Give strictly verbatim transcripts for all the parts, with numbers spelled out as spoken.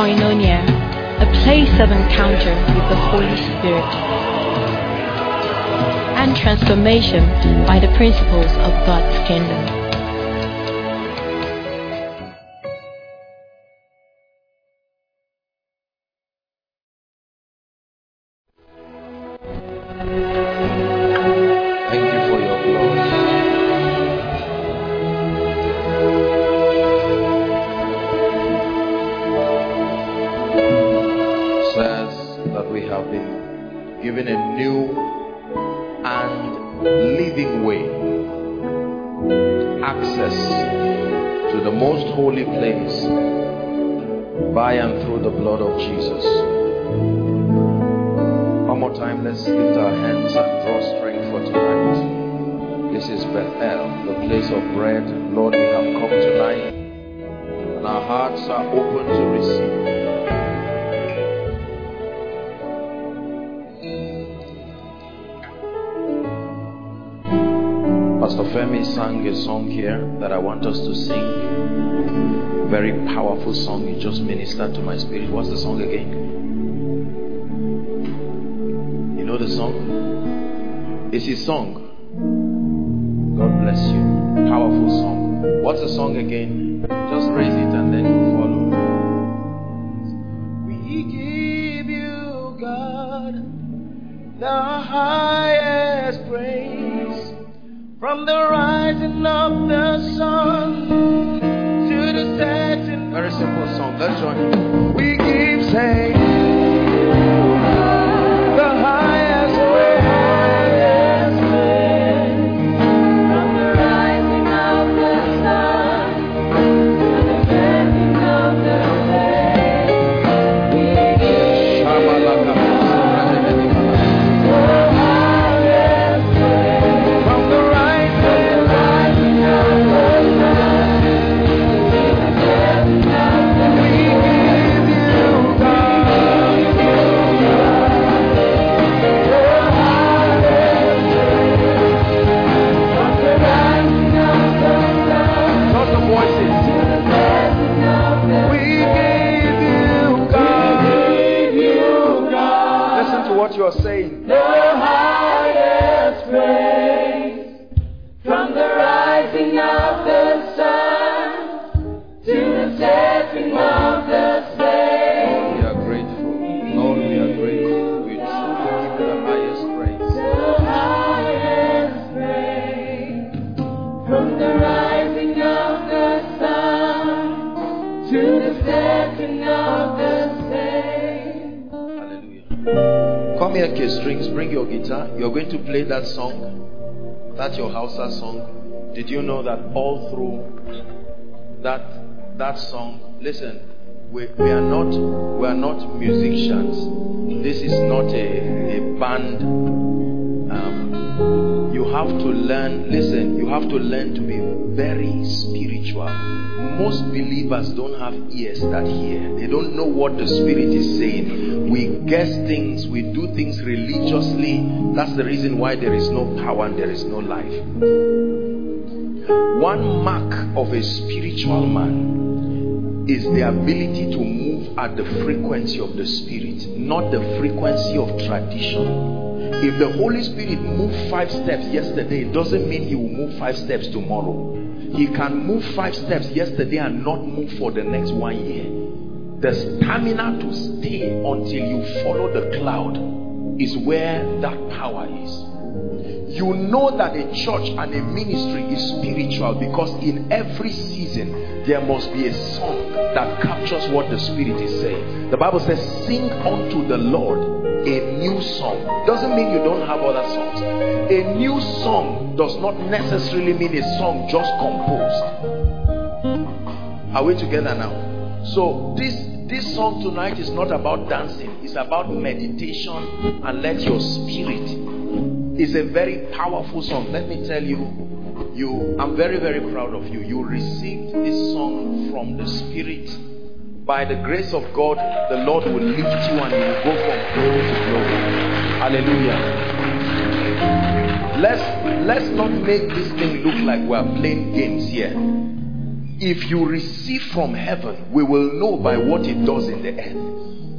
Koinonia, a place of encounter with the Holy Spirit and transformation by the principles of God's kingdom. Given a new and living way, access to the most holy place by and through the blood of Jesus. One more time, let's lift our hands and draw strength for tonight. This is Bethel, the place of bread. Lord, we have come tonight and our hearts are open to receive. Pastor Femi sang a song here that I want us to sing. Very powerful song. It just ministered to my spirit. What's the song again? You know the song? It's his song. God bless you. Powerful song. What's the song again? Just raise it and then you follow. We give you, God, the highest praise. From the rising of the sun to the setting. Very simple song. Let's join it. We keep saying the highest praise. From the rising of the sun to the setting of the same. We give Shabalaka. What you are saying. The highest praise, from the rising of the sun to the setting of the same. We are grateful. Lord, we are grateful. We truly give you the highest praise. The highest praise, from the rising of the sun to the setting of the same. Hallelujah. Come here, K Strings, bring your guitar. You're going to play that song. That's your Hausa song. Did you know that all through that that song, listen, we, we are not we are not musicians. This is not a, a band. Um, you have to learn, listen, you have to learn to be very spiritual. Most believers don't have ears that hear. They don't know what the Spirit is saying. We guess things, we do things religiously. That's the reason why there is no power and there is no life. One mark of a spiritual man is the ability to move at the frequency of the Spirit, not the frequency of tradition. If the Holy Spirit moved five steps yesterday, it doesn't mean he will move five steps tomorrow. He can move five steps yesterday and not move for the next one year. The stamina to stay until you follow the cloud is where that power is. You know that a church and a ministry is spiritual because in every season there must be a song that captures what the Spirit is saying. The Bible says, sing unto the Lord a new song. Doesn't mean you don't have other songs. A new song does not necessarily mean a song just composed. Are we together now? So this this song tonight is not about dancing. It's about meditation and let your spirit. It's a very powerful song. Let me tell you, you I'm very very proud of you. You received this song from the Spirit. By the grace of God, the Lord will lift you and you will go from glory to glory. Hallelujah. Let's let's not make this thing look like we're playing games here. If you receive from heaven, we will know by what it does in the earth.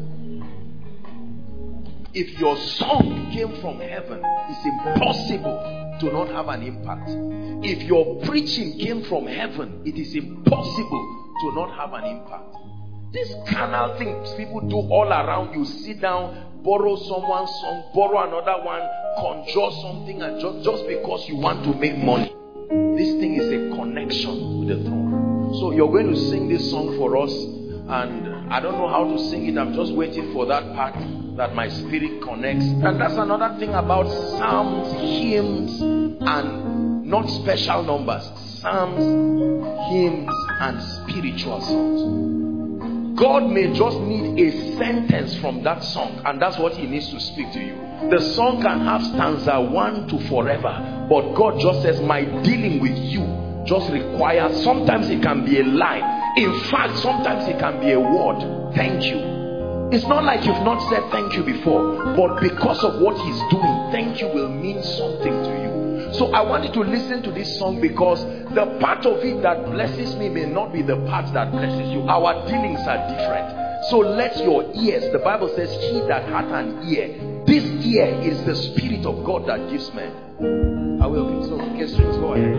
If your song came from heaven, it's impossible to not have an impact. If your preaching came from heaven, it is impossible to not have an impact. These carnal things people do all around you, sit down, borrow someone's song, borrow another one, conjure something, and just, just because you want to make money. This thing is a connection with the throne. So you're going to sing this song for us, and I don't know how to sing it. I'm just waiting for that part that my spirit connects. And that's another thing about psalms, hymns, and not special numbers. Psalms, hymns, and spiritual songs. God may just need a sentence from that song, and that's what he needs to speak to you. The song can have stanza one to forever, but God just says, my dealing with you just requires, sometimes it can be a line. In fact, sometimes it can be a word. Thank you. It's not like you've not said thank you before, but because of what he's doing, thank you will mean something to you. So I want you to listen to this song, because the part of it that blesses me may not be the part that blesses you. Our dealings are different. So let your ears, the Bible says, he that hath an ear. This ear is the Spirit of God that gives men. I will. Okay, so okay, strings, go ahead.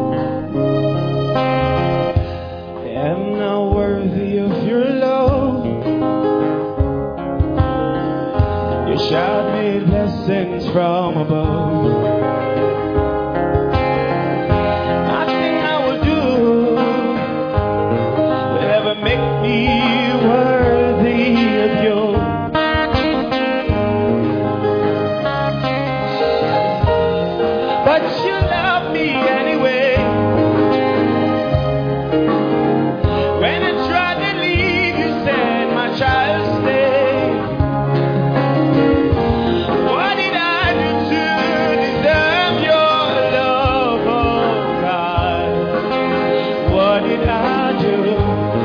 I am not worthy of your love. You showered me blessings from above. Nothing I will do will ever make me worthy of you. But you love me anyway. When I tried to leave, you said, my child, stay. What did I do to deserve your love, oh God? What did I do?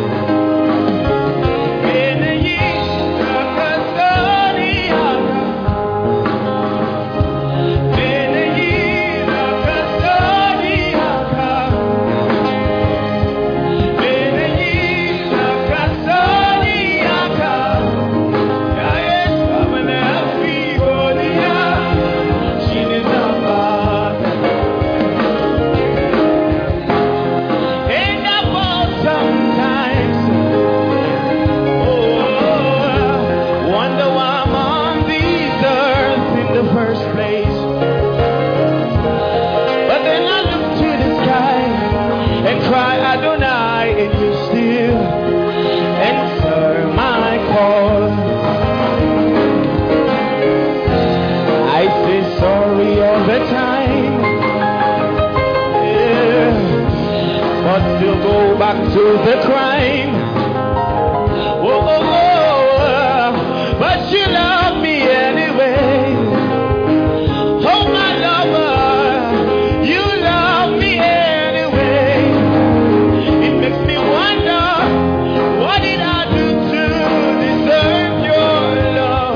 To the crime, oh, oh, oh, but you love me anyway. Oh, my lover, you love me anyway. It makes me wonder, what did I do to deserve your love?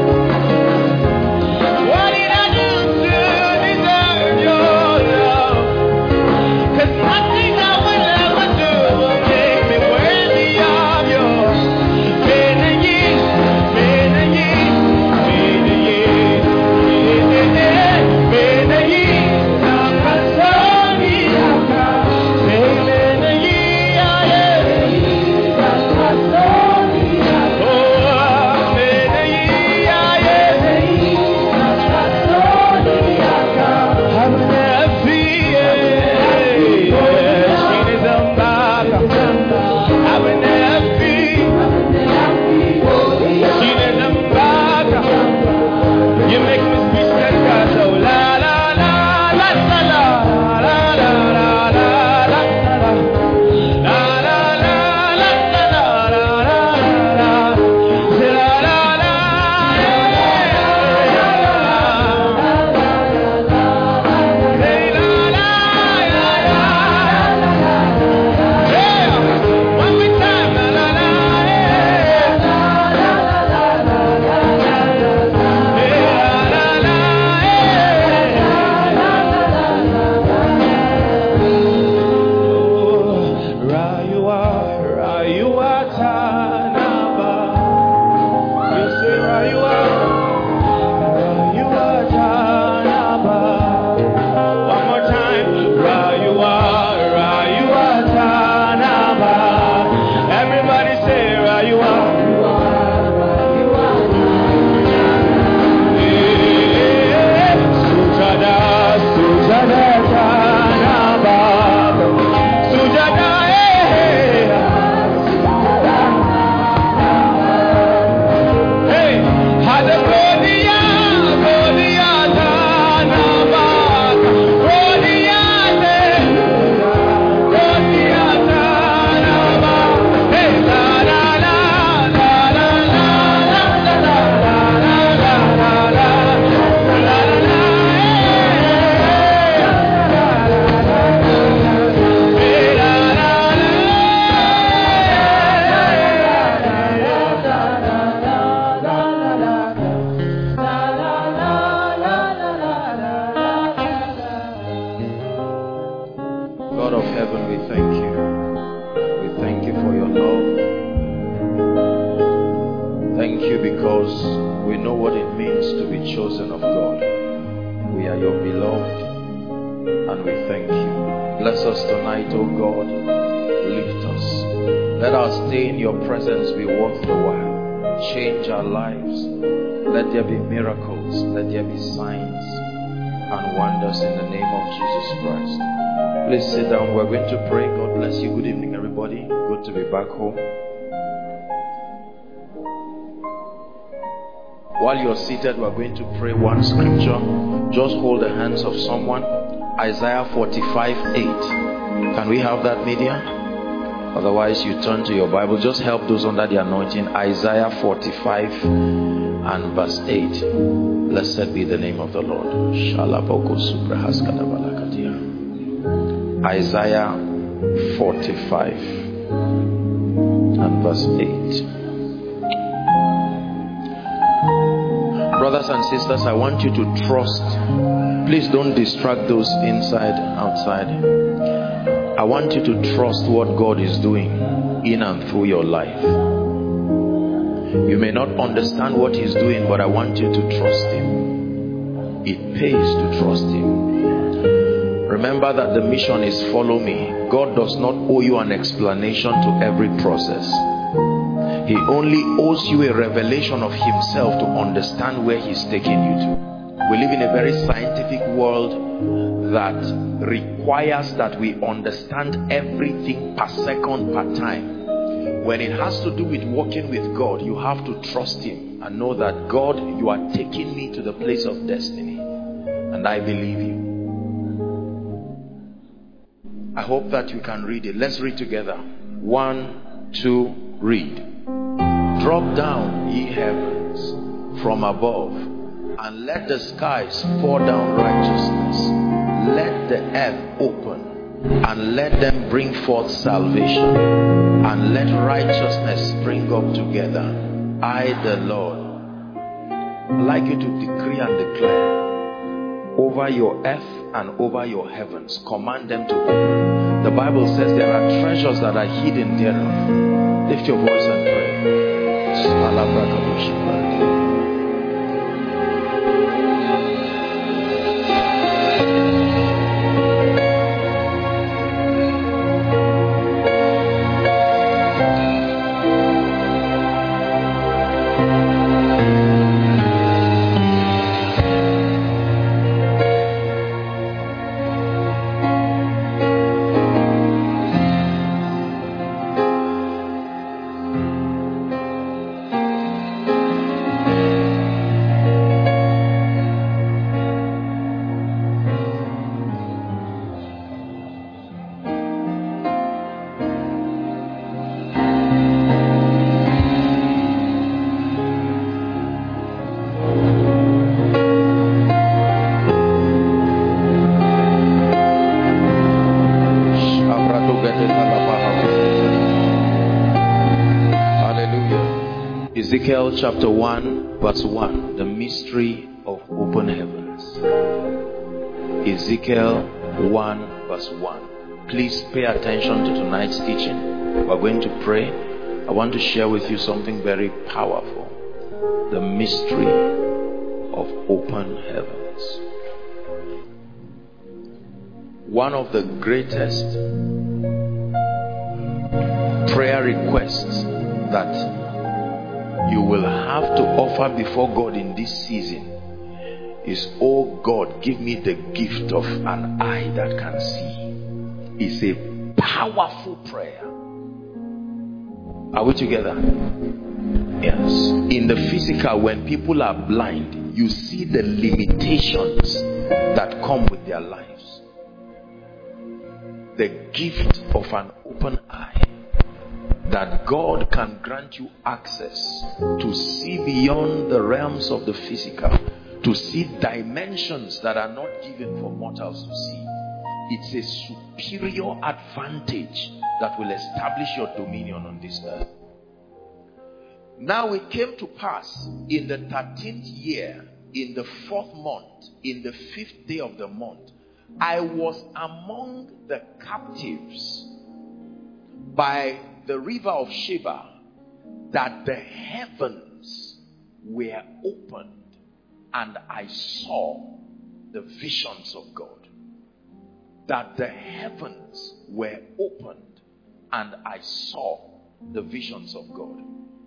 What did I do to deserve your love? 'Cause nothing I will ever do will make me worthy. chosen of God. We are your beloved, and we thank you. Bless us tonight, O God. Lift us. Let our stay in your presence be worth the while. Change our lives. Let there be miracles. Let there be signs and wonders in the name of Jesus Christ. Please sit down. We're going to pray. God bless you. Good evening, everybody. Good to be back home. While you're seated, we're going to pray one scripture. Just hold the hands of someone. Isaiah forty-five eight. Can we have that, media? Otherwise, you turn to your Bible. Just help those under the anointing. Isaiah forty-five and verse eight. Blessed be the name of the Lord. Isaiah forty-five and verse eight. Brothers and sisters, I want you to trust. Please don't distract those inside, outside. I want you to trust what God is doing in and through your life. You may not understand what He's doing, but I want you to trust Him. It pays to trust Him. Remember that the mission is follow me. God does not owe you an explanation to every process. He only owes you a revelation of Himself to understand where He's taking you to. We live in a very scientific world that requires that we understand everything per second, per time. When it has to do with walking with God, you have to trust Him and know that, God, you are taking me to the place of destiny, and I believe you. I hope that you can read it. Let's read together. One, two, read. Drop down, ye heavens, from above, and let the skies pour down righteousness. Let the earth open, and let them bring forth salvation, and let righteousness spring up together. I, the Lord. I'd like you to decree and declare over your earth and over your heavens. Command them to open. The Bible says there are treasures that are hidden thereof. Lift your voice and pray. Ezekiel chapter one verse one, the mystery of open heavens. Ezekiel one verse one. Please pay attention to tonight's teaching. We're going to pray. I want to share with you something very powerful. The mystery of open heavens. One of the greatest prayer requests that you will have to offer before God in this season is, oh God, give me the gift of an eye that can see. It's a powerful prayer. Are we together? Yes. In the physical, when people are blind, you see the limitations that come with their lives. The gift of an open eye, that God can grant you access to see beyond the realms of the physical, to see dimensions that are not given for mortals to see. It's a superior advantage that will establish your dominion on this earth. Now it came to pass in the thirteenth year, in the fourth month, in the fifth day of the month, I was among the captives by the river of Sheba, that the heavens were opened, and I saw the visions of God. That the heavens were opened and I saw the visions of God.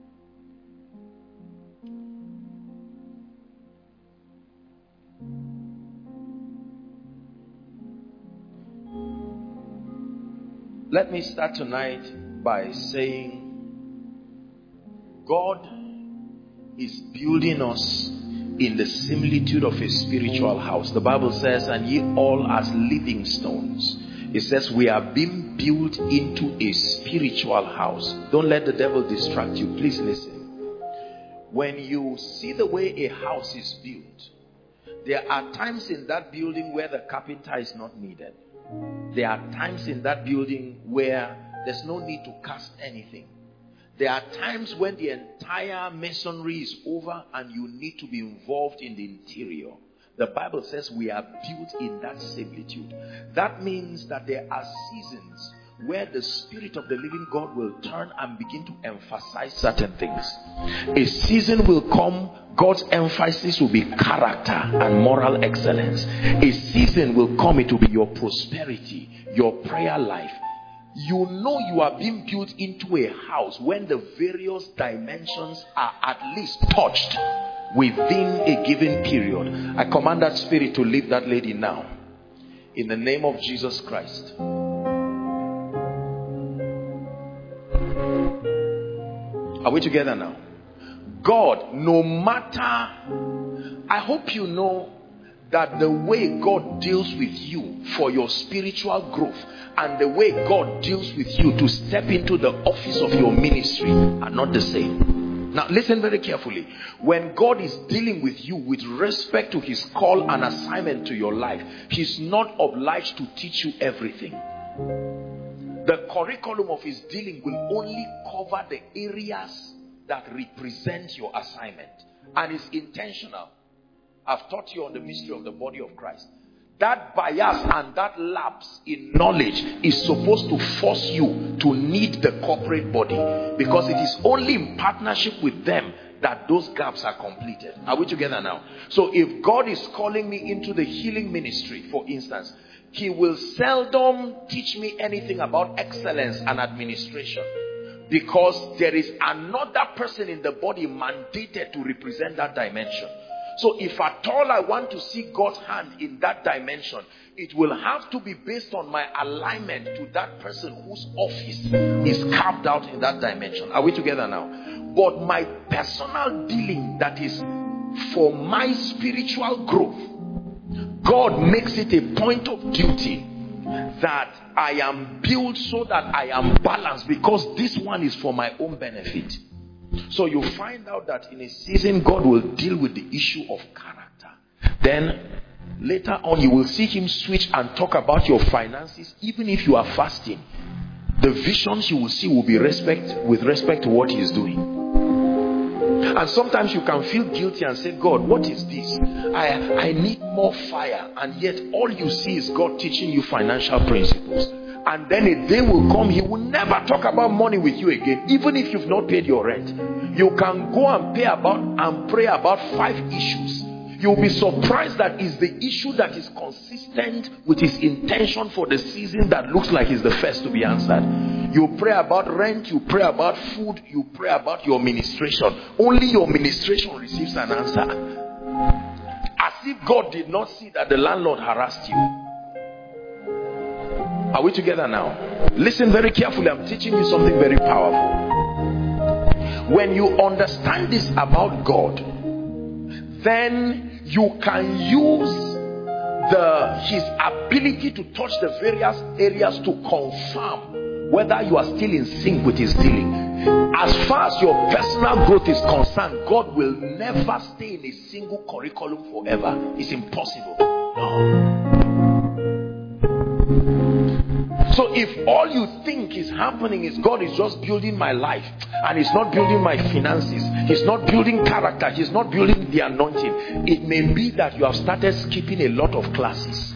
Let me start tonight by saying God is building us in the similitude of a spiritual house. The Bible says, and ye all as living stones. It says we are being built into a spiritual house. Don't let the devil distract you. Please listen. When you see the way a house is built, there are times in that building where the carpenter is not needed. There are times in that building where there's no need to cast anything. There are times when the entire masonry is over and you need to be involved in the interior. The Bible says we are built in that similitude. That means that there are seasons where the Spirit of the living God will turn and begin to emphasize certain things. A season will come, God's emphasis will be character and moral excellence. A season will come, it will be your prosperity, your prayer life. You know you are being built into a house when the various dimensions are at least touched within a given period. I command that spirit to leave that lady now. In the name of Jesus Christ. Are we together now? God, no matter, I hope you know that the way God deals with you for your spiritual growth and the way God deals with you to step into the office of your ministry are not the same. Now listen very carefully. When God is dealing with you with respect to his call and assignment to your life, he's not obliged to teach you everything. The curriculum of his dealing will only cover the areas that represent your assignment. And it's intentional. I've taught you on the mystery of the body of Christ. That bias and that lapse in knowledge is supposed to force you to need the corporate body. Because it is only in partnership with them that those gaps are completed. Are we together now? So if God is calling me into the healing ministry, for instance, he will seldom teach me anything about excellence and administration. Because there is another person in the body mandated to represent that dimension. So if at all I want to see God's hand in that dimension, it will have to be based on my alignment to that person whose office is carved out in that dimension. Are we together now? But my personal dealing that is for my spiritual growth, God makes it a point of duty that I am built so that I am balanced, because this one is for my own benefit. So you find out that in a season God will deal with the issue of character. Then later on you will see him switch and talk about your finances. Even if you are fasting, the visions you will see will be respect with respect to what he is doing. And sometimes you can feel guilty and say, God, what is this? I, I need more fire. And yet all you see is God teaching you financial principles. And then a day will come, he will never talk about money with you again, even if you've not paid your rent. You can go and pay about and pray about five issues. You'll be surprised that is the issue that is consistent with his intention for the season that looks like it's the first to be answered. You pray about rent, you pray about food, you pray about your ministration. Only your ministration receives an answer. As if God did not see that the landlord harassed you. Are we together now? Listen very carefully. I'm teaching you something very powerful. When you understand this about God, then you can use the his ability to touch the various areas to confirm whether you are still in sync with his dealing. As far as your personal growth is concerned, God will never stay in a single curriculum forever. It's impossible. No. So if all you think is happening is God is just building my life and he's not building my finances, he's not building character, he's not building the anointing, it may be that you have started skipping a lot of classes.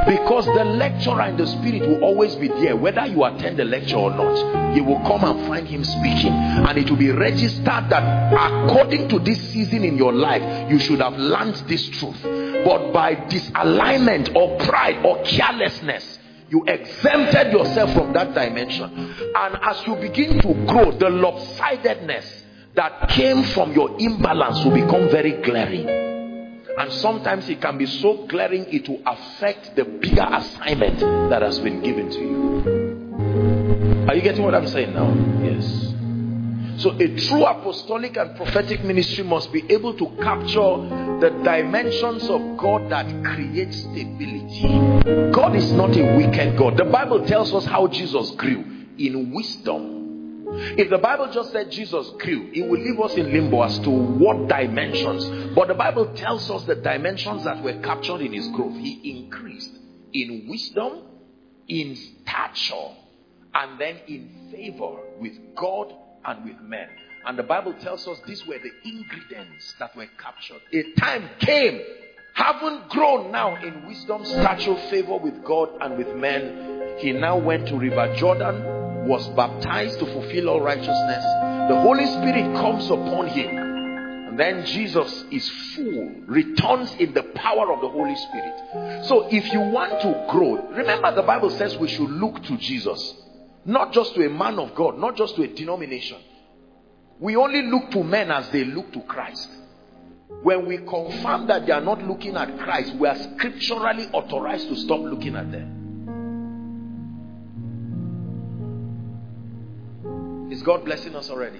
Because the lecturer in the spirit will always be there, whether you attend the lecture or not. You will come and find him speaking, and it will be registered that according to this season in your life, you should have learned this truth. But by disalignment or pride or carelessness, you exempted yourself from that dimension. And as you begin to grow, the lopsidedness that came from your imbalance will become very glaring. And sometimes it can be so glaring, it will affect the bigger assignment that has been given to you. Are you getting what I'm saying now? Yes. So a true apostolic and prophetic ministry must be able to capture the dimensions of God that create stability. God is not a wicked God. The Bible tells us how Jesus grew in wisdom. If the Bible just said Jesus grew, it will leave us in limbo as to what dimensions. But the Bible tells us the dimensions that were captured in his growth. He increased in wisdom, in stature, and then in favor with God and with men. And the Bible tells us these were the ingredients that were captured. A time came, having grown now in wisdom, stature, favor with God and with men, he now went to River Jordan, was baptized to fulfill all righteousness. The Holy Spirit comes upon him, and then Jesus is full, returns in the power of the Holy Spirit. So if you want to grow, remember the Bible says we should look to Jesus, not just to a man of God, not just to a denomination. We only look to men as they look to Christ. When we confirm that they are not looking at Christ, we are scripturally authorized to stop looking at them. Is God blessing us already?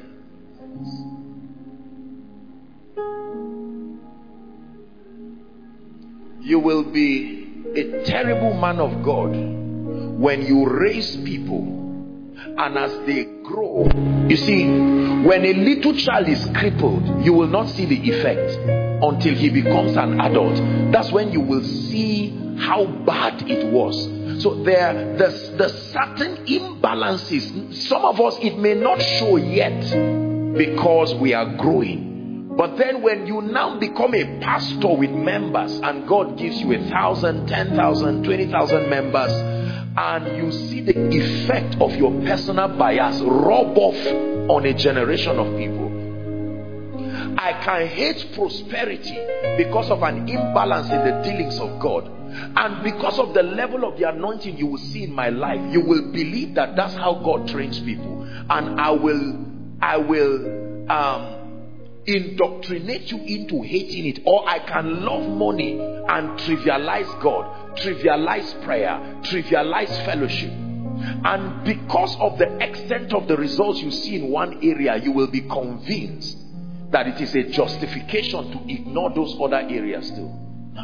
You will be a terrible man of God when you raise people, and as they grow, you see, when a little child is crippled, you will not see the effect until he becomes an adult. That's when you will see how bad it was. So there, the, the certain imbalances, some of us, it may not show yet because we are growing. But then when you now become a pastor with members, and God gives you a thousand, ten thousand, twenty thousand members, and you see the effect of your personal bias rub off on a generation of people. I can hate prosperity because of an imbalance in the dealings of God. And because of the level of the anointing you will see in my life, you will believe that that's how God trains people. And I will, I will um, indoctrinate you into hating it. Or I can love money and trivialize God, trivialize prayer, trivialize fellowship. And because of the extent of the results you see in one area, you will be convinced that it is a justification to ignore those other areas too.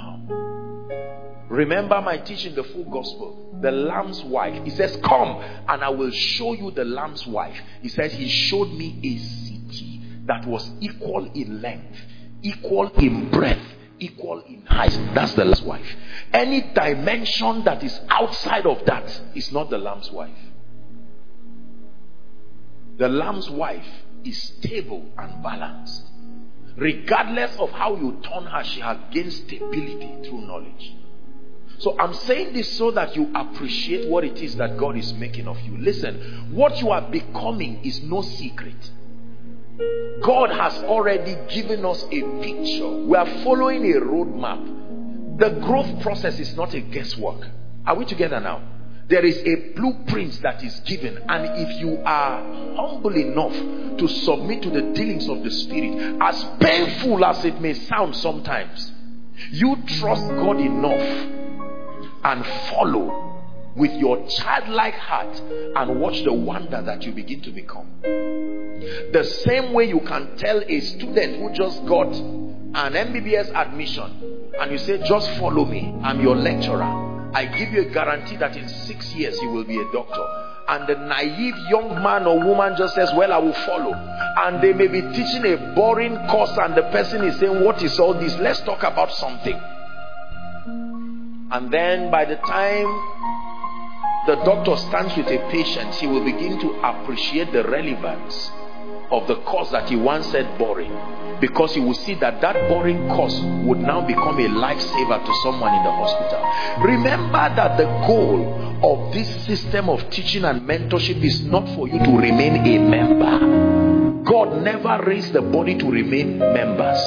Remember my teaching, the full gospel, the Lamb's wife. He says, come and I will show you the Lamb's wife. He says he showed me a city that was equal in length, equal in breadth, equal in height. That's the Lamb's wife. Any dimension that is outside of that is not the Lamb's wife. The Lamb's wife is stable and balanced. Regardless of how you turn her, she has gained stability through knowledge. So I'm saying this so that you appreciate what it is that God is making of you. Listen, what you are becoming is no secret. God has already given us a picture. We are following a roadmap. The growth process is not a guesswork. Are we together now? There is a blueprint that is given, and if you are humble enough to submit to the dealings of the Spirit, as painful as it may sound sometimes, you trust God enough and follow with your childlike heart and watch the wonder that you begin to become. The same way you can tell a student who just got an M B B S admission and you say, just follow me, I'm your lecturer, I give you a guarantee that in six years you will be a doctor. And the naive young man or woman just says, well, I will follow. And they may be teaching a boring course and the person is saying, what is all this? Let's talk about something. And then by the time the doctor stands with a patient, he will begin to appreciate the relevance of the course that he once said boring, because he will see that that boring course would now become a lifesaver to someone in the hospital. Remember that the goal of this system of teaching and mentorship is not for you to remain a member. God never raised the body to remain members.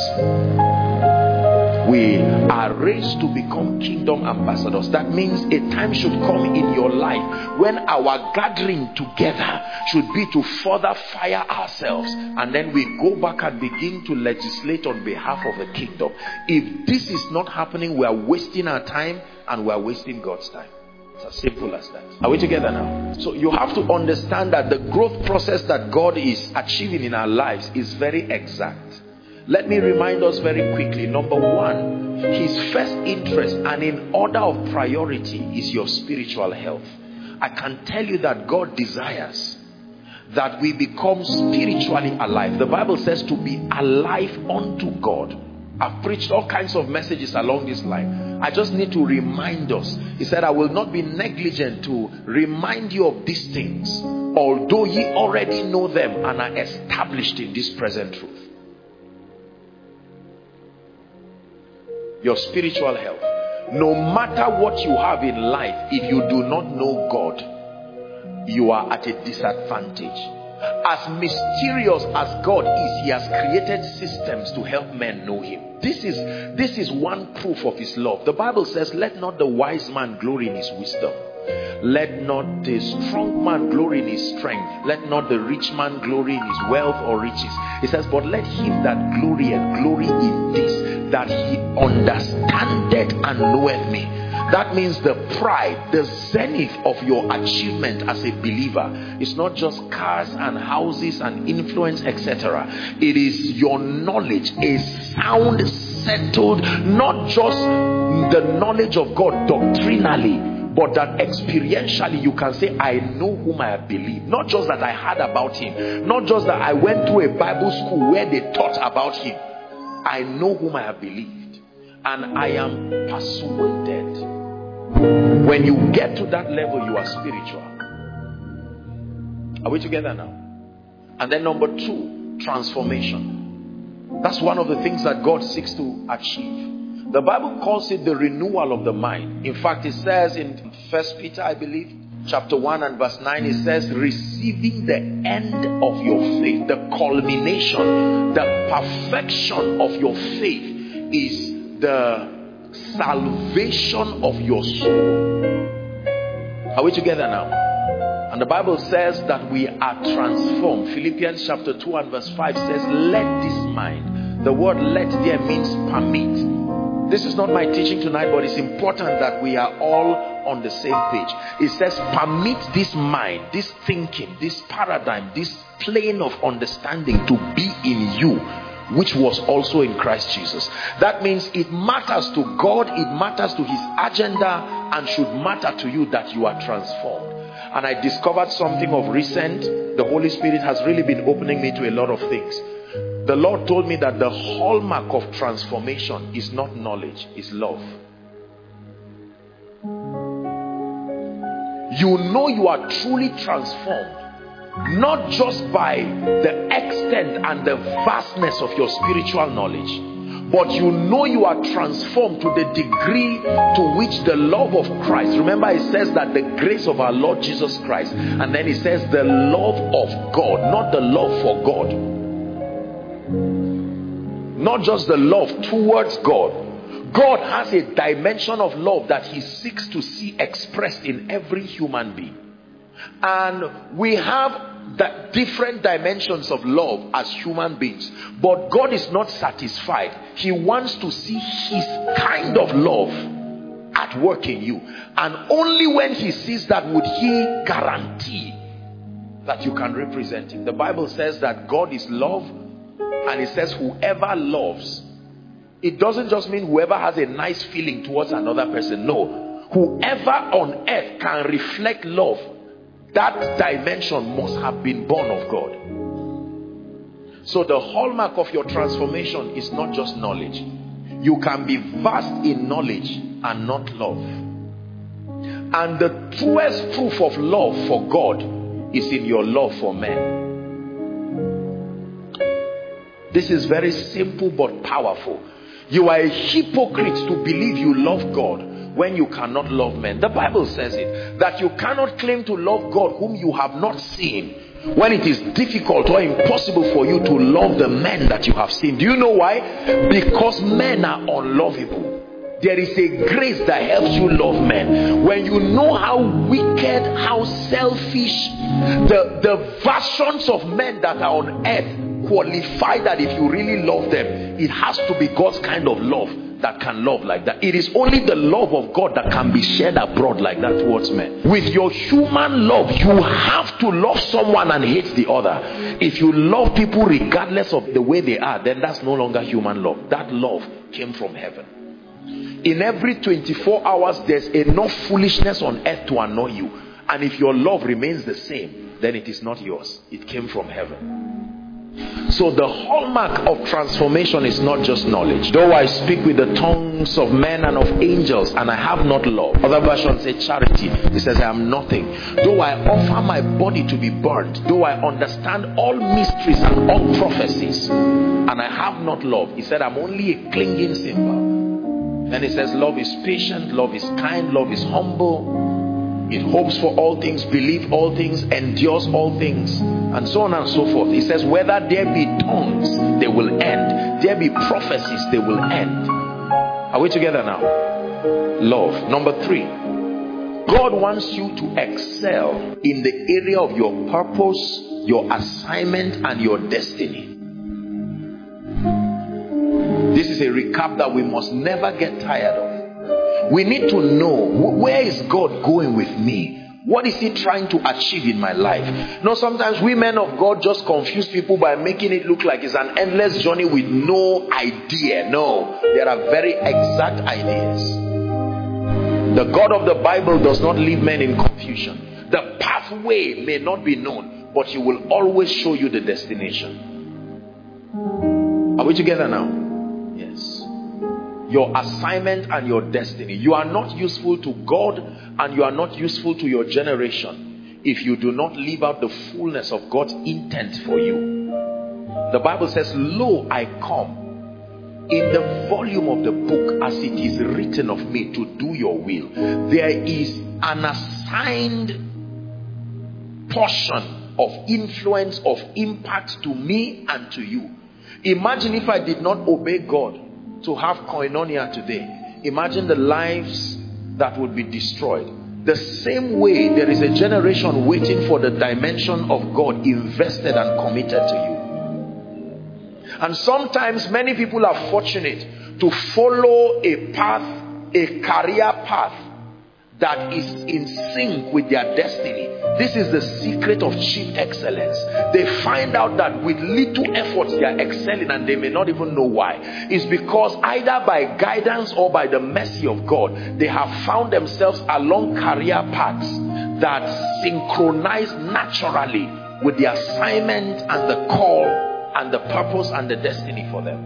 We are raised to become kingdom ambassadors. That means a time should come in your life when our gathering together should be to further fire ourselves, and then we go back and begin to legislate on behalf of the kingdom. If this is not happening, we are wasting our time and we are wasting God's time. It's as simple as that. Are we together now? So you have to understand that the growth process that God is achieving in our lives is very exact. Let me remind us very quickly. Number one, his first interest and in order of priority is your spiritual health. I can tell you that God desires that we become spiritually alive. The Bible says to be alive unto God. I've preached all kinds of messages along this line. I just need to remind us. He said, I will not be negligent to remind you of these things, although ye already know them and are established in this present truth. Your spiritual health. No matter what you have in life, if you do not know God, you are at a disadvantage. As mysterious as God is, he has created systems to help men know him. This is, this is one proof of his love. The Bible says, let not the wise man glory in his wisdom. Let not the strong man glory in his strength. Let not the rich man glory in his wealth or riches. It says, but let him that glory and glory in this, that he understandeth and knoweth me. That means the pride, the zenith of your achievement as a believer is not just cars and houses and influence, et cetera. It is your knowledge, a sound, settled, not just the knowledge of God doctrinally, but that experientially you can say, I know whom I have believed. Not just that I heard about him, not just that I went to a Bible school where they taught about him. I know whom I have believed, and I am persuaded. When you get to that level, you are spiritual. Are we together now? And then number two, transformation. That's one of the things that God seeks to achieve. The Bible calls it the renewal of the mind. In fact, it says in First Peter, I believe, chapter one and verse nine, it says, receiving the end of your faith, the culmination, the perfection of your faith is the salvation of your soul. Are we together now? And the Bible says that we are transformed. Philippians chapter two and verse five says, let this mind. The word let there means permit. This is not my teaching tonight, but it's important that we are all on the same page. It says, permit this mind, this thinking, this paradigm, this plane of understanding to be in you, which was also in Christ Jesus. That means it matters to God, it matters to his agenda, and should matter to you that you are transformed. And I discovered something of recent. The Holy Spirit has really been opening me to a lot of things. The Lord told me that the hallmark of transformation is not knowledge, it's love. You know you are truly transformed not just by the extent and the vastness of your spiritual knowledge, but you know you are transformed to the degree to which the love of Christ, remember it says that the grace of our Lord Jesus Christ, and then it says the love of God, not the love for God, not just the love towards God. God has a dimension of love that he seeks to see expressed in every human being. And we have the different dimensions of love as human beings. But God is not satisfied. He wants to see his kind of love at work in you. And only when he sees that would he guarantee that you can represent him. The Bible says that God is love. And it says whoever loves. It doesn't just mean whoever has a nice feeling towards another person. No. Whoever on earth can reflect love, that dimension must have been born of God. So the hallmark of your transformation is not just knowledge. You can be vast in knowledge and not love. And the truest proof of love for God is in your love for men. This is very simple but powerful. You are a hypocrite to believe you love God when you cannot love men. The Bible says it, that you cannot claim to love God whom you have not seen, when it is difficult or impossible for you to love the men that you have seen. Do you know why? Because men are unlovable. There is a grace that helps you love men. When you know how wicked, how selfish, the, the versions of men that are on earth qualify that if you really love them, it has to be God's kind of love that can love like that. It is only the love of God that can be shared abroad like that towards men. With your human love, you have to love someone and hate the other. If you love people regardless of the way they are, then that's no longer human love. That love came from heaven. In every twenty-four hours, there's enough foolishness on earth to annoy you. And if your love remains the same, then it is not yours. It came from heaven. So the hallmark of transformation is not just knowledge. Though I speak with the tongues of men and of angels, and I have not love. Other versions say charity. It says I am nothing. Though I offer my body to be burnt, though I understand all mysteries and all prophecies, and I have not love, he said I'm only a clinging cymbal. Then it says love is patient, love is kind, love is humble. It hopes for all things, believes all things, endures all things, and so on and so forth. He says whether there be tongues, they will end. There be prophecies, they will end. Are we together now? Love. Number three, God wants you to excel in the area of your purpose, your assignment, and your destiny. This is a recap that we must never get tired of. We need to know, where is God going with me? What is he trying to achieve in my life? No, sometimes we men of God just confuse people by making it look like it's an endless journey with no idea. No, there are very exact ideas. The God of the Bible does not leave men in confusion. The pathway may not be known, but he will always show you the destination. Are we together now? Yes. Your assignment and your destiny. You are not useful to God and you are not useful to your generation if you do not live out the fullness of God's intent for you. The Bible says, lo, I come. In the volume of the book as it is written of me to do your will. There is an assigned portion of influence, of impact to me and to you. Imagine if I did not obey God to have koinonia today. Imagine the lives that would be destroyed. The same way there is a generation waiting for the dimension of God invested and committed to you. And sometimes many people are fortunate to follow a path, a career path that is in sync with their destiny. This is the secret of cheap excellence. They find out that with little efforts they are excelling and they may not even know why. It's because either by guidance or by the mercy of God, they have found themselves along career paths that synchronize naturally with the assignment and the call and the purpose and the destiny for them.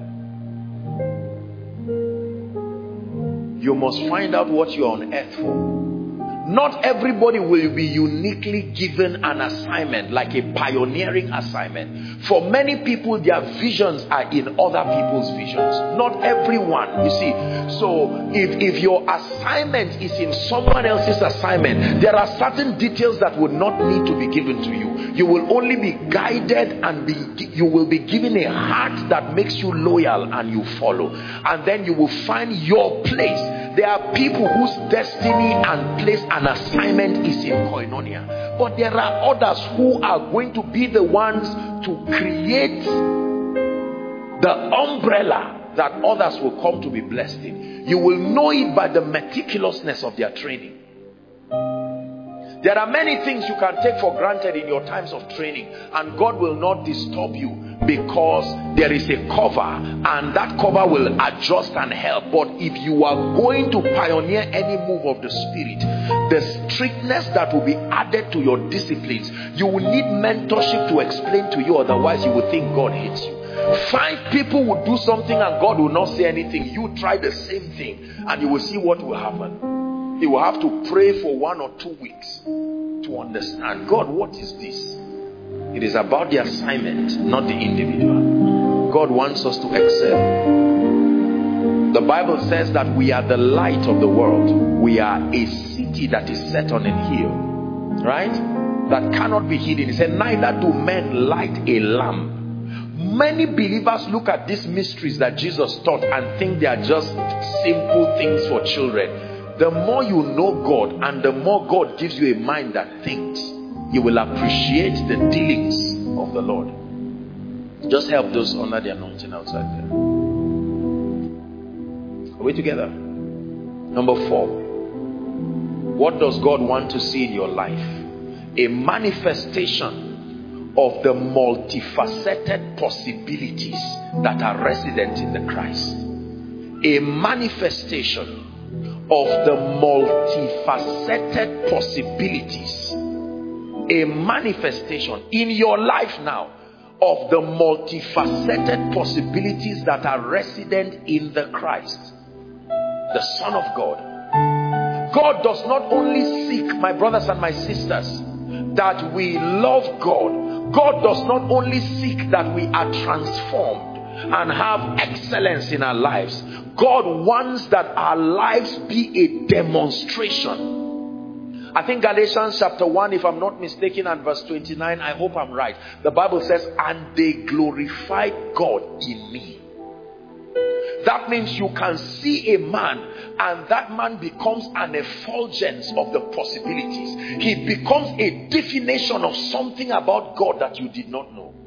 You must find out what you're on earth for. Not everybody will be uniquely given an assignment, like a pioneering assignment. For many people, their visions are in other people's visions. Not everyone, you see. So if, if your assignment is in someone else's assignment, there are certain details that would not need to be given to you. You will only be guided and be, you will be given a heart that makes you loyal and you follow. And then you will find your place. There are people whose destiny and place and assignment is in koinonia. But there are others who are going to be the ones to create the umbrella that others will come to be blessed in. You will know it by the meticulousness of their training. There are many things you can take for granted in your times of training, and God will not disturb you because there is a cover, and that cover will adjust and help. But if you are going to pioneer any move of the Spirit, the strictness that will be added to your disciplines, you will need mentorship to explain to you, otherwise you will think God hates you. Five people will do something and God will not say anything. You try the same thing and you will see what will happen. You will have to pray for one or two weeks to understand, God, what is this? It is about the assignment, not the individual. God wants us to excel. The Bible says that we are the light of the world. We are a city that is set on a hill, right? That cannot be hidden. He said, neither do men light a lamp. Many believers look at these mysteries that Jesus taught and think they are just simple things for children. The more you know God and the more God gives you a mind that thinks, you will appreciate the dealings of the Lord. Just help those under the anointing outside there. Are we together? Number four. What does God want to see in your life? A manifestation of the multifaceted possibilities that are resident in the Christ. A manifestation of the multifaceted possibilities. A manifestation in your life now of the multifaceted possibilities that are resident in the Christ, the Son of God. God does not only seek, my brothers and my sisters, that we love God. God does not only seek that we are transformed and have excellence in our lives. God wants that our lives be a demonstration. I think Galatians chapter one, if I'm not mistaken, and verse twenty-nine, I hope I'm right. The Bible says, and they glorified God in me. That means you can see a man and that man becomes an effulgence of the possibilities. He becomes a definition of something about God that you did not know.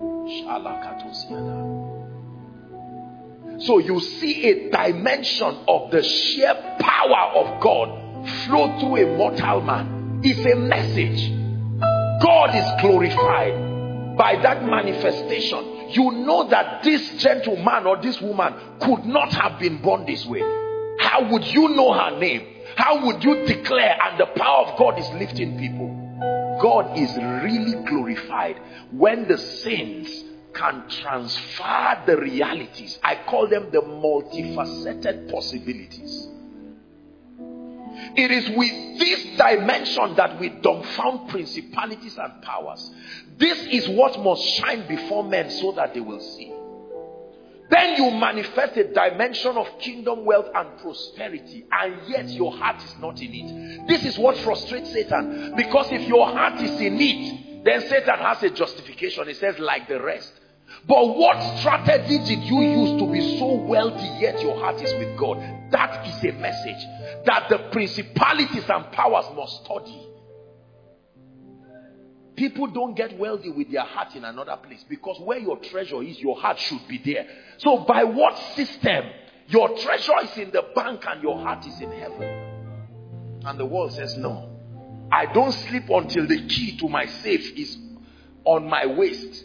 So you see a dimension of the sheer power of God flow through a mortal man. It's a message. God is glorified by that manifestation. You know that this gentleman or this woman could not have been born this way. How would you know her name? How would you declare? And the power of God is lifting people. God is really glorified when the saints can transfer the realities. I call them the multifaceted possibilities. It is with this dimension that we dumbfound principalities and powers. This is what must shine before men so that they will see. Then you manifest a dimension of kingdom wealth and prosperity, and yet your heart is not in it. This is what frustrates Satan, because if your heart is in it, then Satan has a justification. He says, like the rest. But what strategy did you use to be so wealthy yet your heart is with God? That is a message that the principalities and powers must study. People don't get wealthy with their heart in another place, because where your treasure is, your heart should be there. So by what system? Your treasure is in the bank and your heart is in heaven. And the world says, no, I don't sleep until the key to my safe is on my waist.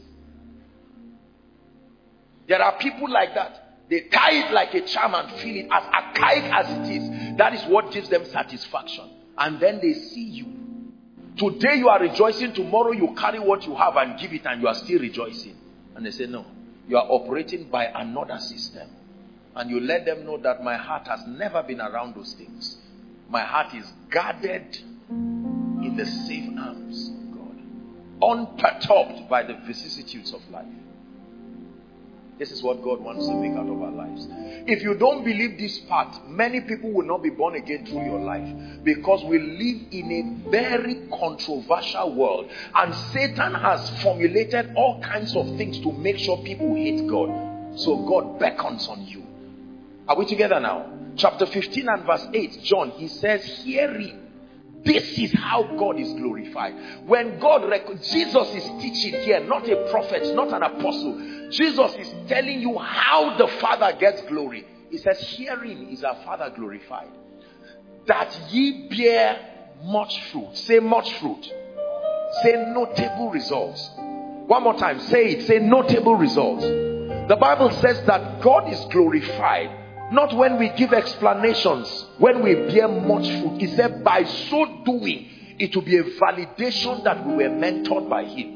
There are people like that. They tie it like a charm and feel it as archaic as it is. That is what gives them satisfaction. And then they see you. Today you are rejoicing, tomorrow you carry what you have and give it and you are still rejoicing. And they say, no, you are operating by another system. And you let them know that my heart has never been around those things. My heart is guarded in the safe arms of God, unperturbed by the vicissitudes of life. This is what God wants to make out of our lives. If you don't believe this part, many people will not be born again through your life, because we live in a very controversial world, and Satan has formulated all kinds of things to make sure people hate God. So God beckons on you. Are we together now? Chapter fifteen and verse eight, John, he says, hearing, this is how God is glorified. When God, rec- Jesus is teaching here, not a prophet, not an apostle. Jesus is telling you how the Father gets glory. He says, herein is our Father glorified, that ye bear much fruit. Say much fruit. Say notable results. One more time, say it. Say notable results. The Bible says that God is glorified not when we give explanations, when we bear much fruit. He said, by so doing, it will be a validation that we were mentored by Him.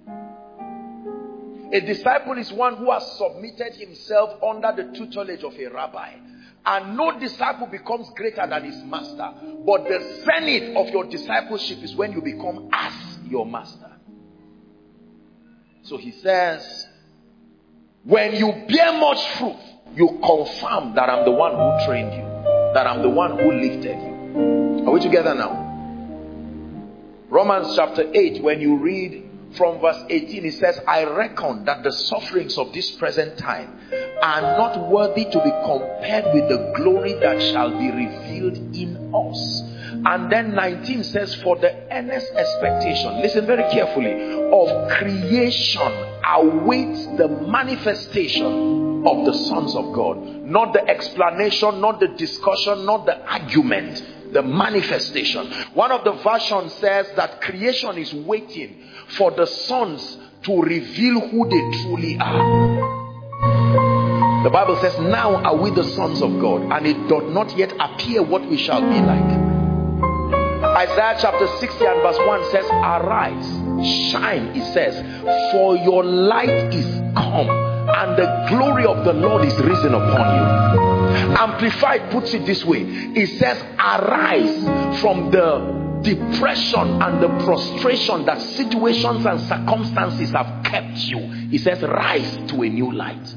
A disciple is one who has submitted himself under the tutelage of a rabbi. And no disciple becomes greater than his master. But the zenith of your discipleship is when you become as your master. So he says, When you bear much fruit, you confirm that I'm the one who trained you, that I'm the one who lifted you. Are we together now? Romans chapter eight, when you read from verse eighteen, it says, I reckon that the sufferings of this present time are not worthy to be compared with the glory that shall be revealed in us. And then nineteen says, for the earnest expectation, listen very carefully, of creation awaits the manifestation of the sons of God. Not the explanation, not the discussion, not the argument, the manifestation. One of the versions says that creation is waiting for the sons to reveal who they truly are. The Bible says, now are we the sons of God, and it doth not yet appear what we shall be like. Isaiah chapter sixty and verse one says, arise, shine, it says, for your light is come, and the glory of the Lord is risen upon you. Amplified puts it this way. It says, arise from the depression and the prostration that situations and circumstances have kept you. It says, rise to a new light.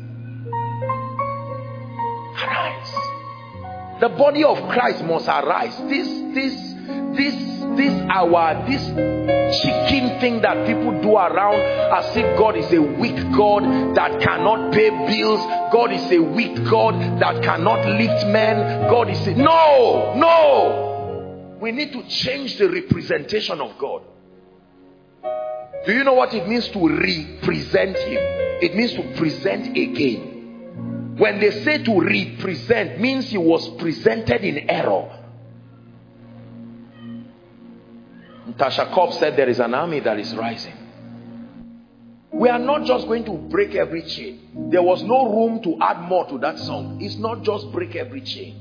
Arise. The body of Christ must arise. This, this, this, this our, this chicken thing that people do around as if God is a weak God that cannot pay bills. God is a weak God that cannot lift men. God is a, no, no. We need to change the representation of God. Do you know what it means to represent Him? It means to present again. When they say to represent, means He was presented in error. Tasha Cobb said there is an army that is rising. We are not just going to break every chain. There was no room to add more to that song. It's not just break every chain.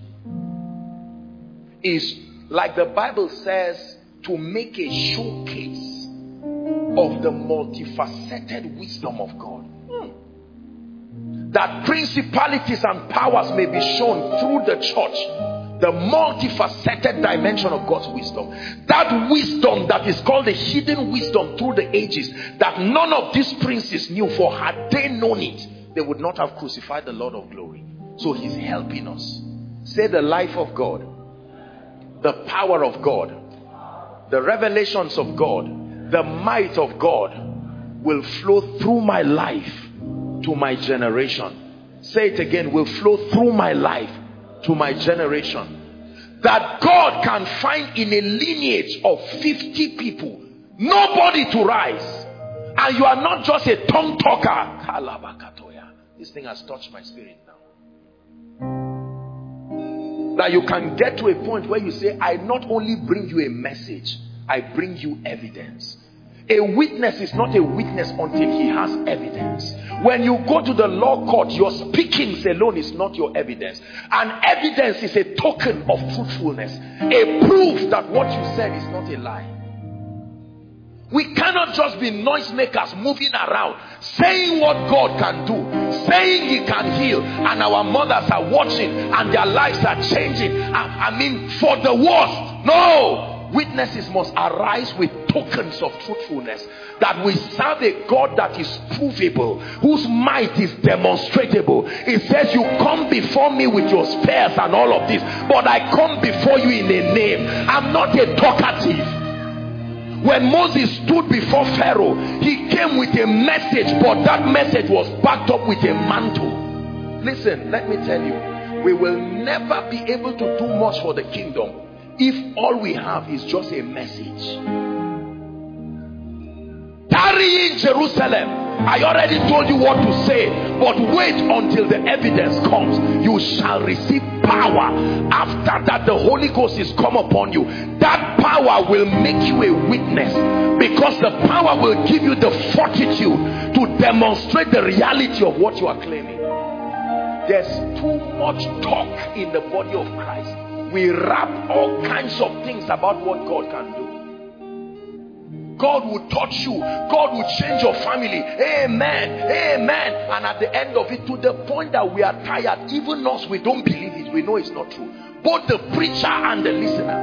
It's like the Bible says, to make a showcase of the multifaceted wisdom of God. Hmm. That principalities and powers may be shown through the church. The multifaceted dimension of God's wisdom. That wisdom that is called the hidden wisdom through the ages, that none of these princes knew, for had they known it, they would not have crucified the Lord of glory. So He's helping us. Say, the life of God, the power of God, the revelations of God, the might of God will flow through my life to my generation. Say it again, will flow through my life to my generation. That God can find in a lineage of fifty people nobody to rise, and you are not just a tongue talker. This thing has touched my spirit now. That you can get to a point where you say, I not only bring you a message, I bring you evidence. A witness is not a witness until he has evidence. When you go to the law court, your speakings alone is not your evidence. And evidence is a token of truthfulness, a proof that what you said is not a lie. We cannot just be noisemakers moving around saying what God can do, saying He can heal, and our mothers are watching and their lives are changing. I, I mean, for the worst. No! Witnesses must arise with tokens of truthfulness, that we serve a God that is provable, whose might is demonstrable. It says, you come before me with your spears and all of this, but I come before you in a name. I'm not a talkative. When Moses stood before Pharaoh, he came with a message, but that message was backed up with a mantle. Listen, let me tell you, we will never be able to do much for the kingdom if all we have is just a message. Tarry in Jerusalem. I already told you what to say, but wait until the evidence comes. You shall receive power. After that, the Holy Ghost is come upon you. That power will make you a witness, because the power will give you the fortitude to demonstrate the reality of what you are claiming. There's too much talk in the body of Christ. We rap all kinds of things about what God can do. God will touch you. God will change your family. Amen. Amen. And at the end of it, to the point that we are tired, even us, we don't believe it. We know it's not true. Both the preacher and the listeners.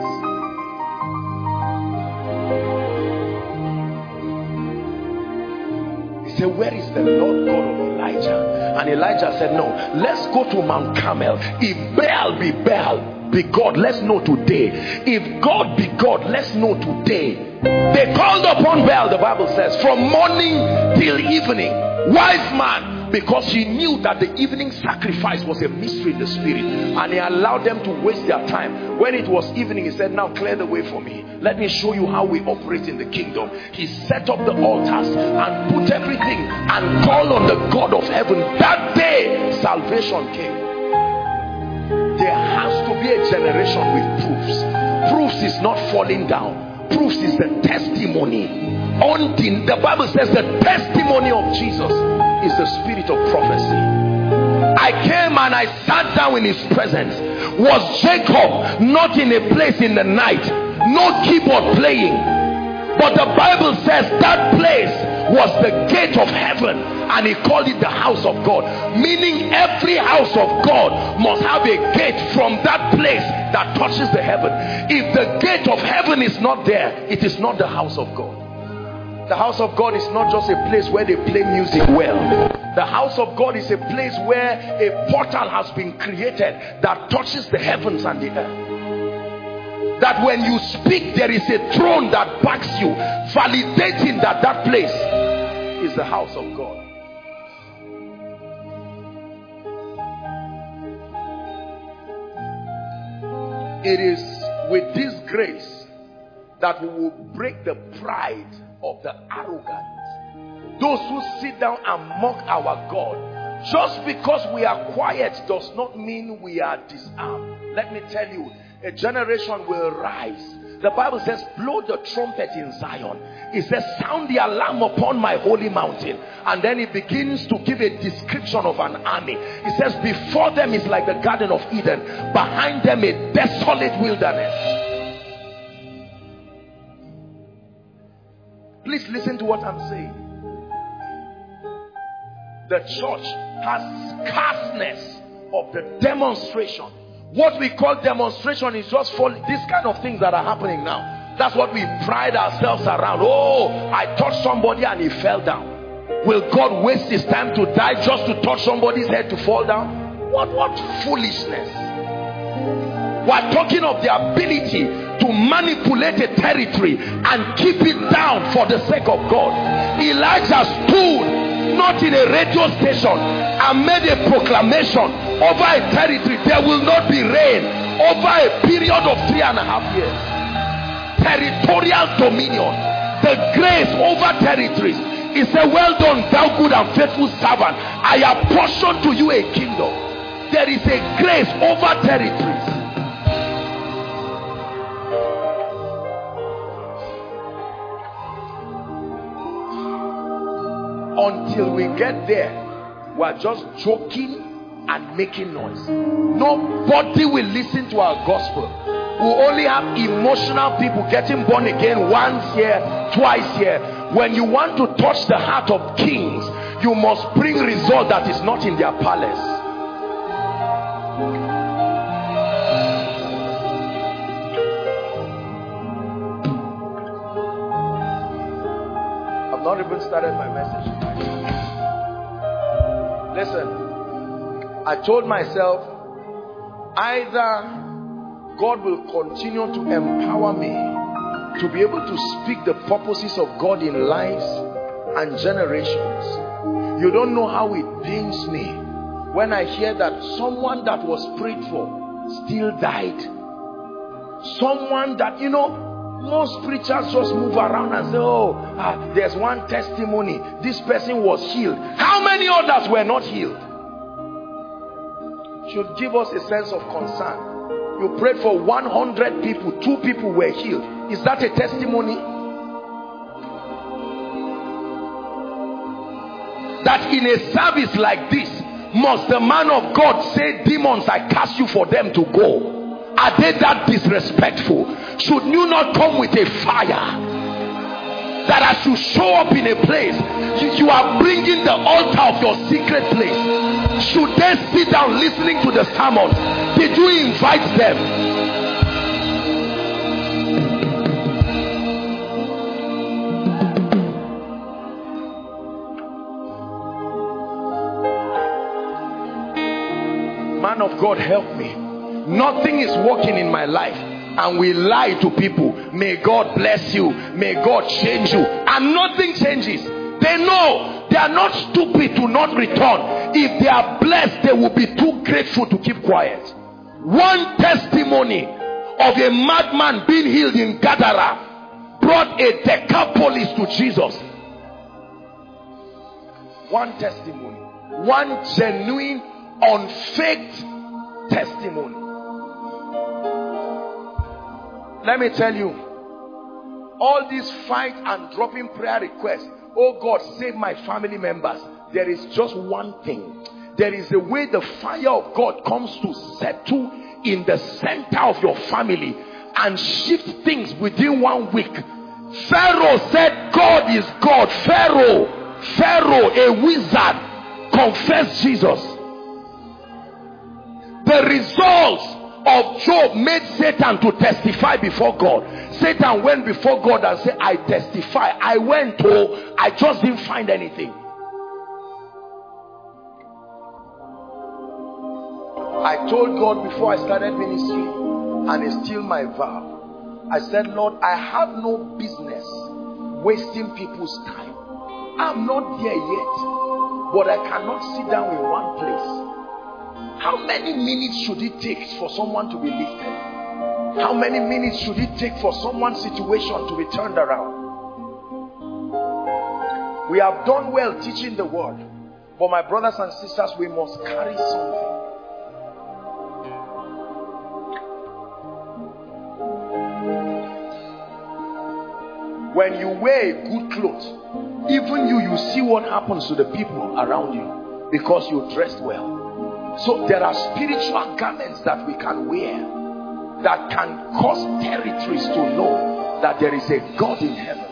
He said, where is the Lord God of life? Elijah. And Elijah said, no, let's go to Mount Carmel. If Baal be Baal, be God, let's know today. If God be God, let's know today. They called upon Baal, the Bible says, from morning till evening. Wise man, because he knew that the evening sacrifice was a mystery in the spirit, and he allowed them to waste their time. When it was evening, he said, now clear the way for me. Let me show you how we operate in the kingdom. He set up the altars and put everything and called on the God of heaven. That day, salvation came. There has to be a generation with proofs. Proofs is not falling down. Proofs is the testimony. Until the Bible says the testimony of Jesus is the spirit of prophecy. I came and I sat down in his presence. Was Jacob not in a place in the night? No keyboard playing. But the Bible says that place was the gate of heaven, and he called it the house of God. Meaning every house of God must have a gate from that place that touches the heaven. If the gate of heaven is not there, it is not the house of God. The house of God is not just a place where they play music well. The house of God is a place where a portal has been created that touches the heavens and the earth. That when you speak, there is a throne that backs you, validating that that place is the house of God. It is with this grace that we will break the pride of the arrogant. Those who sit down and mock our God. Just because we are quiet does not mean we are disarmed. Let me tell you, a generation will rise. The Bible says, blow the trumpet in Zion. It says, sound the alarm upon my holy mountain. And then it begins to give a description of an army. It says, before them is like the Garden of Eden, behind them a desolate wilderness. Please listen to what I'm saying. The church has scarceness of the demonstration. What we call demonstration is just for these kind of things that are happening now. That's what we pride ourselves around. Oh, I touched somebody and he fell down. Will God waste his time to die just to touch somebody's head to fall down? What, what foolishness. We're talking of the ability to manipulate a territory and keep it down for the sake of God. Elijah stood not in a radio station and made a proclamation over a territory. There will not be rain over a period of three and a half years. Territorial dominion, the grace over territories. He said, well done, thou good and faithful servant. I apportion to you a kingdom. There is a grace over territories. Until we get there, we are just joking and making noise. Nobody will listen to our gospel. We only have emotional people getting born again once here, twice here. When you want to touch the heart of kings, you must bring result that is not in their palace. I've not even started my message. Listen, I told myself, either God will continue to empower me to be able to speak the purposes of God in lives and generations. You don't know how it pains me when I hear that someone that was prayed for still died. Someone that, you know, most preachers just move around and say, oh, ah, there's one testimony, this person was healed. How many others were not healed? Should give us a sense of concern. You prayed for one hundred people, two people were healed. Is that a testimony? That in a service like this, must the man of God say, demons, I cast you for them to go? Are they that disrespectful? Should you not come with a fire? That as you show up in a place, you, you are bringing the altar of your secret place. Should they sit down listening to the sermons? Did you invite them? that God help me, nothing is working in my life, and we lie to people, may God bless you, may God change you, and nothing changes. They know they are not stupid to not return. If they are blessed, they will be too grateful to keep quiet. One testimony of a madman being healed in Gadara brought a Decapolis to Jesus. One testimony, one genuine, unfaked testimony. Let me tell you, all these fight and dropping prayer requests, oh God, save my family members. There is just one thing. There is a way the fire of God comes to settle in the center of your family and shift things within one week. Pharaoh said, God is God. Pharaoh, Pharaoh, a wizard, confessed Jesus. The results of Job made Satan to testify before God. Satan went before God and said, I testify. I went to, I just didn't find anything. I told God before I started ministry, and it's still my vow. I said, Lord, I have no business wasting people's time. I'm not there yet, but I cannot sit down in one place. How many minutes should it take for someone to be lifted? How many minutes should it take for someone's situation to be turned around? We have done well teaching the word, but my brothers and sisters, we must carry something. When you wear a good clothes, even you, you see what happens to the people around you because you dressed well. So there are spiritual garments that we can wear that can cause territories to know that there is a God in heaven.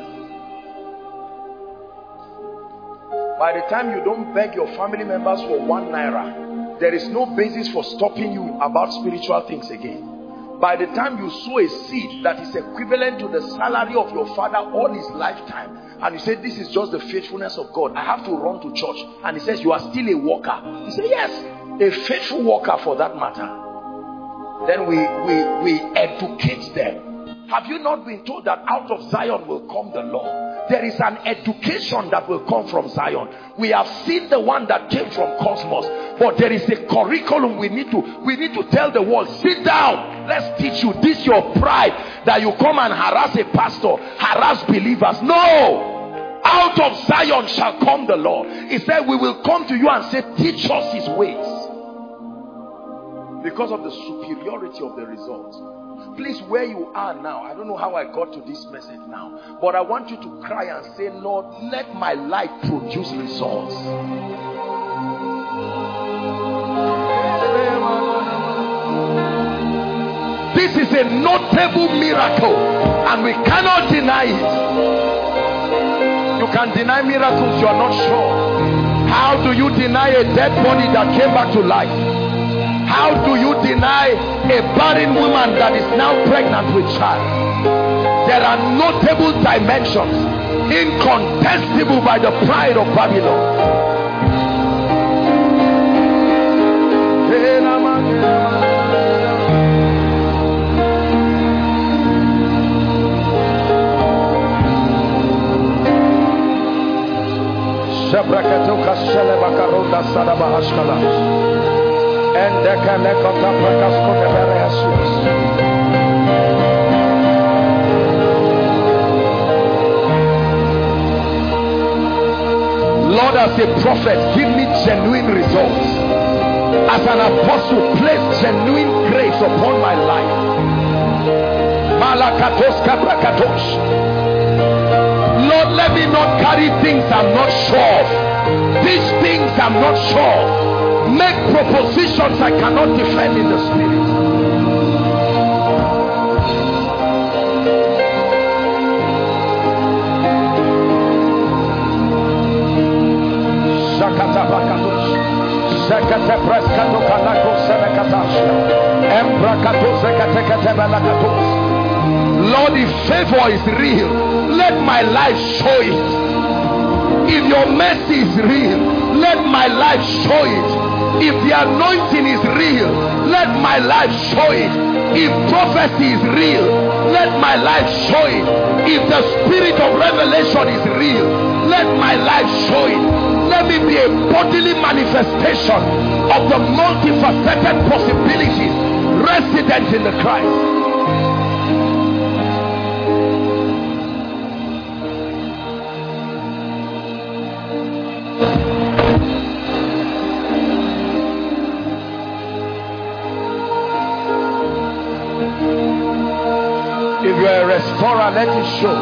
By the time you don't beg your family members for one naira, there is no basis for stopping you about spiritual things again. By the time you sow a seed that is equivalent to the salary of your father all his lifetime, and you say, this is just the faithfulness of God, I have to run to church, and he says, you are still a worker. You say, yes, a faithful worker for that matter. Then we, we, we educate them. Have you not been told that out of Zion will come the law? There is an education that will come from Zion. We have seen the one that came from Cosmos, but there is a curriculum we need to we need to tell the world, sit down, let's teach you. This your pride that you come and harass a pastor, harass believers. No! Out of Zion shall come the law. He said, we will come to you and say, teach us his ways. Because of the superiority of the results. Please, where you are now, I don't know how I got to this message now, but I want you to cry and say, Lord, let my life produce results. This is a notable miracle, and we cannot deny it. You can deny miracles you are not sure. How do you deny a dead body that came back to life? How do you deny a barren woman that is now pregnant with child? There are notable dimensions, incontestable by the pride of Babylon. Lord, as a prophet, give me genuine results. As an apostle, place genuine grace upon my life. Lord, let me not carry things I'm not sure of. These things I'm not sure of. Make propositions I cannot defend in the spirit. Lord, if favor is real, let my life show it. If your mercy is real, let my life show it. If the anointing is real, let my life show it. If prophecy is real, let my life show it. If the spirit of revelation is real, let my life show it. Let me be a bodily manifestation of the multifaceted possibilities resident in the Christ. If you are a restorer, let it show.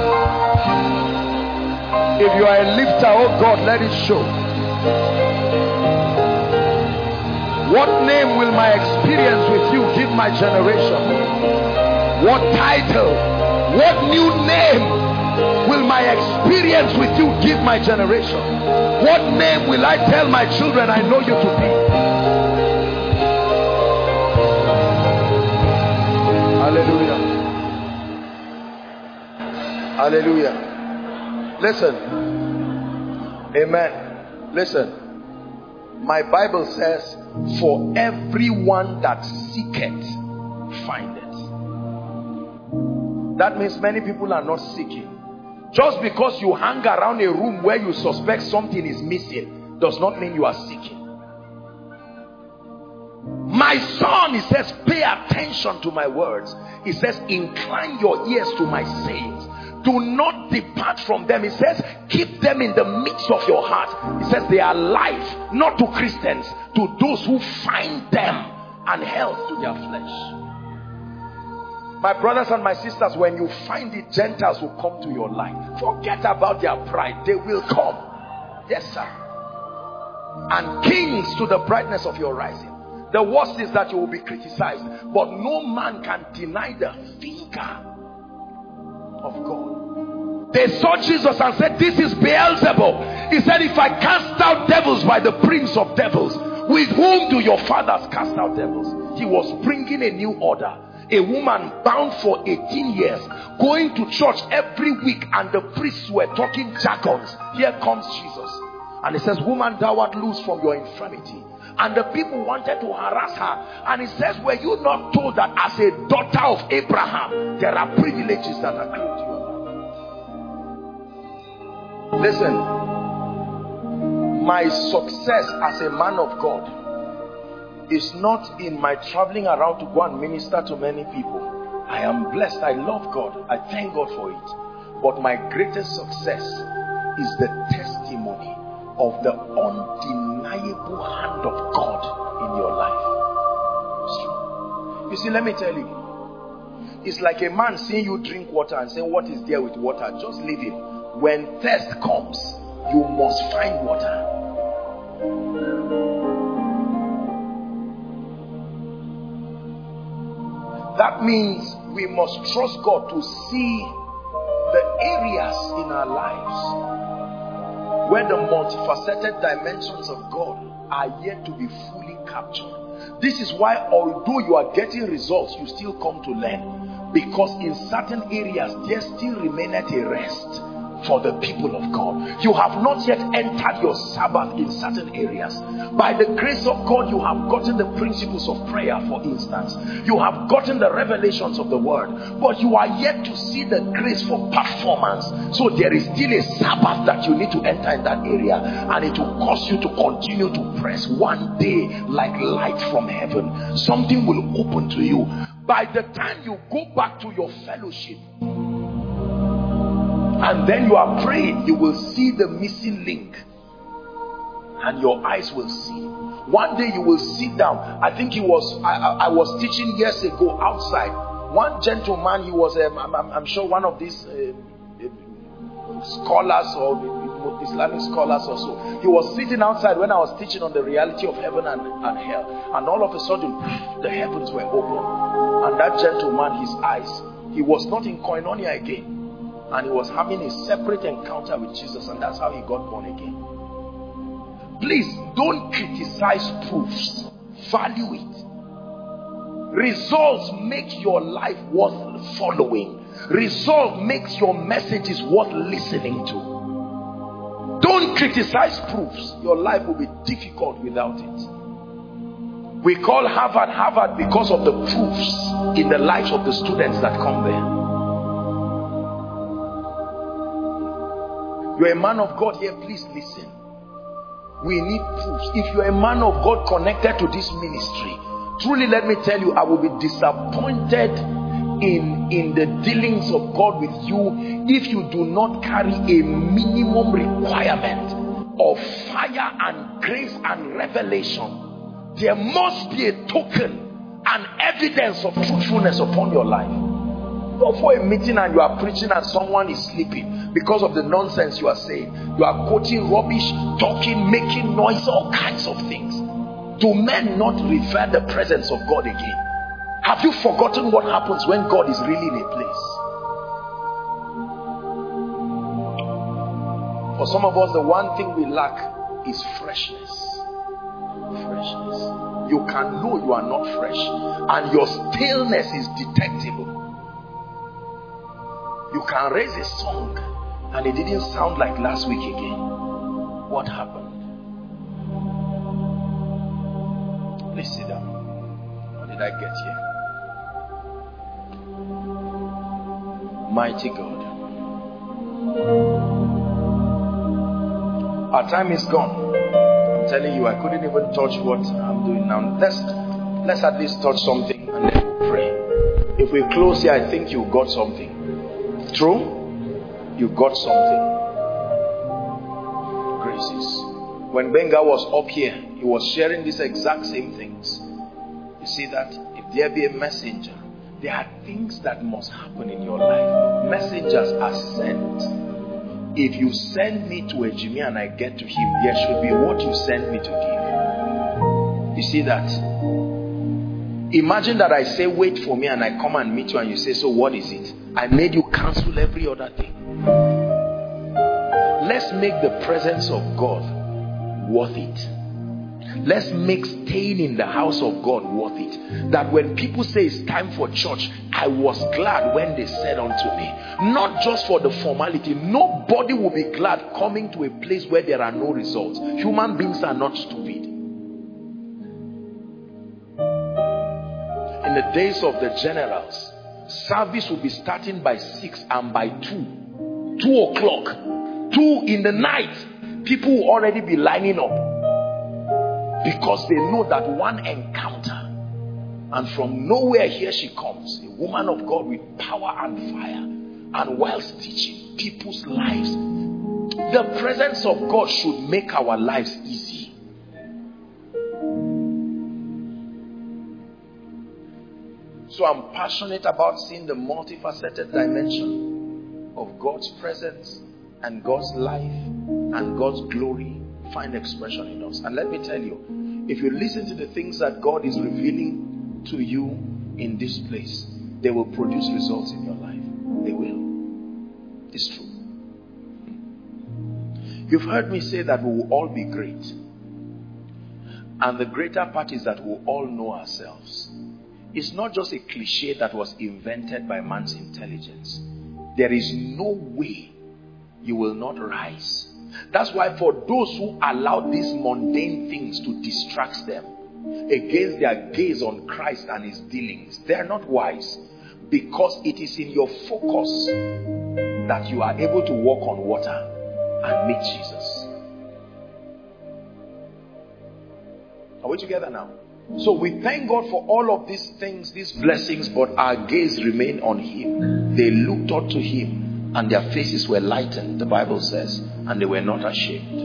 If you are a lifter, oh God, let it show. What name will my experience with you give my generation? What title, what new name will my experience with you give my generation? What name will I tell my children I know you to be? Hallelujah. Hallelujah. Listen. Amen. Listen. My Bible says, for everyone that seeketh, findeth. That means many people are not seeking. Just because you hang around a room where you suspect something is missing does not mean you are seeking. My son, he says, pay attention to my words. He says, incline your ears to my sayings. Do not depart from them. He says, keep them in the midst of your heart. He says, they are life, not to Christians, to those who find them, and health to their flesh. My brothers and my sisters, when you find it, Gentiles will come to your life. Forget about their pride. They will come. Yes, sir. And kings to the brightness of your rising. The worst is that you will be criticized, but no man can deny the finger of God. They saw Jesus and said, this is Beelzebub. He said, if I cast out devils by the prince of devils, with whom do your fathers cast out devils? He was bringing a new order. A woman bound for eighteen years, going to church every week, and the priests were talking jargons. Here comes Jesus, and he says, woman, thou art loose from your infirmity. And the people wanted to harass her, and he says, were you not told that as a daughter of Abraham there are privileges that are accrued to you? Listen, my success as a man of God is not in my traveling around to go and minister to many people. I am blessed. I love God. I thank God for it. But my greatest success is the testimony of the undeniable hand of God in your life. You see, let me tell you, it's like a man seeing you drink water and saying, what is there with water? Just leave him. When thirst comes, you must find water. That means we must trust God to see the areas in our lives where the multifaceted dimensions of God are yet to be fully captured. This is why, although you are getting results, you still come to learn, because in certain areas there still remaineth a rest for the people of God. You have not yet entered your Sabbath in certain areas. By the grace of God, you have gotten the principles of prayer, for instance. You have gotten the revelations of the word, but you are yet to see the grace for performance. So there is still a Sabbath that you need to enter in that area, and it will cause you to continue to press. One day, like light from heaven, something will open to you. By the time you go back to your fellowship, and then you are praying, you will see the missing link, and your eyes will see. One day you will sit down. I think he was I, I, I was teaching years ago outside. One gentleman, he was um, I'm, I'm sure one of these uh, uh, scholars or Islamic scholars or so. He was sitting outside when I was teaching on the reality of heaven and, and hell, and all of a sudden the heavens were open, and that gentleman, his eyes, he was not in koinonia again. And he was having a separate encounter with Jesus, and that's how he got born again. Please don't criticize proofs, value it. Results make your life worth following. Result makes your messages worth listening to. Don't criticize proofs. Your life will be difficult without it. We call Harvard Harvard because of the proofs in the lives of the students that come there. You're a man of God here, please listen. We need proofs. If you're a man of God connected to this ministry, truly let me tell you, I will be disappointed in, in the dealings of God with you if you do not carry a minimum requirement of fire and grace and revelation. There must be a token and evidence of truthfulness upon your life. Go for a meeting and you are preaching and someone is sleeping because of the nonsense you are saying. You are quoting rubbish, talking, making noise, all kinds of things. Do men not revere the presence of God again? Have you forgotten what happens when God is really in a place? For some of us, the one thing we lack is freshness. Freshness. You can know you are not fresh, and your staleness is detectable. You can raise a song and it didn't sound like last week again. What happened? Please sit down. How did I get here? Mighty God. Our time is gone. I'm telling you, I couldn't even touch what I'm doing now. Let's, let's at least touch something and then we'll pray. If we close here, I think you got something. True? You got something. Graces. When Benga was up here, he was sharing these exact same things. You see that? If there be a messenger, there are things that must happen in your life. Messengers are sent. If you send me to a Jimmy and I get to him, there should be what you send me to give. You see that? Imagine that I say wait for me and I come and meet you and you say, so what is it? I made you cancel every other thing. Let's make the presence of God worth it. Let's make staying in the house of God worth it. That when people say it's time for church, I was glad when they said unto me. Not just for the formality. Nobody will be glad coming to a place where there are no results. Human beings are not stupid. In the days of the generals, service will be starting by six and by two. Two o'clock. Two in the night. People will already be lining up. Because they know that one encounter, and from nowhere here she comes, a woman of God with power and fire, and whilst teaching people's lives, the presence of God should make our lives easy. So I'm passionate about seeing the multifaceted dimension of God's presence and God's life and God's glory find expression in us. And let me tell you, if you listen to the things that God is revealing to you in this place, they will produce results in your life. They will. It's true. You've heard me say that we will all be great. And the greater part is that we'll all know ourselves. It's not just a cliche that was invented by man's intelligence. There is no way you will not rise. That's why for those who allow these mundane things to distract them against their gaze on Christ and his dealings, they are not wise, because it is in your focus that you are able to walk on water and meet Jesus. Are we together now? So we thank God for all of these things, these blessings, but our gaze remained on him. They looked up to him and their faces were lightened, the Bible says, and they were not ashamed.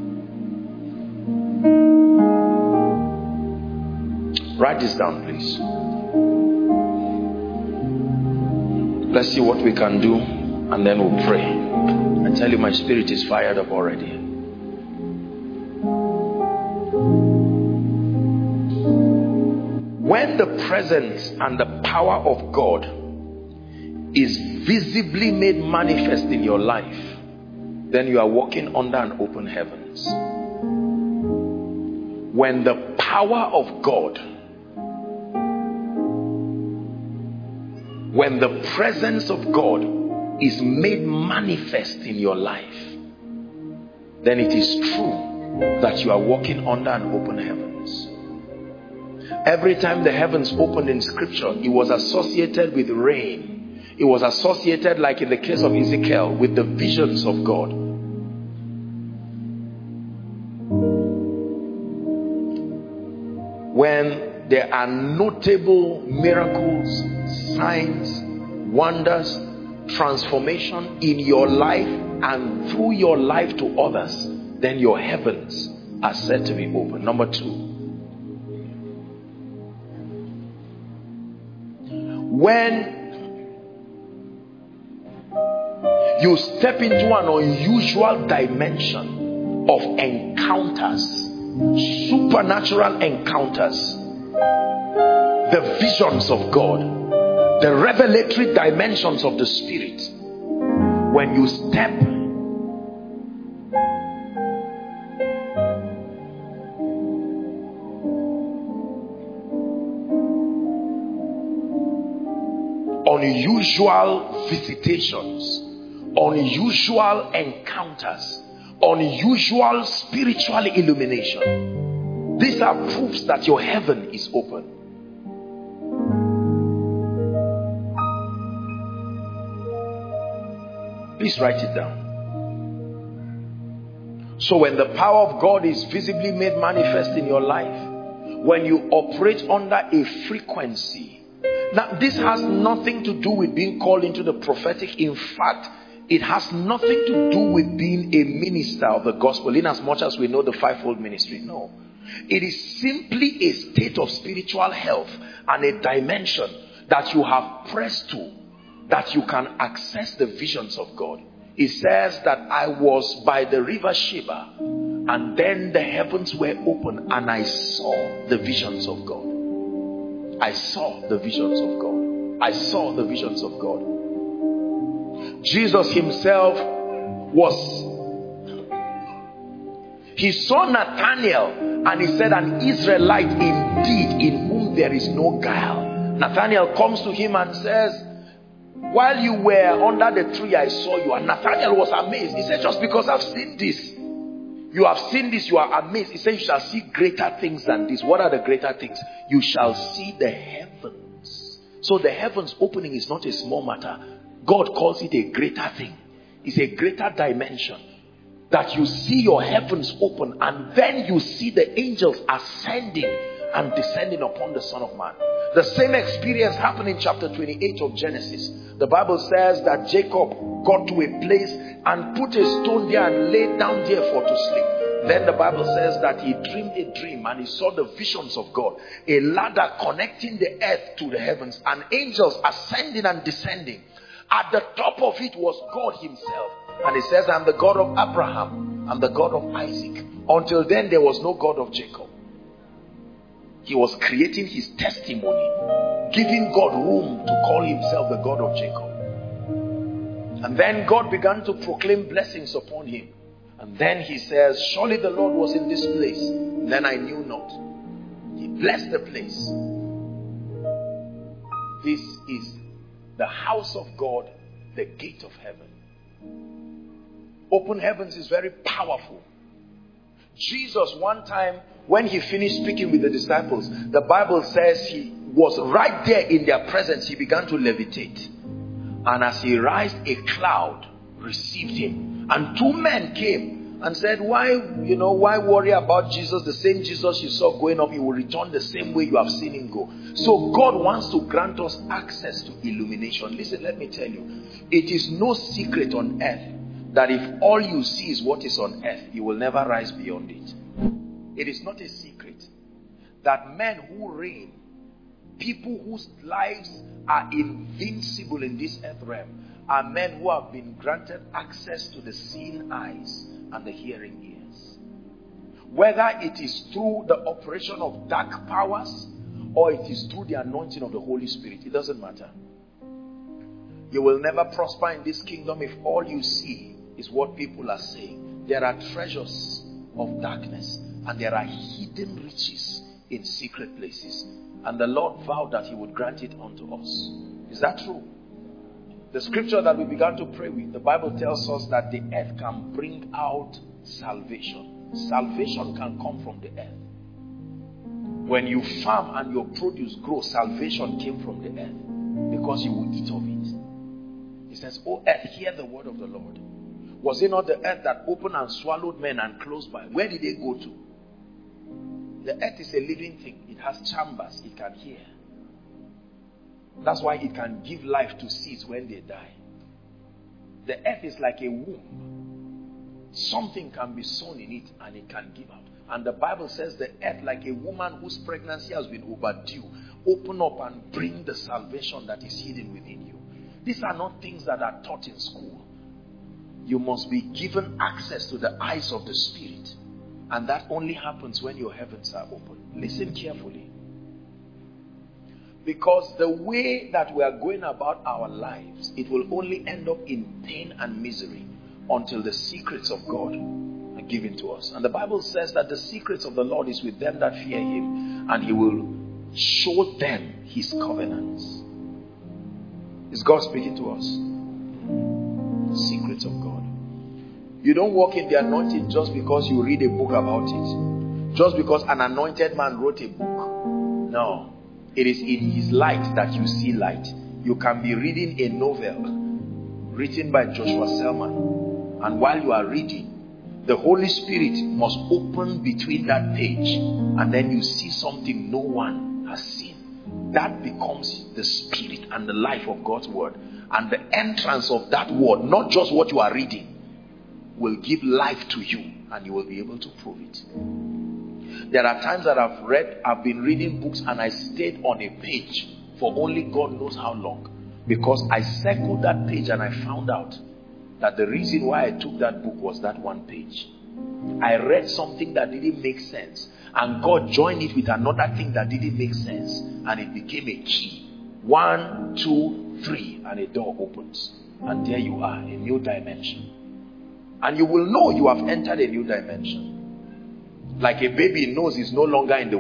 Write this down, please. Let's see what we can do and then we'll pray. I tell you, my spirit is fired up already. When the presence and the power of God is visibly made manifest in your life, then you are walking under an open heavens. When the power of God, when the presence of God is made manifest in your life, then it is true that you are walking under an open heavens. Every time the heavens opened in scripture, it was associated with rain. It was associated, like in the case of Ezekiel, with the visions of God. When there are notable miracles, signs, wonders, transformation in your life and through your life to others, then your heavens are said to be open. Number two, when you step into an unusual dimension of encounters, supernatural encounters, the visions of God, the revelatory dimensions of the Spirit, when you step unusual visitations, unusual encounters, unusual spiritual illumination, these are proofs that your heaven is open. Please write it down. So when the power of God is visibly made manifest in your life, when you operate under a frequency. Now, this has nothing to do with being called into the prophetic. In fact, it has nothing to do with being a minister of the gospel, in as much as we know the fivefold ministry. No. It is simply a state of spiritual health and a dimension that you have pressed to, that you can access the visions of God. It says that I was by the river Sheba, and then the heavens were open, and I saw the visions of God. I saw the visions of God. I saw the visions of God. Jesus himself was, he saw Nathanael and he said, an Israelite indeed, in whom there is no guile. Nathanael comes to him and says, while you were under the tree, I saw you. And Nathanael was amazed. He said, just because I've seen this, you have seen this, you are amazed. He said, you shall see greater things than this. What are the greater things? You shall see the heavens. So the heavens opening is not a small matter. God calls it a greater thing. It's a greater dimension. That you see your heavens open, and then you see the angels ascending and descending upon the Son of Man. The same experience happened in chapter twenty-eight of Genesis. The Bible says that Jacob got to a place and put a stone there and laid down there for to sleep. Then the Bible says that he dreamed a dream and he saw the visions of God. A ladder connecting the earth to the heavens, and angels ascending and descending. At the top of it was God himself. And he says, I'm the God of Abraham, I'm the God of Isaac. Until then, there was no God of Jacob. He was creating his testimony, giving God room to call himself the God of Jacob. And then God began to proclaim blessings upon him. And then he says, surely the Lord was in this place. Then I knew not. He blessed the place. This is the house of God, the gate of heaven. Open heavens is very powerful. Jesus, one time when he finished speaking with the disciples, the Bible says he was right there in their presence. He began to levitate, and as he rised, a cloud received him, and two men came and said, why, you know, why worry about Jesus? The same Jesus you saw going up, he will return the same way you have seen him go. So God wants to grant us access to illumination. Listen, let me tell you, it is no secret on earth that if all you see is what is on earth, you will never rise beyond it. It is not a secret that men who reign, people whose lives are invincible in this earth realm, are men who have been granted access to the seeing eyes and the hearing ears. Whether it is through the operation of dark powers or it is through the anointing of the Holy Spirit, it doesn't matter. You will never prosper in this kingdom if all you see is what people are saying. There are treasures of darkness and there are hidden riches in secret places. And the Lord vowed that he would grant it unto us. Is that true? The scripture that we began to pray with, the Bible tells us that the earth can bring out salvation. Salvation can come from the earth. When you farm and your produce grows, salvation came from the earth because you will eat of it. He says, "O earth, hear the word of the Lord." Was it not the earth that opened and swallowed men and closed by? Where did they go to? The earth is a living thing. It has chambers. It can hear. That's why it can give life to seeds when they die. The earth is like a womb. Something can be sown in it and it can give out. And the Bible says the earth, like a woman whose pregnancy has been overdue, open up and bring the salvation that is hidden within you. These are not things that are taught in school. You must be given access to the eyes of the Spirit. And that only happens when your heavens are open. Listen carefully. Because the way that we are going about our lives, it will only end up in pain and misery until the secrets of God are given to us. And the Bible says that the secrets of the Lord is with them that fear him, and he will show them his covenants. Is God speaking to us? The secrets of God. You don't walk in the anointing just because you read a book about it. Just because an anointed man wrote a book. No. It is in his light that you see light. You can be reading a novel written by Joshua Selman, and while you are reading, the Holy Spirit must open between that page, and then you see something no one has seen. That becomes the spirit and the life of God's word. And the entrance of that word, not just what you are reading, will give life to you, and you will be able to prove it. There are times that I've read, I've been reading books and I stayed on a page for only God knows how long. Because I circled that page and I found out that the reason why I took that book was that one page. I read something that didn't make sense, and God joined it with another thing that didn't make sense, and it became a key. One, two, three, and a door opens. And there you are, a new dimension. And you will know you have entered a new dimension. Like a baby knows he's no longer in the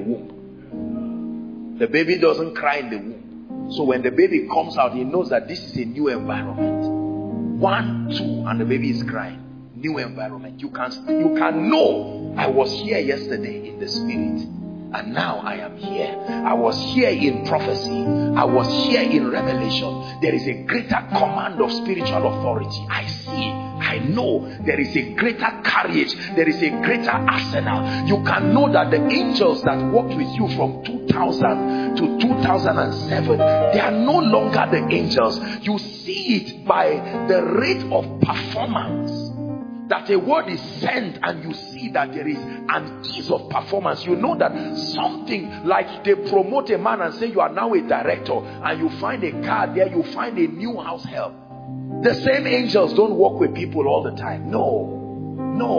womb. The baby doesn't cry in the womb. So when the baby comes out, he knows that this is a new environment. One, two, and the baby is crying. New environment. You can, you can know, I was here yesterday in the spirit, and now I am here. I was here in prophecy. I was here in revelation. There is a greater command of spiritual authority. I see. I know there is a greater courage. There is a greater arsenal. You can know that the angels that walked with you from two thousand to two thousand seven, they are no longer the angels. You see it by the rate of performance. That a word is sent and you see that there is an ease of performance. You know that something like they promote a man and say you are now a director, and you find a car there, you find a new house help. The same angels don't work with people all the time. No.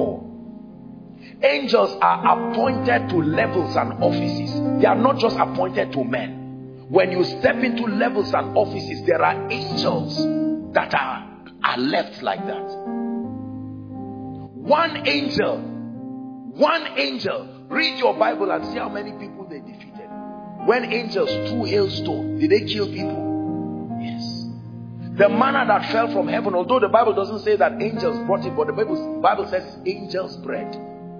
No. Angels are appointed to levels and offices. They are not just appointed to men. When you step into levels and offices, there are angels that are, are left like that. One angel, one angel, read your Bible and see how many people they defeated. When angels threw hailstone, did they kill people? Yes. The manna that fell from heaven, although the Bible doesn't say that angels brought it, but the Bible, Bible says it's angels' bread.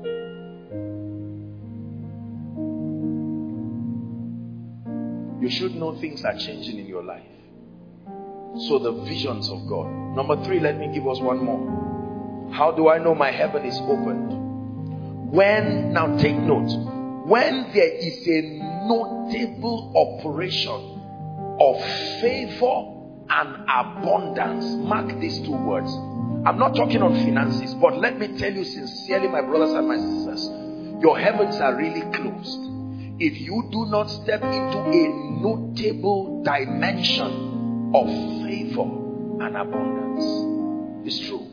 You should know things are changing in your life. So the visions of God. Number three, let me give us one more. How do I know my heaven is opened? When, now take note, when there is a notable operation of favor and abundance. Mark these two words. I'm not talking on finances, but let me tell you sincerely, my brothers and my sisters, your heavens are really closed if you do not step into a notable dimension of favor and abundance. It's true.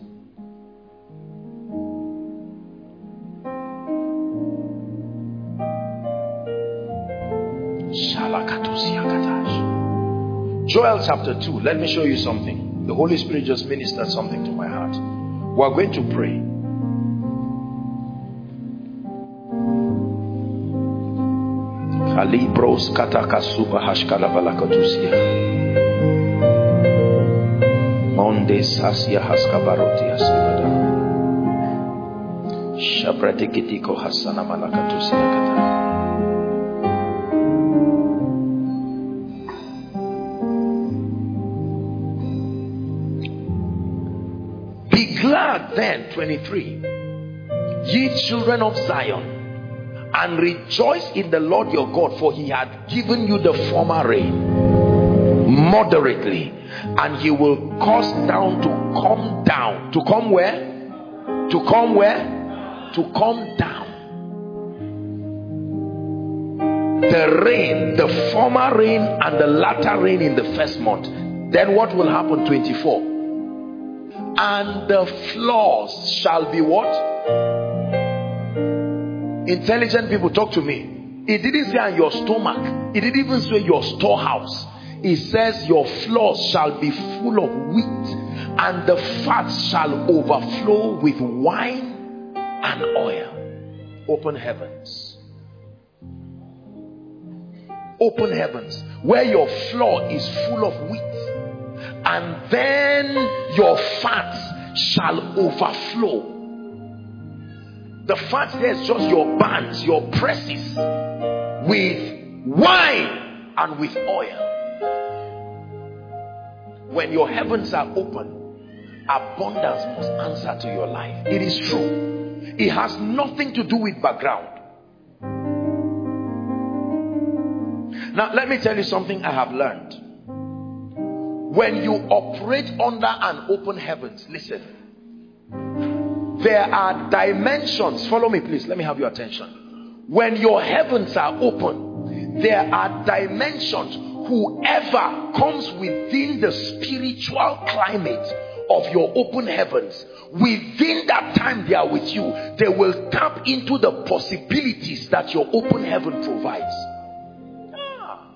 Joel chapter two. Let me show you something. The Holy Spirit just ministered something to my heart. We are going to pray. Kalibros katakasuba hashkala balakatusia. Monde sasia haskabarotia sibada. Shabratikitiko hasana malakatusia kata. Mark then, twenty-three, ye children of Zion, and rejoice in the Lord your God, for he had given you the former rain moderately, and he will cause down to come down. To come where? To come where? To come down. The rain, the former rain and the latter rain in the first month. Then what will happen? twenty-four. And the floors shall be what? Intelligent people, talk to me. It didn't say on your stomach. It didn't even say your storehouse. It says your floors shall be full of wheat, and the fats shall overflow with wine and oil. Open heavens. Open heavens. Where your floor is full of wheat, and then your fats shall overflow. The fat there is just your bands, your presses, with wine and with oil. When your heavens are open, abundance must answer to your life. It is true. It has nothing to do with background. Now let me tell you something I have learned. When you operate under an open heavens, listen, there are dimensions. Follow me please, let me have your attention. When your heavens are open, there are dimensions. Whoever comes within the spiritual climate of your open heavens, within that time they are with you, they will tap into the possibilities that your open heaven provides. Ah.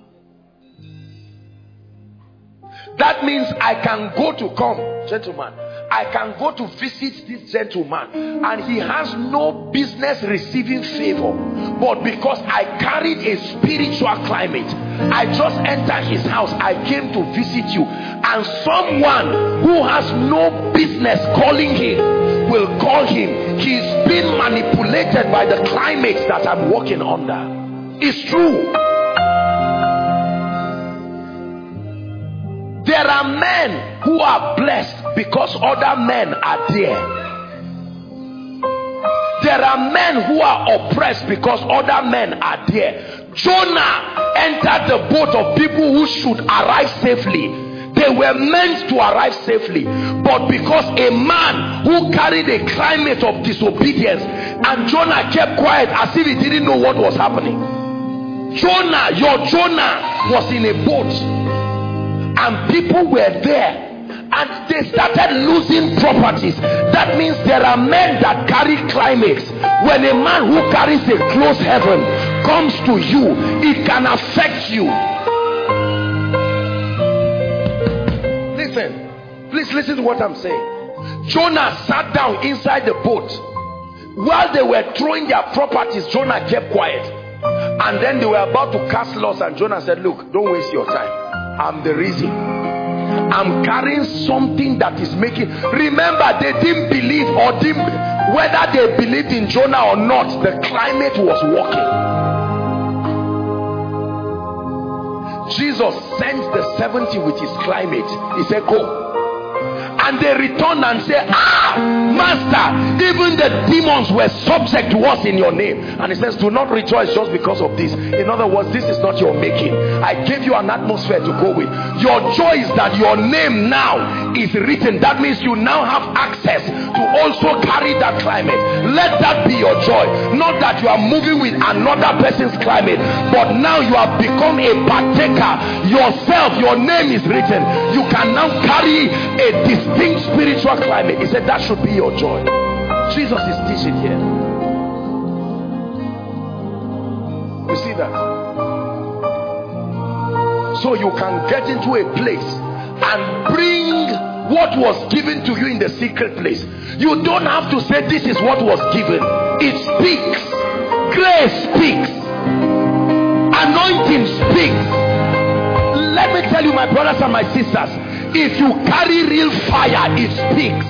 That means I can go to come, gentlemen, I can go to visit this gentleman and he has no business receiving favor, but because I carried a spiritual climate, I just entered his house, I came to visit you, and someone who has no business calling him will call him. He's been manipulated by the climates that I'm working under. It's true. There are men who are blessed because other men are there. There are men who are oppressed because other men are there. Jonah entered the boat of people who should arrive safely. They were meant to arrive safely, but because a man who carried a climate of disobedience, and Jonah kept quiet as if he didn't know what was happening. Jonah, your Jonah was in a boat, and people were there, and they started losing properties. That means there are men that carry climates. When a man who carries a close heaven comes to you, it can affect you. Listen, please listen to what I'm saying. Jonah sat down inside the boat. While they were throwing their properties, Jonah kept quiet. And then they were about to cast lots, and Jonah said, look, don't waste your time. I'm the reason. I'm carrying something that is making. Remember, they didn't believe, or didn't, whether they believed in Jonah or not, the climate was working. Jesus sent the seventy with his climate. He said, go. And they returned and said, ah, master, even the demons were subject to us in your name. And he says, do not rejoice just because of this. In other words, this is not your making. I gave you an atmosphere to go with. Your joy is that your name now is written. That means you now have access to also carry that climate. Let that be your joy. Not that you are moving with another person's climate, but now you have become a partaker yourself. Your name is written. You can now carry a distinct spiritual climate. He said that should be your joy. Jesus is teaching here. You see that? So you can get into a place and bring what was given to you in the secret place. You don't have to say this is what was given. It speaks. Grace speaks. Anointing speaks. Let me tell you, my brothers and my sisters, if you carry real fire, it speaks.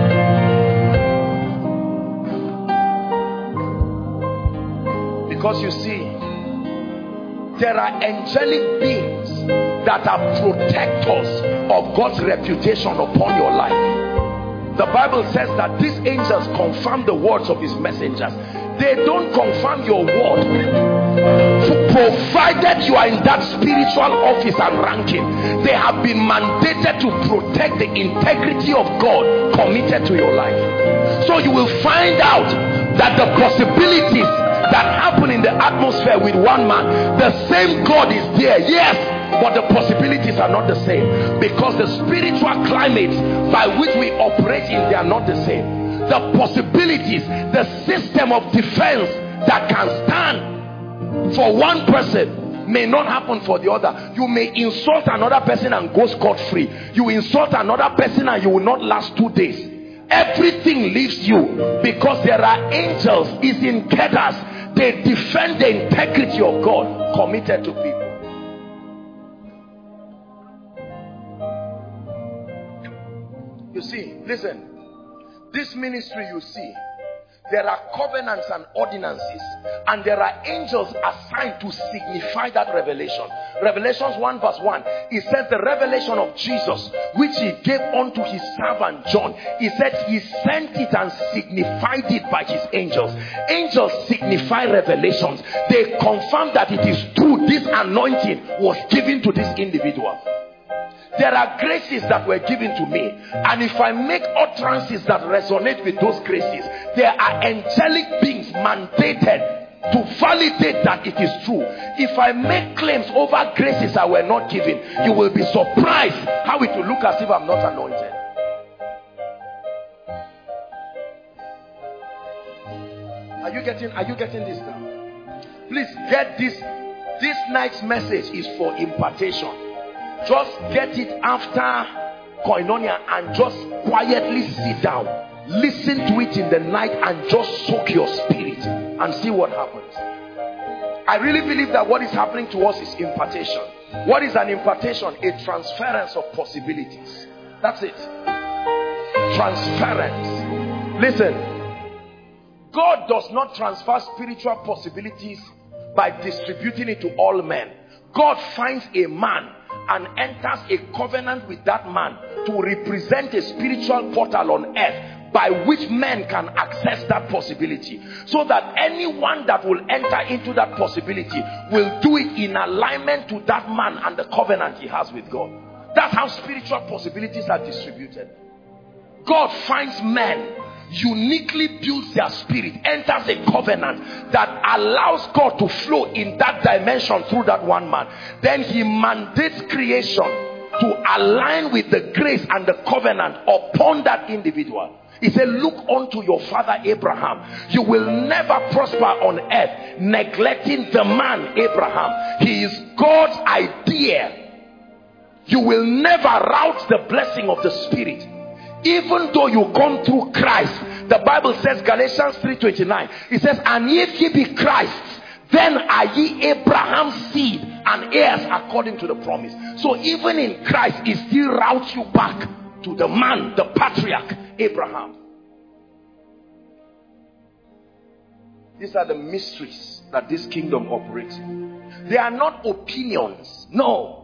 Because you see, there are angelic beings that are protectors of God's reputation upon your life. The Bible says that these angels confirm the words of his messengers. They don't confirm your word, provided you are in that spiritual office and ranking. They have been mandated to protect the integrity of God committed to your life. So you will find out that the possibilities that happen in the atmosphere with one man, the same God is there, yes, but the possibilities are not the same, because the spiritual climates by which we operate in, they are not the same. The possibilities, the system of defense that can stand for one person may not happen for the other. You may insult another person and go scot-free. You insult another person and you will not last two days. Everything leaves you because there are angels, is in kedas. They defend the integrity of God committed to people. You see, listen, this ministry you see, there are covenants and ordinances, and there are angels assigned to signify that revelation. Revelations one verse one, it says the revelation of Jesus which he gave unto his servant John. He said he sent it and signified it by his angels. Angels signify revelations. They confirm that it is true. This anointing was given to this individual. There are graces that were given to me, and if I make utterances that resonate with those graces, there are angelic beings mandated to validate that it is true. If I make claims over graces I were not given, you will be surprised how it will look as if I'm not anointed. Are you getting, are you getting this now? Please get this. This night's message is for impartation. Just get it after koinonia and just quietly sit down. Listen to it in the night and just soak your spirit and see what happens. I really believe that what is happening to us is impartation. What is an impartation? A transference of possibilities. That's it. Transference. Listen, God does not transfer spiritual possibilities by distributing it to all men. God finds a man and enters a covenant with that man to represent a spiritual portal on earth by which men can access that possibility, so that anyone that will enter into that possibility will do it in alignment to that man and the covenant he has with God. That's how spiritual possibilities are distributed. God finds men, uniquely builds their spirit, enters a covenant that allows God to flow in that dimension through that one man. Then he mandates creation to align with the grace and the covenant upon that individual. He said, look unto your father Abraham. You will never prosper on earth neglecting the man Abraham. He is God's idea. You will never rout the blessing of the Spirit. Even though you come through Christ, the Bible says, Galatians three twenty-nine, it says, and if ye be Christ's, then are ye Abraham's seed and heirs according to the promise. So even in Christ, it still routes you back to the man, the patriarch Abraham. These are the mysteries that this kingdom operates in. They are not opinions, no.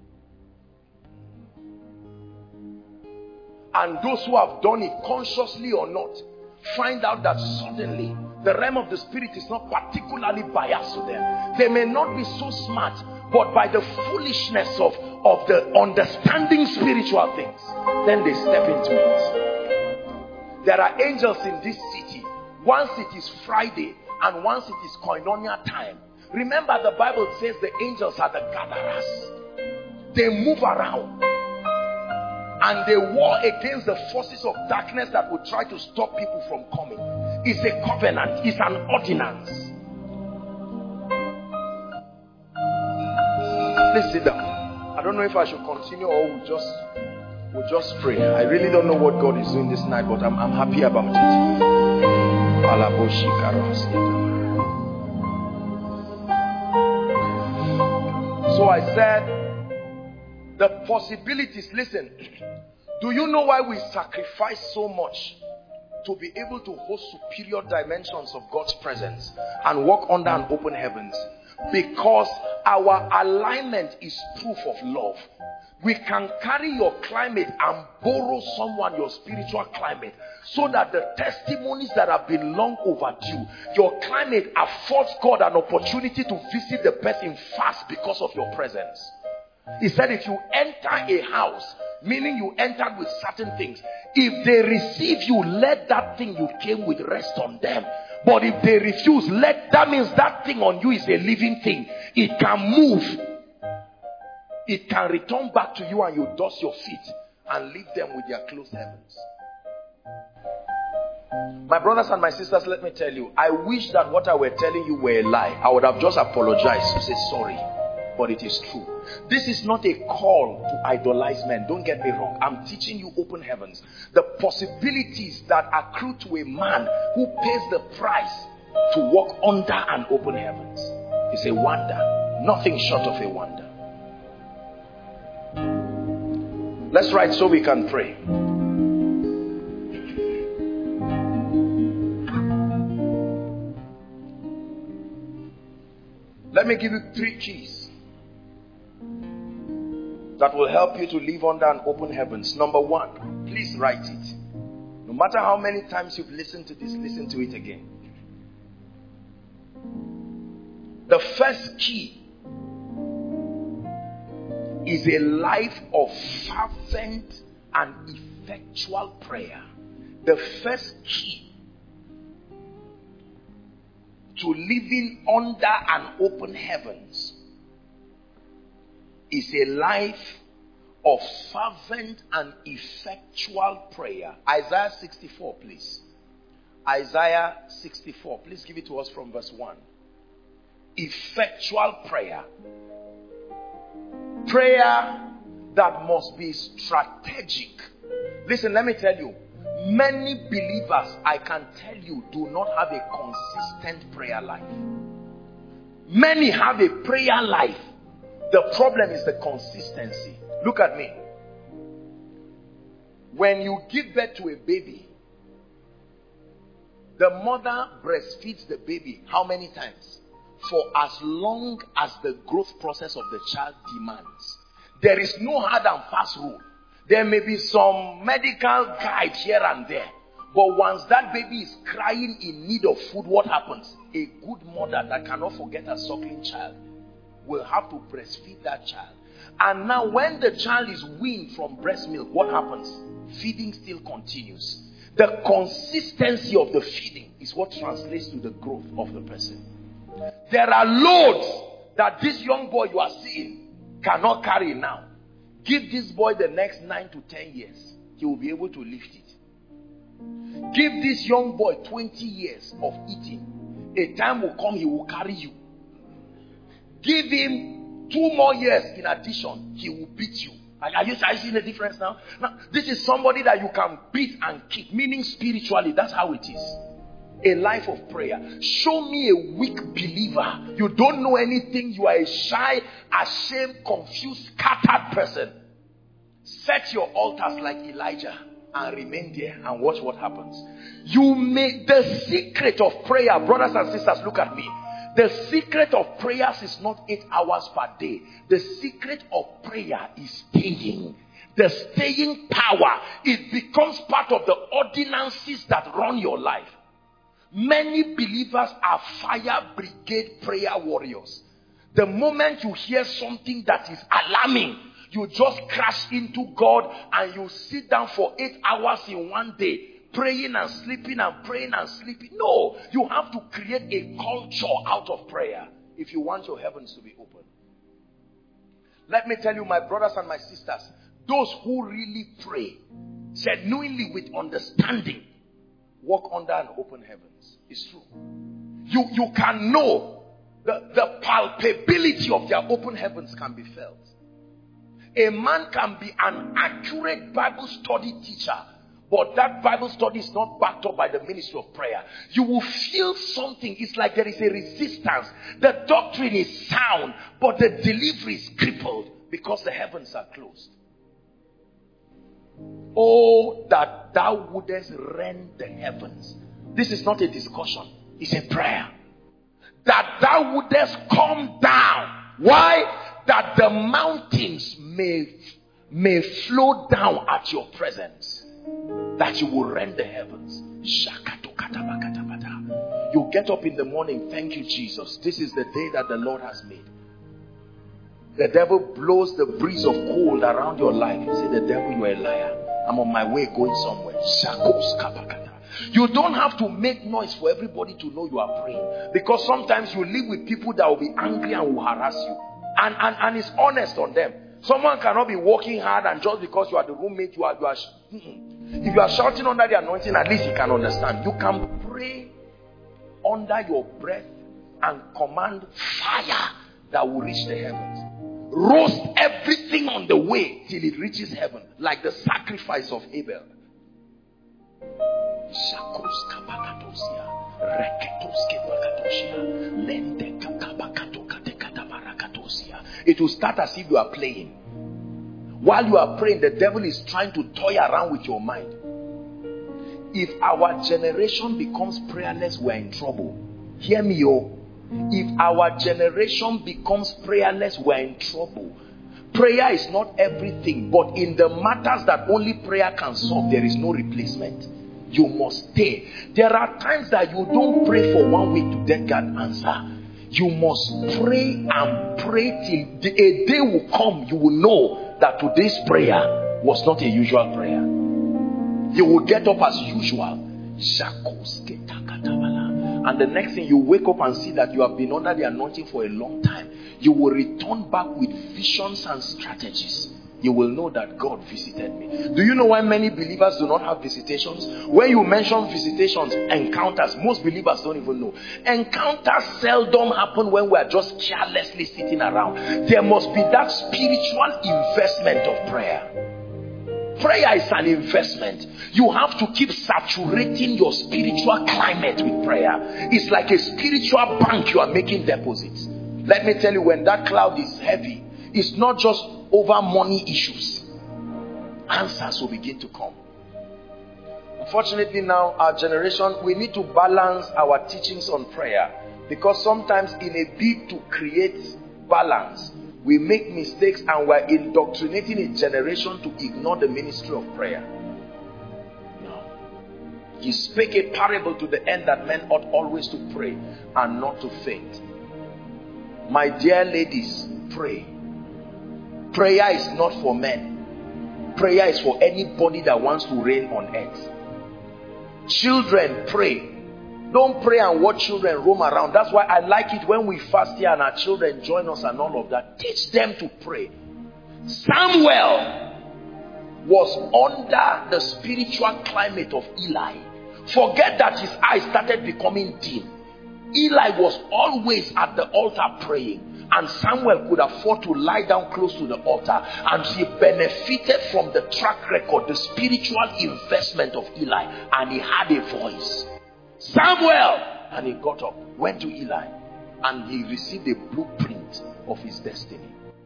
And those who have done it consciously or not find out that suddenly the realm of the spirit is not particularly biased to them. They may not be so smart, but by the foolishness of, of the understanding spiritual things, then they step into it. There are angels in this city. Once it is Friday and once it is koinonia time. Remember, the Bible says the angels are the gatherers. They move around and they war against the forces of darkness that would try to stop people from coming. It's a covenant. It's an ordinance. Please sit down. I don't know if I should continue or we'll just, we'll just pray. I really don't know what God is doing this night, but I'm, I'm happy about it. So I said, the possibilities, listen, do you know why we sacrifice so much to be able to host superior dimensions of God's presence and walk under an open heavens? Because our alignment is proof of love. We can carry your climate and borrow someone your spiritual climate, so that the testimonies that have been long overdue, your climate affords God an opportunity to visit the person fast because of your presence. He said if you enter a house, meaning you entered with certain things, if they receive you, let that thing you came with rest on them. But if they refuse, let that means that thing on you is a living thing. It can move. It can return back to you, and you dust your feet and leave them with their closed heavens. My brothers and my sisters, let me tell you, I wish that what I were telling you were a lie. I would have just apologized to say sorry. But it is true. This is not a call to idolize men. Don't get me wrong. I'm teaching you open heavens. The possibilities that accrue to a man who pays the price to walk under an open heavens is a wonder. Nothing short of a wonder. Let's write so we can pray. Let me give you three keys that will help you to live under an open heavens. Number one, please write it. No matter how many times you've listened to this, listen to it again. The first key is a life of fervent and effectual prayer. The first key to living under an open heavens is a life of fervent and effectual prayer. Isaiah sixty-four, please. Isaiah sixty-four. Please give it to us from verse one. Effectual prayer. Prayer that must be strategic. Listen, let me tell you, many believers, I can tell you, do not have a consistent prayer life. Many have a prayer life. The problem is the consistency. Look at me. When you give birth to a baby, the mother breastfeeds the baby how many times? For as long as the growth process of the child demands. There is no hard and fast rule. There may be some medical guide here and there. But once that baby is crying in need of food, what happens? A good mother that cannot forget her suckling child will have to breastfeed that child. And now when the child is weaned from breast milk, what happens? Feeding still continues. The consistency of the feeding is what translates to the growth of the person. There are loads that this young boy you are seeing cannot carry now. Give this boy the next nine to ten years. He will be able to lift it. Give this young boy twenty years of eating. A time will come he will carry you. Give him two more years in addition. He will beat you. Are you, are you seeing the difference now? Now, this is somebody that you can beat and kick. Meaning spiritually, that's how it is. A life of prayer. Show me a weak believer. You don't know anything. You are a shy, ashamed, confused, scattered person. Set your altars like Elijah and remain there and watch what happens. You may, the secret of prayer, brothers and sisters, look at me. The secret of prayers is not eight hours per day. The secret of prayer is staying. The staying power, it becomes part of the ordinances that run your life. Many believers are fire brigade prayer warriors. The moment you hear something that is alarming, you just crash into God and you sit down for eight hours in one day, praying and sleeping and praying and sleeping. No, you have to create a culture out of prayer if you want your heavens to be open. Let me tell you, my brothers and my sisters, those who really pray genuinely with understanding walk under an open heavens. It's true. You, you can know the, the palpability of their open heavens can be felt. A man can be an accurate Bible study teacher, but that Bible study is not backed up by the ministry of prayer. You will feel something. It's like there is a resistance. The doctrine is sound, but the delivery is crippled because the heavens are closed. Oh, that thou wouldest rend the heavens. This is not a discussion. It's a prayer. That thou wouldest come down. Why? That the mountains may may flow down at your presence, that you will rend the heavens. You get up in the morning, thank you, Jesus. This is the day that the Lord has made. The devil blows the breeze of cold around your life. You say, the devil, you are a liar. I'm on my way going somewhere. You don't have to make noise for everybody to know you are praying. Because sometimes you live with people that will be angry and will harass you. And, and, and it's honest on them. Someone cannot be working hard and just because you are the roommate, you are, you are if you are shouting under the anointing, at least he can understand. You can pray under your breath and command fire that will reach the heavens. Roast everything on the way till it reaches heaven, like the sacrifice of Abel. It will start as if you are playing. While you are praying, the devil is trying to toy around with your mind. If our generation becomes prayerless, we're in trouble. Hear me, oh. If our generation becomes prayerless, we're in trouble. Prayer is not everything, but in the matters that only prayer can solve, there is no replacement. You must stay. There are times that you don't pray for one week to then get an answer. You must pray and pray till a day will come. You will know that today's prayer was not a usual prayer. You will get up as usual. And the next thing, you wake up and see that you have been under the anointing for a long time. You will return back with visions and strategies. You will know that God visited me. Do you know why many believers do not have visitations? When you mention visitations, encounters, most believers don't even know. Encounters seldom happen when we are just carelessly sitting around. There must be that spiritual investment of prayer. Prayer is an investment. You have to keep saturating your spiritual climate with prayer. It's like a spiritual bank you are making deposits. Let me tell you, when that cloud is heavy, it's not just over money issues. Answers will begin to come. Unfortunately now, our generation, we need to balance our teachings on prayer. Because sometimes in a bid to create balance, we make mistakes and we're indoctrinating a generation to ignore the ministry of prayer. No. He spake a parable to the end that men ought always to pray and not to faint. My dear ladies, pray. Prayer is not for men. Prayer is for anybody that wants to reign on earth. Children, pray. Don't pray and watch children roam around. That's why I like it when we fast here and our children join us and all of that. Teach them to pray. Samuel was under the spiritual climate of Eli. Forget that his eyes started becoming dim. Eli was always at the altar praying. And Samuel could afford to lie down close to the altar. And he benefited from the track record, the spiritual investment of Eli. And he had a voice. Samuel! And he got up, went to Eli, and he received a blueprint of his destiny.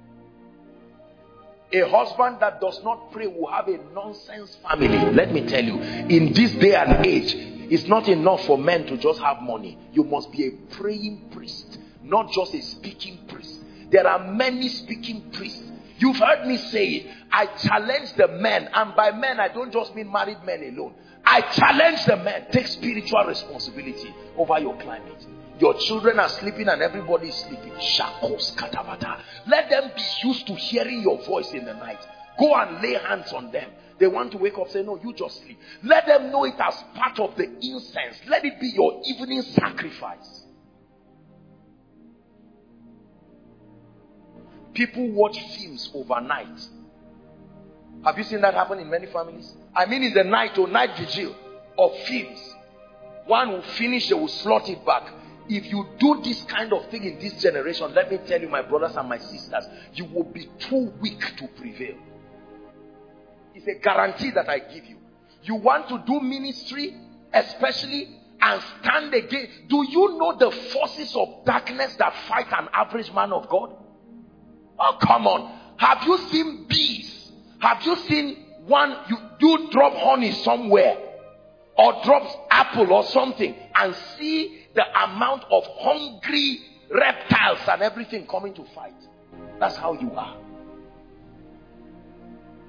A husband that does not pray will have a nonsense family. Let me tell you, in this day and age, it's not enough for men to just have money. You must be a praying priest, not just a speaking priest. There are many speaking priests. You've heard me say it. I challenge the men, and by men I don't just mean married men alone. I challenge the men. Take spiritual responsibility over your climate. Your children are sleeping and everybody is sleeping. Shakos katabata. Let them be used to hearing your voice in the night. Go and lay hands on them. They want to wake up, say, no, you just sleep. Let them know it as part of the incense. Let it be your evening sacrifice. People watch films overnight. Have you seen that happen in many families? I mean in the night or night vigil of films. One will finish, they will slot it back. If you do this kind of thing in this generation, let me tell you, my brothers and my sisters, you will be too weak to prevail. It's a guarantee that I give you. You want to do ministry, especially, and stand against. Do you know the forces of darkness that fight an average man of God? Oh, come on. Have you seen bees? Have you seen one, you do drop honey somewhere or drops apple or something and see the amount of hungry reptiles and everything coming to fight? That's how you are.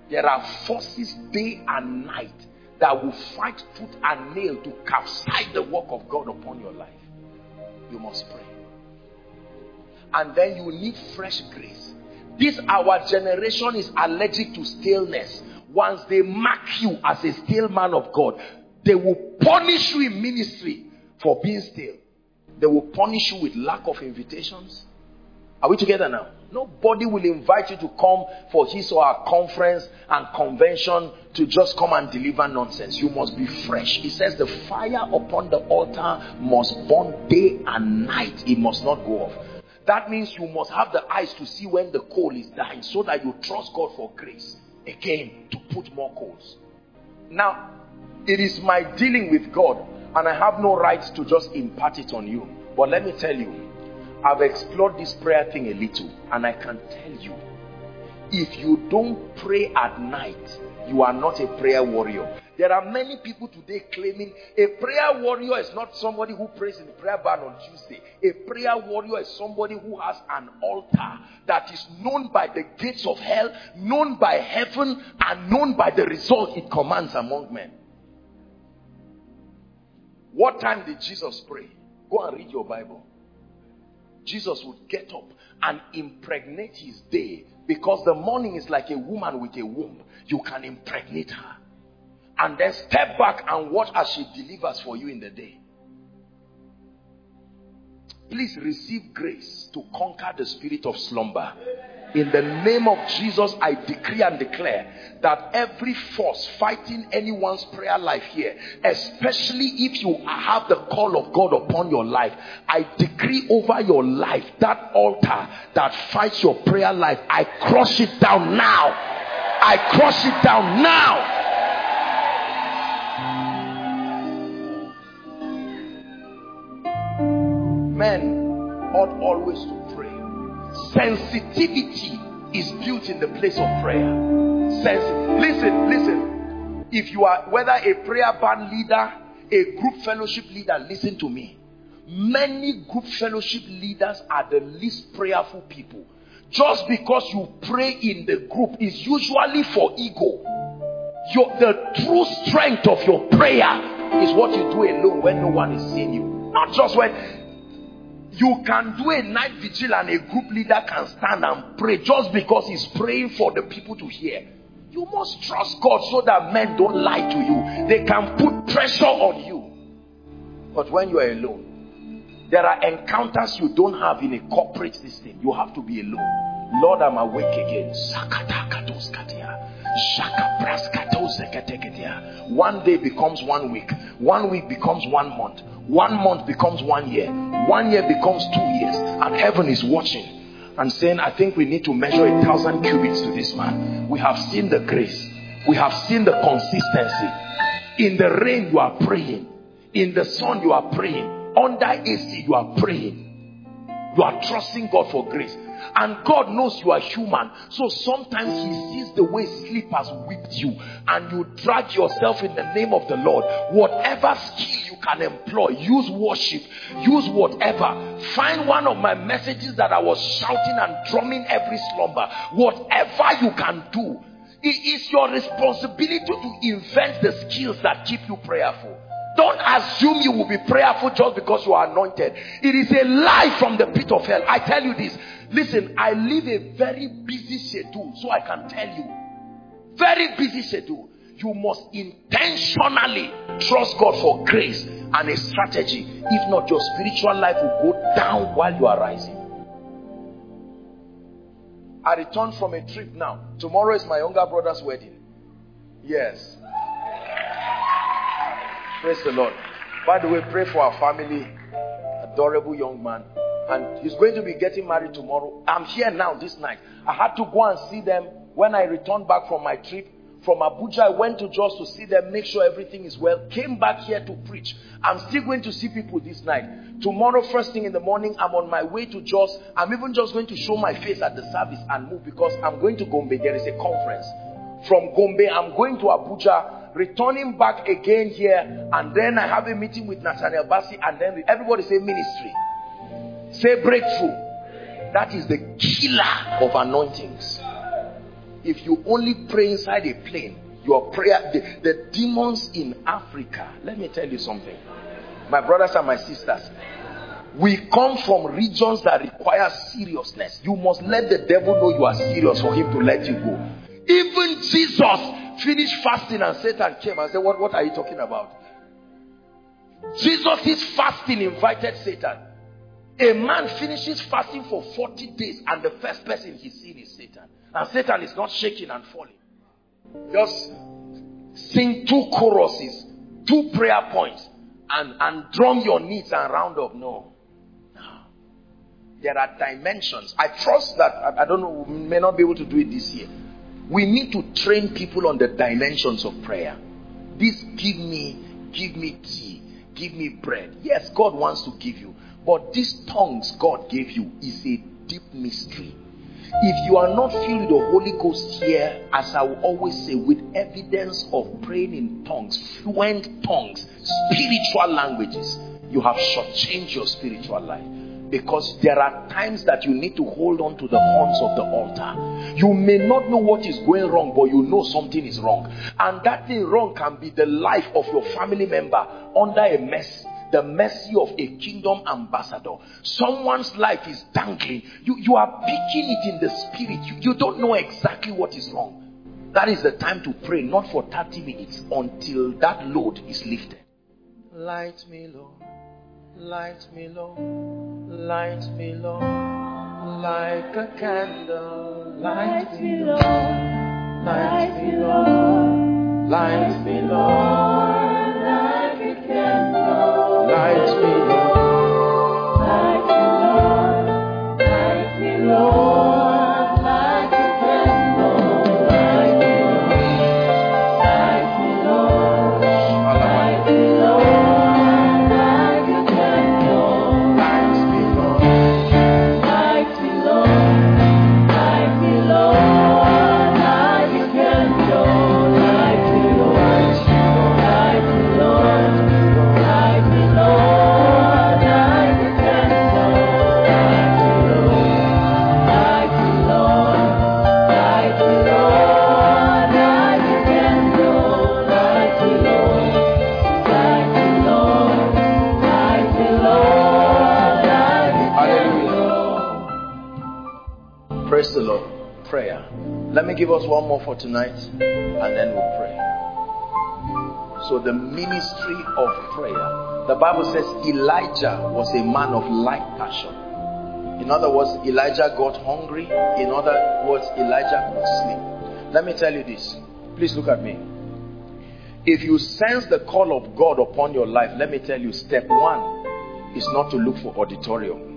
There are forces day and night that will fight tooth and nail to capsize the work of God upon your life. You must pray. And then you need fresh grace. This our generation is allergic to staleness. Once they mark you as a stale man of God, they will punish you in ministry for being stale. They will punish you with lack of invitations. Are we together now? Nobody will invite you to come for his or her conference and convention to just come and deliver nonsense. You must be fresh. It says the fire upon the altar must burn day and night. It must not go off. That means you must have the eyes to see when the coal is dying, so that you trust God for grace again to put more coals. Now, it is my dealing with God, and I have no right to just impart it on you. But let me tell you, I've explored this prayer thing a little, and I can tell you, if you don't pray at night, you are not a prayer warrior. There are many people today claiming a prayer warrior is not somebody who prays in the prayer barn on Tuesday. A prayer warrior is somebody who has an altar that is known by the gates of hell, known by heaven, and known by the result it commands among men. What time did Jesus pray? Go and read your Bible. Jesus would get up and impregnate his day, because the morning is like a woman with a womb. You can impregnate her and then step back and watch as she delivers for you in the day. Please receive grace to conquer the spirit of slumber. In the name of Jesus, I decree and declare that every force fighting anyone's prayer life here, especially if you have the call of God upon your life, I decree over your life, that altar that fights your prayer life, I crush it down now. I crush it down now. Men ought always to pray. Sensitivity is built in the place of prayer. Sensi- listen, listen. If you are whether a prayer band leader, a group fellowship leader, listen to me. Many group fellowship leaders are the least prayerful people. Just because you pray in the group is usually for ego. Your, the true strength of your prayer is what you do alone when no one is seeing you. Not just when you can do a night vigil and a group leader can stand and pray just because he's praying for the people to hear. You must trust God so that men don't lie to you. They can put pressure on you. But when you are alone, there are encounters you don't have in a corporate system. You have to be alone. Lord, I'm awake again. One day becomes one week. One week becomes one month. One month becomes one year. One year becomes two years. And heaven is watching and saying, I think we need to measure a thousand cubits to this man. We have seen the grace. We have seen the consistency. In the rain you are praying. In the sun you are praying. Under A C you are praying. You are trusting God for grace. And God knows you are human. So sometimes he sees the way sleep has whipped you, and you drag yourself in the name of the Lord. Whatever skill you can employ, use worship, use whatever. Find one of my messages that I was shouting and drumming every slumber. Whatever you can do, it is your responsibility to invent the skills that keep you prayerful. Don't assume you will be prayerful just because you are anointed. It is a lie from the pit of hell. I tell you this. Listen, I live a very busy schedule, so I can tell you. Very busy schedule. You must intentionally trust God for grace and a strategy. If not, your spiritual life will go down while you are rising. I returned from a trip now. Tomorrow is my younger brother's wedding. Yes. Praise the Lord. By the way, pray for our family. Adorable young man. And he's going to be getting married tomorrow. I'm here now this night. I had to go and see them when I returned back from my trip. From Abuja, I went to Jos to see them, make sure everything is well. Came back here to preach. I'm still going to see people this night. Tomorrow, first thing in the morning, I'm on my way to Jos. I'm even just going to show my face at the service and move because I'm going to Gombe. There is a conference. From Gombe, I'm going to Abuja. Returning back again here, and then I have a meeting with Nathaniel Bassi, and then everybody say ministry. Say breakthrough. That is the killer of anointings. If you only pray inside a plane, your prayer, the, the demons in Africa, let me tell you something. My brothers and my sisters, we come from regions that require seriousness. You must let the devil know you are serious for him to let you go. Even Jesus finished fasting and Satan came and said, what, what are you talking about? Jesus' fasting invited Satan. A man finishes fasting for forty days and the first person he's seen is Satan. And Satan is not shaking and falling. Just sing two choruses, two prayer points, and, and drum your needs and round up. No. No. There are dimensions. I trust that, I, I don't know, we may not be able to do it this year. We need to train people on the dimensions of prayer. This give me, give me tea, give me bread. Yes, God wants to give you. But these tongues God gave you is a deep mystery. If you are not filled with the Holy Ghost here, as I will always say, with evidence of praying in tongues, fluent tongues, spiritual languages, you have shortchanged your spiritual life. Because there are times that you need to hold on to the horns of the altar. You may not know what is going wrong, but you know something is wrong. And that thing wrong can be the life of your family member under a mess. The mercy of a kingdom ambassador. Someone's life is dangling. You, you are picking it in the spirit. You, you don't know exactly what is wrong. That is the time to pray, not for thirty minutes, until that load is lifted. Light me, Lord. Light me, Lord. Light me, Lord. Like a candle. Light me, Lord. Light me, Lord. Light me, Lord. Like a candle. Light me, Lord. Light me, Lord. Light me, Lord. Like a candle. Light me, Lord. Light me, Lord. Light me, Lord. Like a candle. Light me, Lord. Light me, Lord. Light me, Lord. Like a candle. Light me, Lord. Light me, Lord. Praise the Lord. Prayer. Let me give us one more for tonight and then we'll pray. So the ministry of prayer. The Bible says Elijah was a man of like passion. In other words, Elijah got hungry. In other words, Elijah could sleep. Let me tell you this. Please look at me. If you sense the call of God upon your life, let me tell you, step one is not to look for auditorium.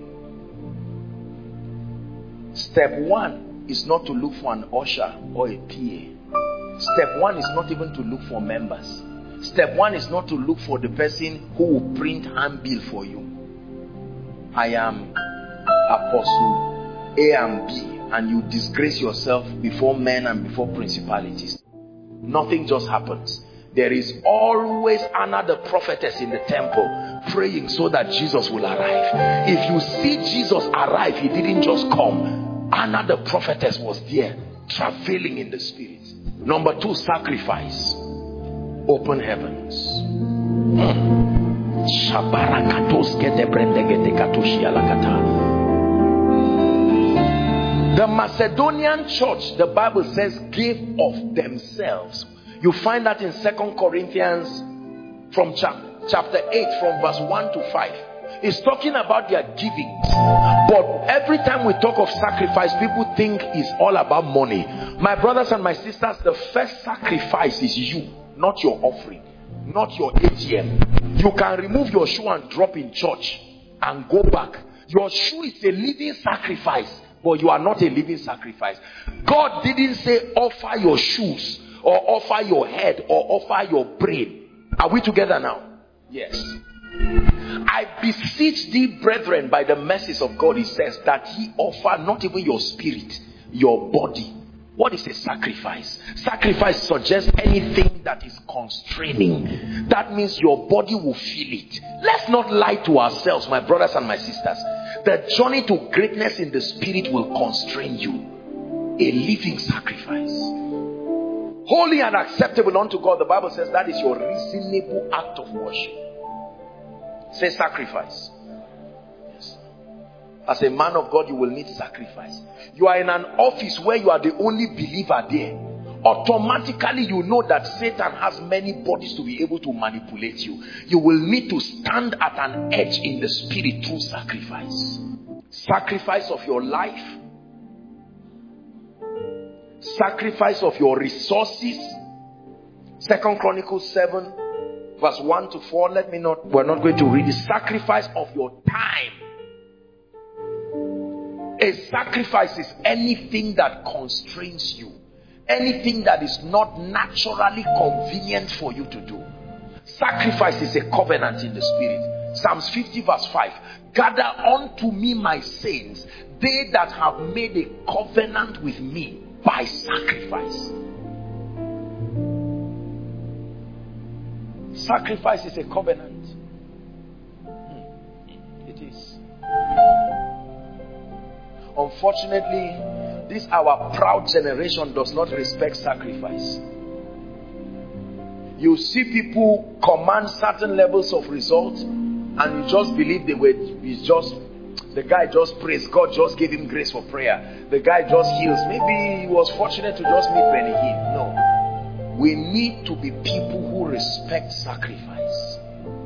Step one is not to look for an usher or a P A. Step one is not even to look for members. Step one is not to look for the person who will print handbill for you. I am Apostle A and B, and you disgrace yourself before men and before principalities. Nothing just happens. There is always Anna the prophetess in the temple praying so that Jesus will arrive. If you see Jesus arrive, he didn't just come. Anna the prophetess was there, traveling in the spirit. Number two, sacrifice. Open heavens. The Macedonian church, the Bible says, gave of themselves. You find that in Second Corinthians from chapter eight, from verse one to five. It's talking about their giving. But every time we talk of sacrifice, people think it's all about money. My brothers and my sisters, the first sacrifice is you, not your offering, not your A T M. You can remove your shoe and drop in church and go back. Your shoe is a living sacrifice, but you are not a living sacrifice. God didn't say offer your shoes or offer your head or offer your brain. Are we together now? Yes. I beseech thee, brethren, by the mercies of God, he says, that he offer not even your spirit, your body. What is a sacrifice? Sacrifice suggests anything that is constraining. That means your body will feel it. Let's not lie to ourselves, my brothers and my sisters. The journey to greatness in the spirit will constrain you. a living sacrifice. Holy and acceptable unto God. The Bible says that is your reasonable act of worship. Say sacrifice. Yes. As a man of God, you will need sacrifice. You are in an office where you are the only believer there. Automatically you know that Satan has many bodies to be able to manipulate you. You will need to stand at an edge in the spirit through sacrifice. Sacrifice of your life. Sacrifice of your resources. Second Chronicles seven verse one to four. Let me not, we're not going to read the sacrifice of your time. A sacrifice is anything that constrains you. Anything that is not naturally convenient for you to do. Sacrifice is a covenant in the spirit. Psalms fifty verse five. Gather unto me my saints, they that have made a covenant with me by sacrifice. Sacrifice is a covenant. It is. Unfortunately, this our proud generation does not respect sacrifice. You see people command certain levels of results, and you just believe they were. It's just the guy just prays. God just gave him grace for prayer. The guy just heals. Maybe he was fortunate to just meet Benny Hinn. No, we need to be people who respect sacrifice.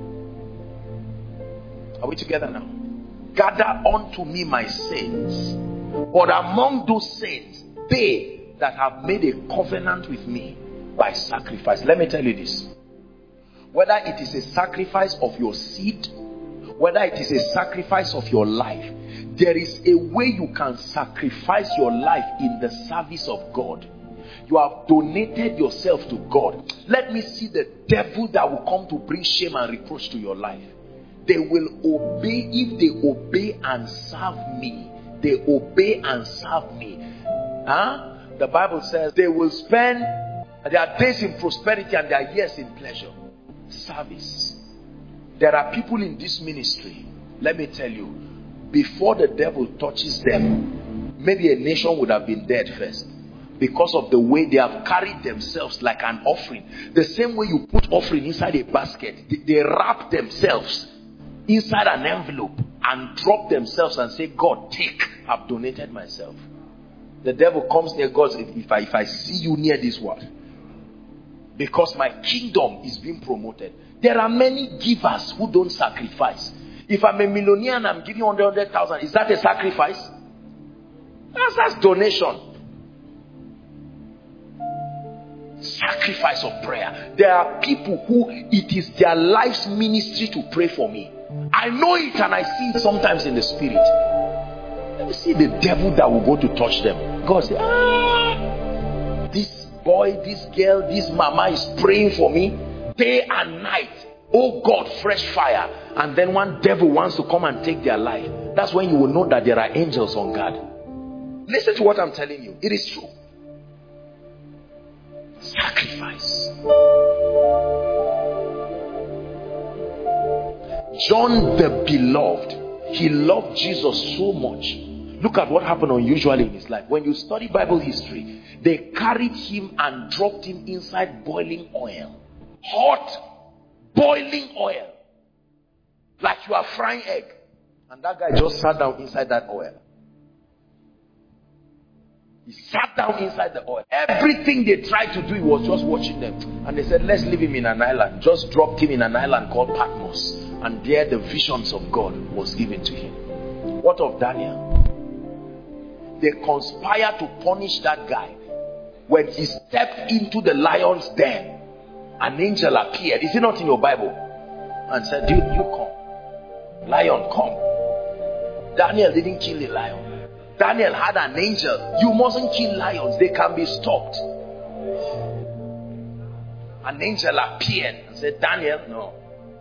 Are we together now? Gather unto me my saints. But among those saints, they that have made a covenant with me by sacrifice. Let me tell you this. Whether it is a sacrifice of your seed, whether it is a sacrifice of your life, there is a way you can sacrifice your life in the service of God. You have donated yourself to God. Let me see the devil that will come to bring shame and reproach to your life. They will obey if they obey and serve me. They obey and serve me. Huh? The Bible says they will spend their days in prosperity and their years in pleasure. Service. There are people in this ministry, let me tell you, before the devil touches them, maybe a nation would have been dead first. Because of the way they have carried themselves like an offering. The same way you put offering inside a basket, they, they wrap themselves inside an envelope and drop themselves and say, God, take, I've donated myself. The devil comes near God, if, if, I, if I see you near this word, because my kingdom is being promoted. There are many givers who don't sacrifice. If I'm a millionaire and I'm giving one hundred thousand, is that a sacrifice? That's, that's donation. Sacrifice of prayer. There are people who it is their life's ministry to pray for me. I know it and I see it sometimes in the spirit. Let me see the devil that will go to touch them. God says, ah, this boy, this girl, this mama is praying for me day and night. Oh God, fresh fire. And then one devil wants to come and take their life. That's when you will know that there are angels on guard. Listen to what I'm telling you. It is true. Sacrifice. John the beloved, he loved Jesus so much. Look at what happened unusually in his life. When you study Bible history, they carried him and dropped him inside boiling oil. Hot, boiling oil. Like you are frying egg. And that guy just sat down inside that oil. He sat down inside the oil. Everything they tried to do, he was just watching them. And they said, let's leave him in an island. Just dropped him in an island called Patmos. And there the visions of God was given to him. What of Daniel? They conspired to punish that guy. When he stepped into the lion's den, an angel appeared. Is it not in your Bible? And said, dude, you come. Lion, come. Daniel didn't kill the lion. Daniel had an angel. You mustn't kill lions. They can be stopped. An angel appeared and said, Daniel, no.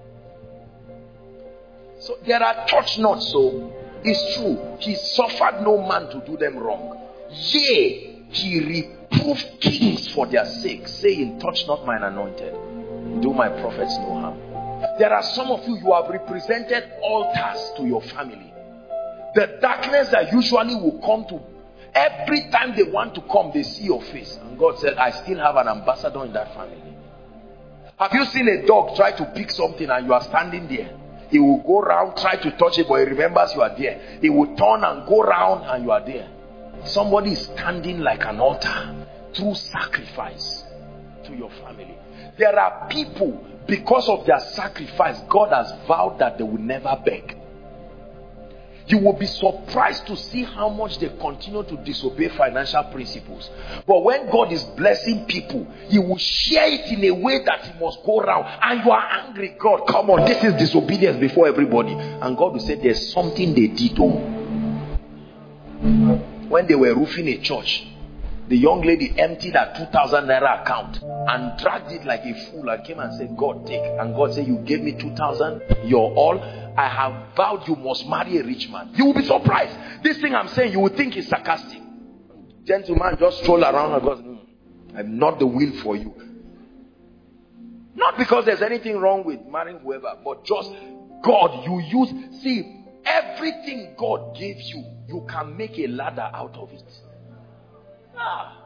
So there are touch not so. It's true. He suffered no man to do them wrong. Yea, he reproved kings for their sake, saying, touch not mine anointed. Do my prophets no harm. There are some of you, you have represented altars to your family. The darkness that usually will come to Every time they want to come, they see your face. And God said, I still have an ambassador in that family. Have you seen a dog try to pick something and you are standing there? He will go around, try to touch it, but he remembers you are there. He will turn and go around and you are there. Somebody is standing like an altar through sacrifice to your family. There are people, because of their sacrifice, God has vowed that they will never beg. You will be surprised to see how much they continue to disobey financial principles. But when God is blessing people, He will share it in a way that He must go around. And you are angry. God, come on, this is disobedience before everybody. And God will say, there's something they did. Oh. When they were roofing a church, the young lady emptied her two thousand naira account and dragged it like a fool and came and said, God, take. And God said, you gave me two thousand, you're all. I have vowed you must marry a rich man. You will be surprised. This thing I'm saying, you will think is sarcastic. Gentleman just stroll around and goes, mm, I'm not the will for you. Not because there's anything wrong with marrying whoever, but just God, you use, see, everything God gave you, you can make a ladder out of it. Ah.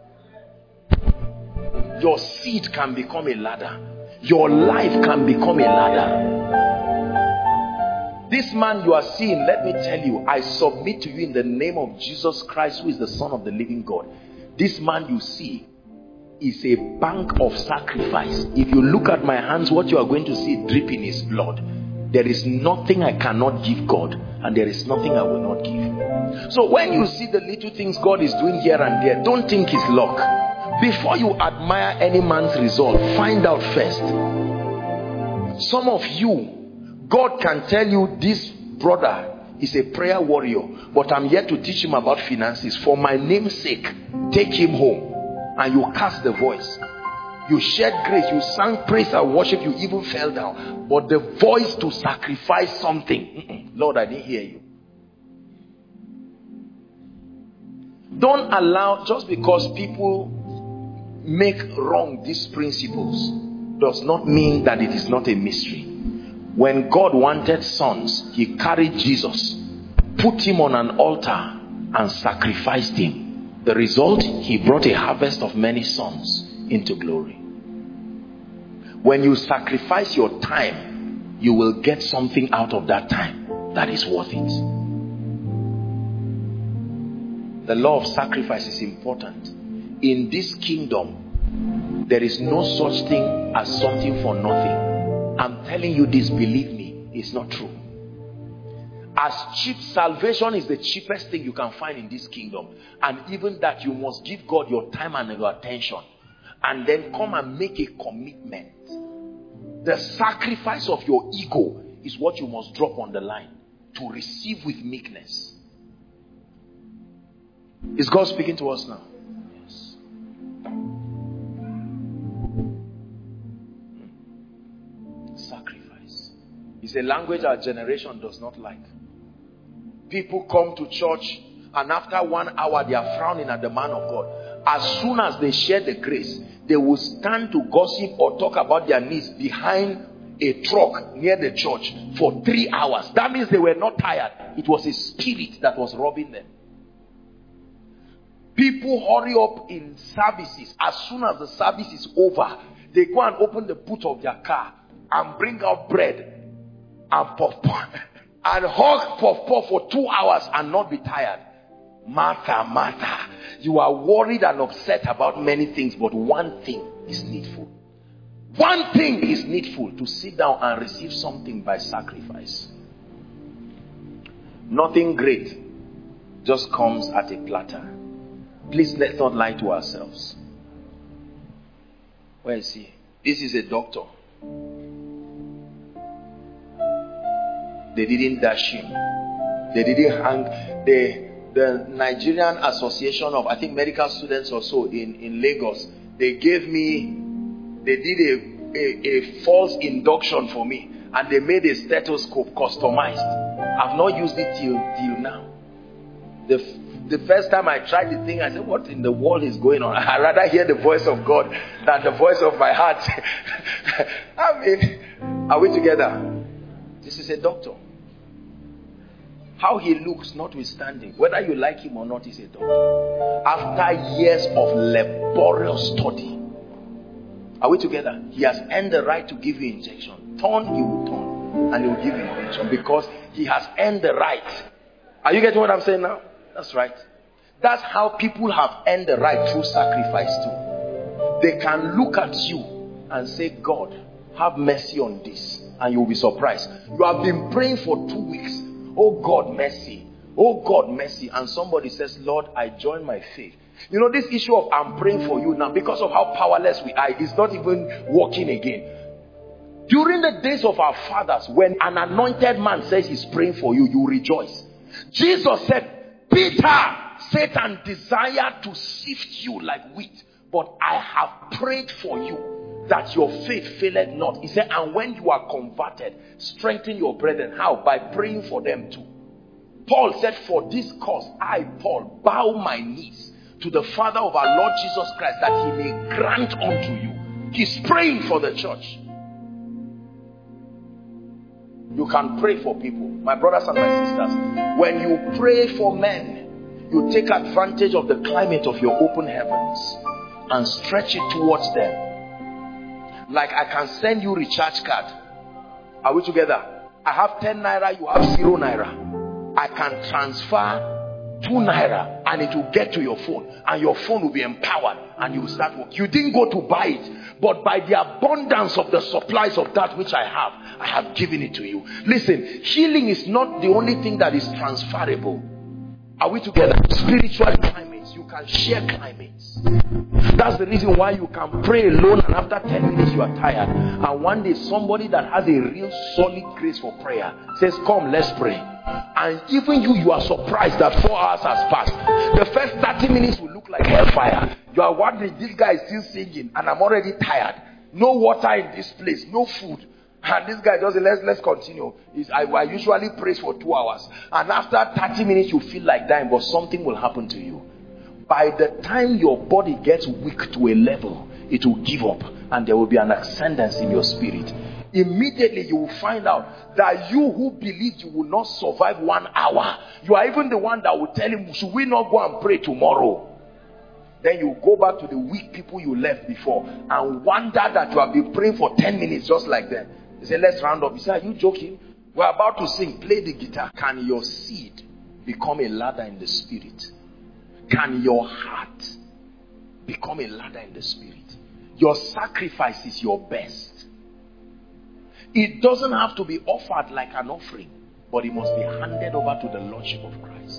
Your seed can become a ladder. Your life can become a ladder. This man you are seeing, let me tell you, I submit to you in the name of Jesus Christ, who is the Son of the living God. This man you see is a bank of sacrifice. If you look at my hands, what you are going to see dripping is blood. There is nothing I cannot give God, and there is nothing I will not give. So when you see the little things God is doing here and there, don't think it's luck. Before you admire any man's result, find out first. Some of you, God can tell you this brother is a prayer warrior, but I'm here to teach him about finances. For my name's sake, take him home. And you cast the voice. You shared grace, you sang praise and worship, you even fell down. But the voice to sacrifice something, Lord, I didn't hear you. Don't allow, just because people make wrong these principles, does not mean that it is not a mystery. When God wanted sons, He carried Jesus, put him on an altar and sacrificed him. The result, He brought a harvest of many sons into glory. When you sacrifice your time, you will get something out of that time that is worth it. The law of sacrifice is important. In this kingdom, there is no such thing as something for nothing. I'm telling you this, believe me, it's not true. As cheap, salvation is the cheapest thing you can find in this kingdom. And even that, you must give God your time and your attention. And then come and make a commitment. The sacrifice of your ego is what you must drop on the line to receive with meekness. Is God speaking to us now? Yes. Sacrifice is a language our generation does not like. People come to church and after one hour they are frowning at the man of God. As soon as they share the grace, they will stand to gossip or talk about their needs behind a truck near the church for three hours. That means they were not tired. It was a spirit that was robbing them. People hurry up in services. As soon as the service is over, they go and open the boot of their car and bring out bread and puff puff and hug puff puff for two hours and not be tired. Martha, Martha, you are worried and upset about many things, but one thing is needful. One thing is needful, to sit down and receive something by sacrifice. Nothing great just comes at a platter. Please let's not lie to ourselves. Where is he? This is a doctor. They didn't dash him. They didn't hang. The, the Nigerian Association of, I think, medical students or so in, in Lagos, they gave me, they did a, a, a false induction for me. And they made a stethoscope customized. I've not used it till, till now. The The first time I tried the thing, I said, what in the world is going on? I'd rather hear the voice of God than the voice of my heart. I mean, are we together? This is a doctor. How he looks, notwithstanding, whether you like him or not, he's a doctor. After years of laborious study, are we together? He has earned the right to give you injection. Turn, he will turn, and he will give you injection because he has earned the right. Are you getting what I'm saying now? That's right. That's how people have earned the right through sacrifice too. They can look at you and say, God, have mercy on this, and you will be surprised. You have been praying for two weeks. Oh God, mercy. Oh God, mercy. And somebody says, Lord, I join my faith. You know, this issue of I'm praying for you now, because of how powerless we are, it's not even working again. During the days of our fathers, when an anointed man says he's praying for you, you rejoice. Jesus said, Peter, Satan desired to sift you like wheat, but I have prayed for you that your faith faileth not. He said, and when you are converted, strengthen your brethren. How? By praying for them too. Paul said, for this cause, I, Paul, bow my knees to the Father of our Lord Jesus Christ, that he may grant unto you. He's praying for the church. You can pray for people. My brothers and my sisters, when you pray for men, you take advantage of the climate of your open heavens and stretch it towards them. Like I can send you recharge card. Are we together? I have ten naira, you have zero naira. I can transfer two naira and it will get to your phone, and your phone will be empowered and you will start working. You didn't go to buy it, but by the abundance of the supplies of that which I have, I have given it to you. Listen, healing is not the only thing that is transferable. Are we together? Spiritual climates, you can share climates. That's the reason why you can pray alone, and after ten minutes you are tired. And one day somebody that has a real solid grace for prayer says, come, let's pray. And even you, you are surprised that four hours has passed. The first thirty minutes will look like hellfire. You are wondering, this guy is still singing and I'm already tired. No water in this place, no food. And this guy doesn't, let's, let's continue. Is I, I usually pray for two hours. And after thirty minutes, you feel like dying, but something will happen to you. By the time your body gets weak to a level, it will give up. And there will be an ascendance in your spirit. Immediately you will find out that you who believed you will not survive one hour, you are even the one that will tell him, should we not go and pray tomorrow? Then you go back to the weak people you left before and wonder that you have been praying for ten minutes just like them. They say, let's round up. You say, are you joking? We're about to sing. Play the guitar. Can your seed become a ladder in the spirit? Can your heart become a ladder in the spirit? Your sacrifice is your best. It doesn't have to be offered like an offering, but it must be handed over to the Lordship of Christ.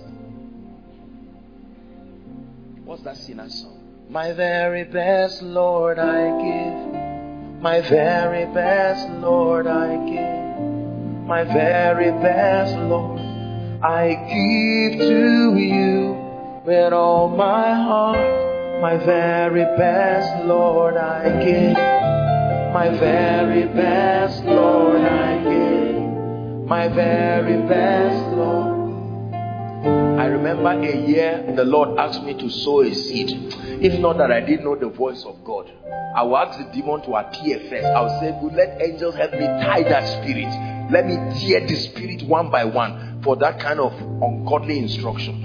What's that sinner's song? My very best, Lord, I give. My very best, Lord, I give. My very best, Lord, I give to you with all my heart. My very best, Lord, I give. My very best, Lord, I give. My very best, Lord. I remember a year the Lord asked me to sow a seed. If not that I didn't know the voice of God, I will ask the demon to appear first. I will say, good, let angels help me tie that spirit. Let me tear the spirit one by one for that kind of ungodly instruction.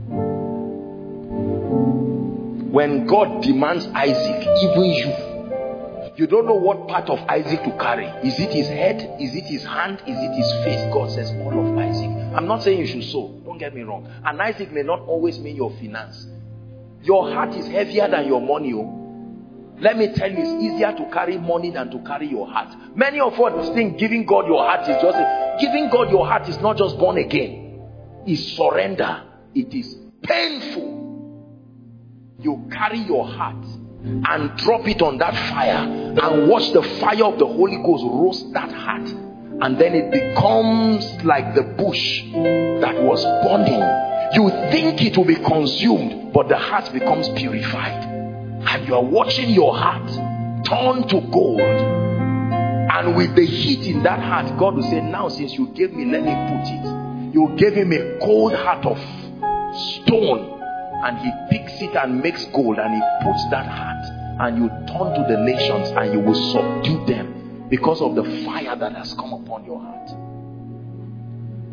When God demands Isaac, even you, you don't know what part of Isaac to carry. Is it his head? Is it his hand? Is it his face? God says all of Isaac. I'm not saying you should sow. Don't get me wrong. And Isaac may not always mean your finance. Your heart is heavier than your money. Oh. Let me tell you, it's easier to carry money than to carry your heart. Many of us think giving God your heart is just a, giving God your heart is not just born again. It's surrender. It is painful. You carry your heart and drop it on that fire and watch the fire of the Holy Ghost roast that heart, and then it becomes like the bush that was burning. You think it will be consumed, but the heart becomes purified, and you are watching your heart turn to gold. And with the heat in that heart, God will say, now since you gave me, let me put it. You gave him a cold heart of stone, and he picks it and makes gold, and he puts that heart, and you turn to the nations and you will subdue them because of the fire that has come upon your heart.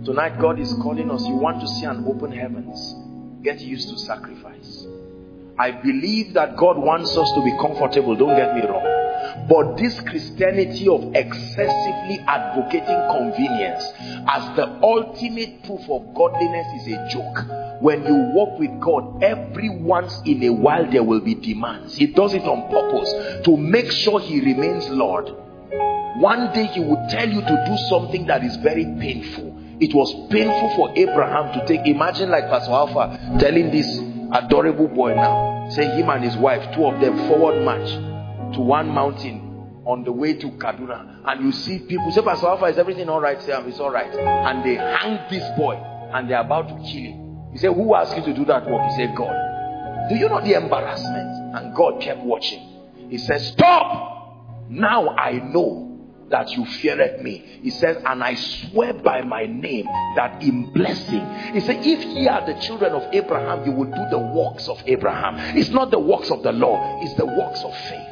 Tonight, God is calling us. You want to see an open heavens? Get used to sacrifice. I believe that God wants us to be comfortable. Don't get me wrong. But this Christianity of excessively advocating convenience as the ultimate proof of godliness is a joke. When you walk with God, every once in a while there will be demands. He does it on purpose to make sure he remains Lord. One day he will tell you to do something that is very painful. It was painful for Abraham to take. Imagine like Pastor Alpha telling this adorable boy now, say him and his wife, two of them forward march to one mountain on the way to Kaduna, and you see people say, Pastor Alpha, is everything all right? Say, it's all right. And they hang this boy and they're about to kill him. You say, who asked you to do that work? He said, God. Do you know the embarrassment? And God kept watching. He said, stop. Now I know that you feared me. He says, and I swear by my name that in blessing. He said, if ye are the children of Abraham, you will do the works of Abraham. It's not the works of the law, it's the works of faith.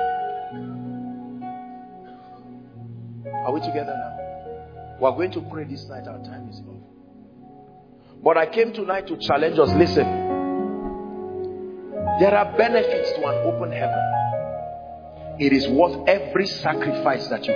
Are we together now? We're going to pray this night. Our time is over. But I came tonight to challenge us. Listen, there are benefits to an open heaven. It is worth every sacrifice that you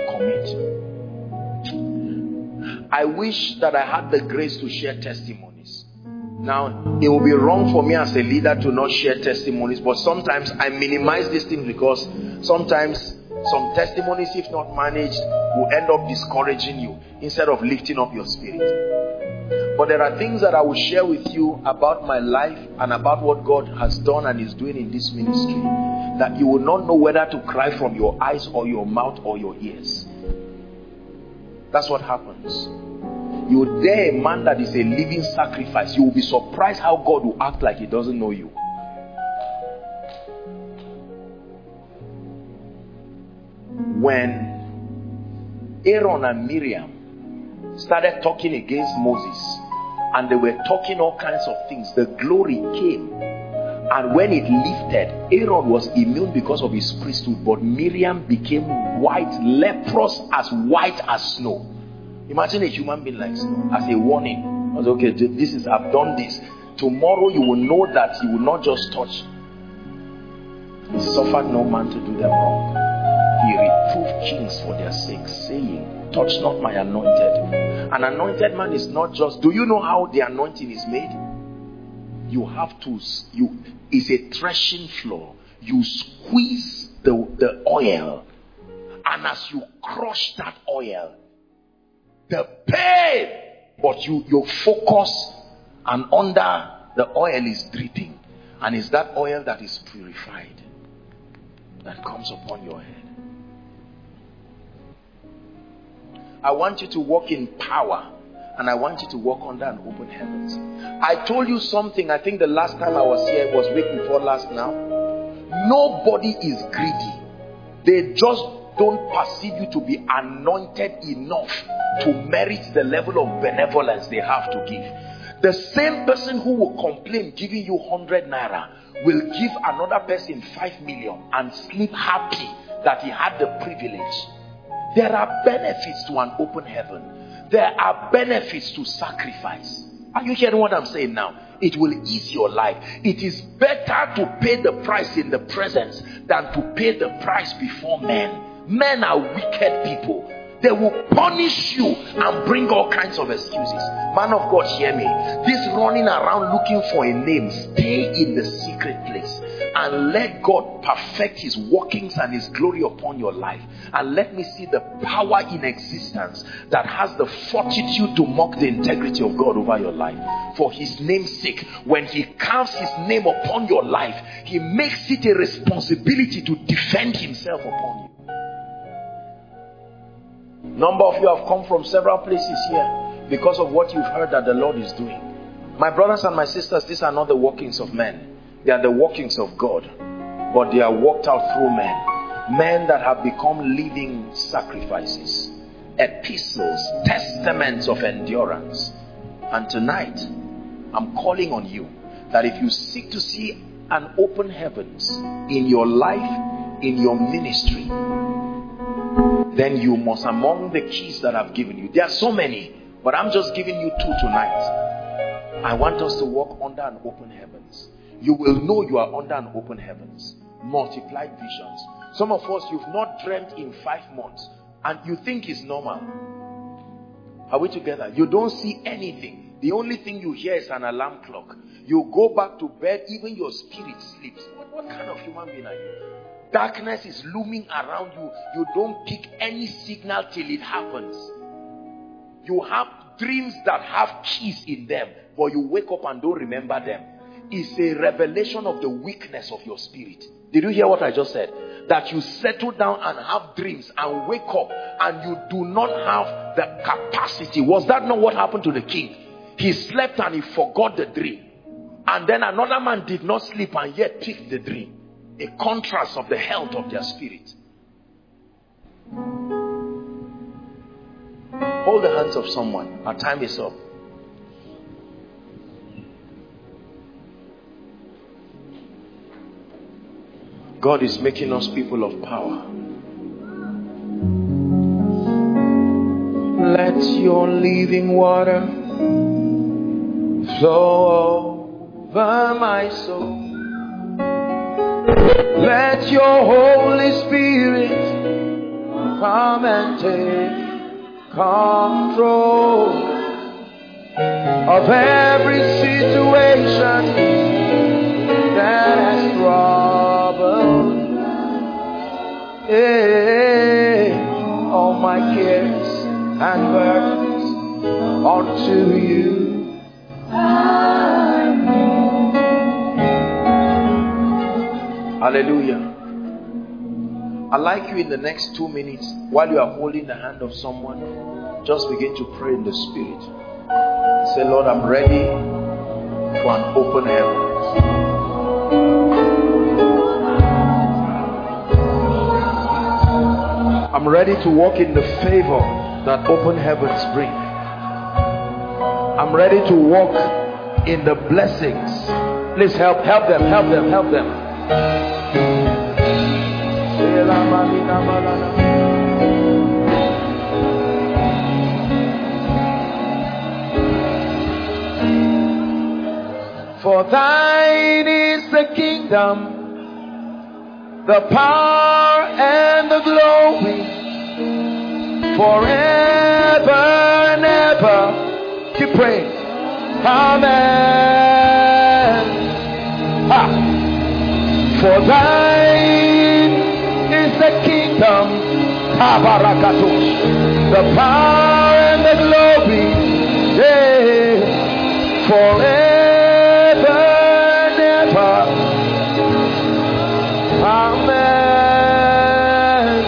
commit. I wish that I had the grace to share testimonies. Now, it will be wrong for me as a leader to not share testimonies, but sometimes I minimize these things because sometimes some testimonies, if not managed, will end up discouraging you instead of lifting up your spirit. But there are things that I will share with you about my life and about what God has done and is doing in this ministry, that you will not know whether to cry from your eyes or your mouth or your ears. That's what happens. You dare a man that is a living sacrifice, you will be surprised how God will act like he doesn't know you. When Aaron and Miriam started talking against Moses, and they were talking all kinds of things, the glory came. And when it lifted, Aaron was immune because of his priesthood, but Miriam became white, leprous, as white as snow. Imagine a human being like snow, as a warning. I was okay, this is, I've done this. Tomorrow you will know that you will not just touch. He suffered no man to do them wrong. He reproved kings for their sakes, saying, touch not my anointed. An anointed man is not just, do you know how the anointing is made? You have to, you, it's a threshing floor. You squeeze the, the oil, and as you crush that oil, the pain, but you, you focus, and under the oil is dripping, and it's that oil that is purified that comes upon your head. I want you to walk in power, and I want you to walk under an open heavens. I told you something, I think the last time I was here, it was week before last now. Nobody is greedy. They just don't perceive you to be anointed enough to merit the level of benevolence they have to give. The same person who will complain giving you one hundred naira will give another person five million and sleep happy that he had the privilege. There are benefits to an open heaven. There are benefits to sacrifice. Are you hearing what I'm saying now? It will ease your life. It is better to pay the price in the presence than to pay the price before men. Men are wicked people. They will punish you and bring all kinds of excuses. Man of God, hear me. This running around looking for a name, stay in the secret place and let God perfect his workings and his glory upon your life. And let me see the power in existence that has the fortitude to mock the integrity of God over your life. For his name's sake, when he carves his name upon your life, he makes it a responsibility to defend himself upon you. Number of you have come from several places here because of what you've heard that the Lord is doing. My brothers and my sisters, these are not the workings of men. They are the workings of God. But they are worked out through men. Men that have become living sacrifices, epistles, testaments of endurance. And tonight, I'm calling on you that if you seek to see an open heavens in your life, in your ministry, then you must, among the keys that I've given you, there are so many. But I'm just giving you two tonight. I want us to walk under an open heavens. You will know you are under an open heavens. Multiplied visions. Some of us, you've not dreamt in five months and you think it's normal. Are we together? You don't see anything. The only thing you hear is an alarm clock. You go back to bed, even your spirit sleeps. What, what kind of human being are you? Darkness is looming around you. You don't pick any signal till it happens. You have dreams that have keys in them, but you wake up and don't remember them. It's a revelation of the weakness of your spirit. Did you hear what I just said? That you settle down and have dreams and wake up and you do not have the capacity. Was that not what happened to the king? He slept and he forgot the dream. And then another man did not sleep and yet picked the dream. A contrast of the health of their spirit. Hold the hands of someone. Our time is up. God is making us people of power. Let your living water flow over my soul. Let your Holy Spirit come and take control of every situation that has troubled. Hey, all my cares and burdens unto you. Hallelujah. I'd like you in the next two minutes, while you are holding the hand of someone, just begin to pray in the spirit. Say, Lord, I'm ready for an open heaven. I'm ready to walk in the favor that open heavens bring. I'm ready to walk in the blessings. Please help, help them, help them, help them. For thine is the kingdom, the power and the glory, forever and ever. Keep praying. Amen. Ha. For thine is the kingdom, the power and the glory, yeah, forever and ever. Amen.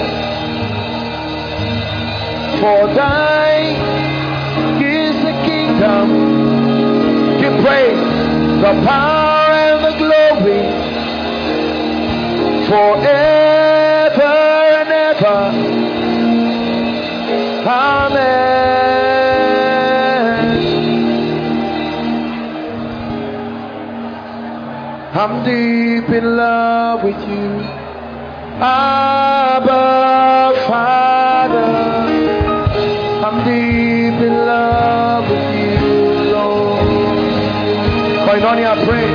For thine is the kingdom. Keep praying. The power and the glory, forever and ever. Amen. I'm deep in love with you, Abba Father. I'm deep in love with you, Lord. Koinonia, pray.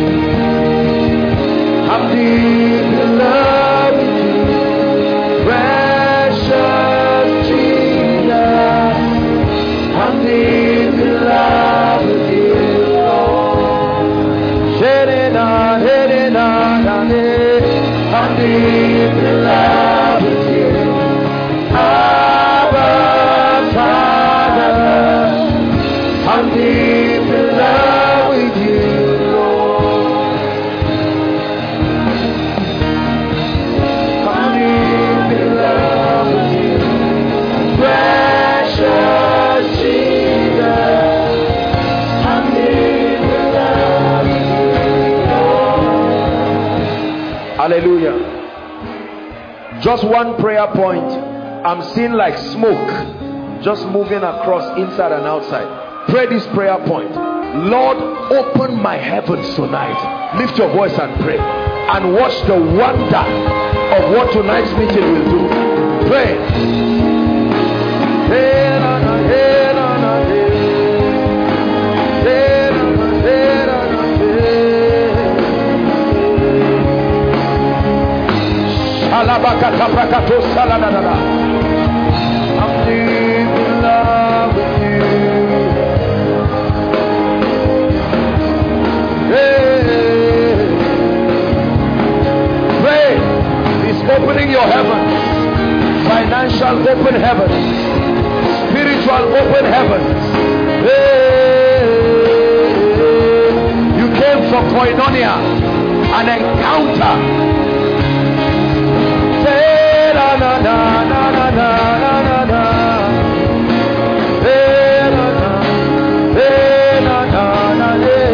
I'm deep in love with you, precious Jesus. I'm deep in love with you, Lord. Shedding on, heading on, on it. I'm deep in love with you, Abba Father. I'm deep in love with you, Lord. I'm deep in love with you, precious Jesus. I'm deep in love with you, Lord. Hallelujah. Just one prayer point. I'm seeing like smoke just moving across inside and outside. Pray this prayer point. Lord, open my heavens tonight. Lift your voice and pray. And watch the wonder of what tonight's meeting will do. Pray. Hey, na, na, hey, na, na, your heavens. Financial open heavens. Spiritual open heavens. Hey, you came for koinonia, an encounter. Hey, na, na, na, na, na, na, na, na. Hey, na, na, hey, na, na, na, hey.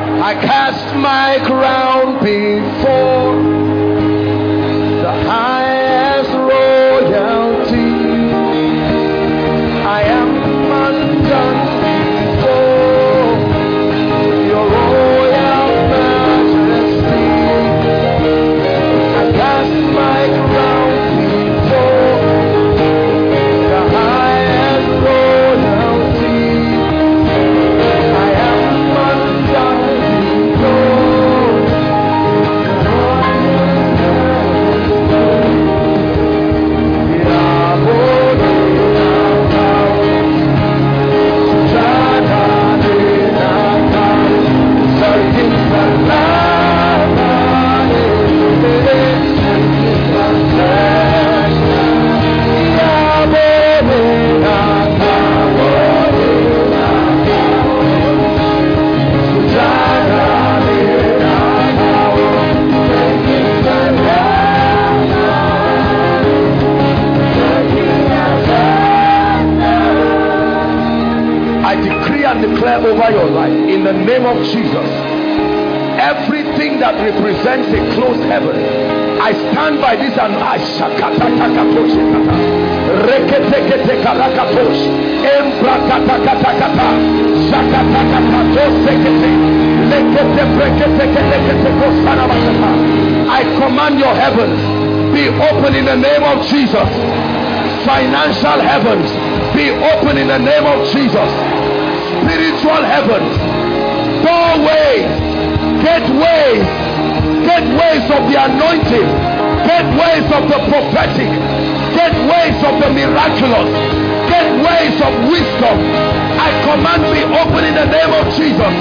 cast my crown before the high declare over your life in the name of Jesus, everything that represents a closed heaven, I stand by this and I I command your heavens be open in the name of Jesus. Financial heavens be open in the name of Jesus. Spiritual heavens, doorways, gateways, gateways of the anointing, gateways of the prophetic, gateways of the miraculous, gateways of wisdom, I command be open in the name of Jesus.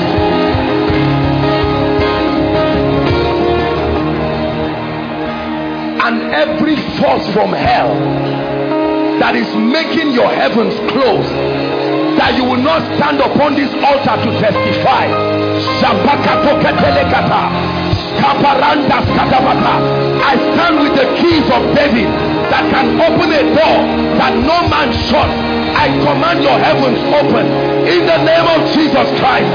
And every force from hell that is making your heavens closed, that you will not stand upon this altar to testify, I stand with the keys of David that can open a door that no man shut. I command your heavens open in the name of Jesus Christ.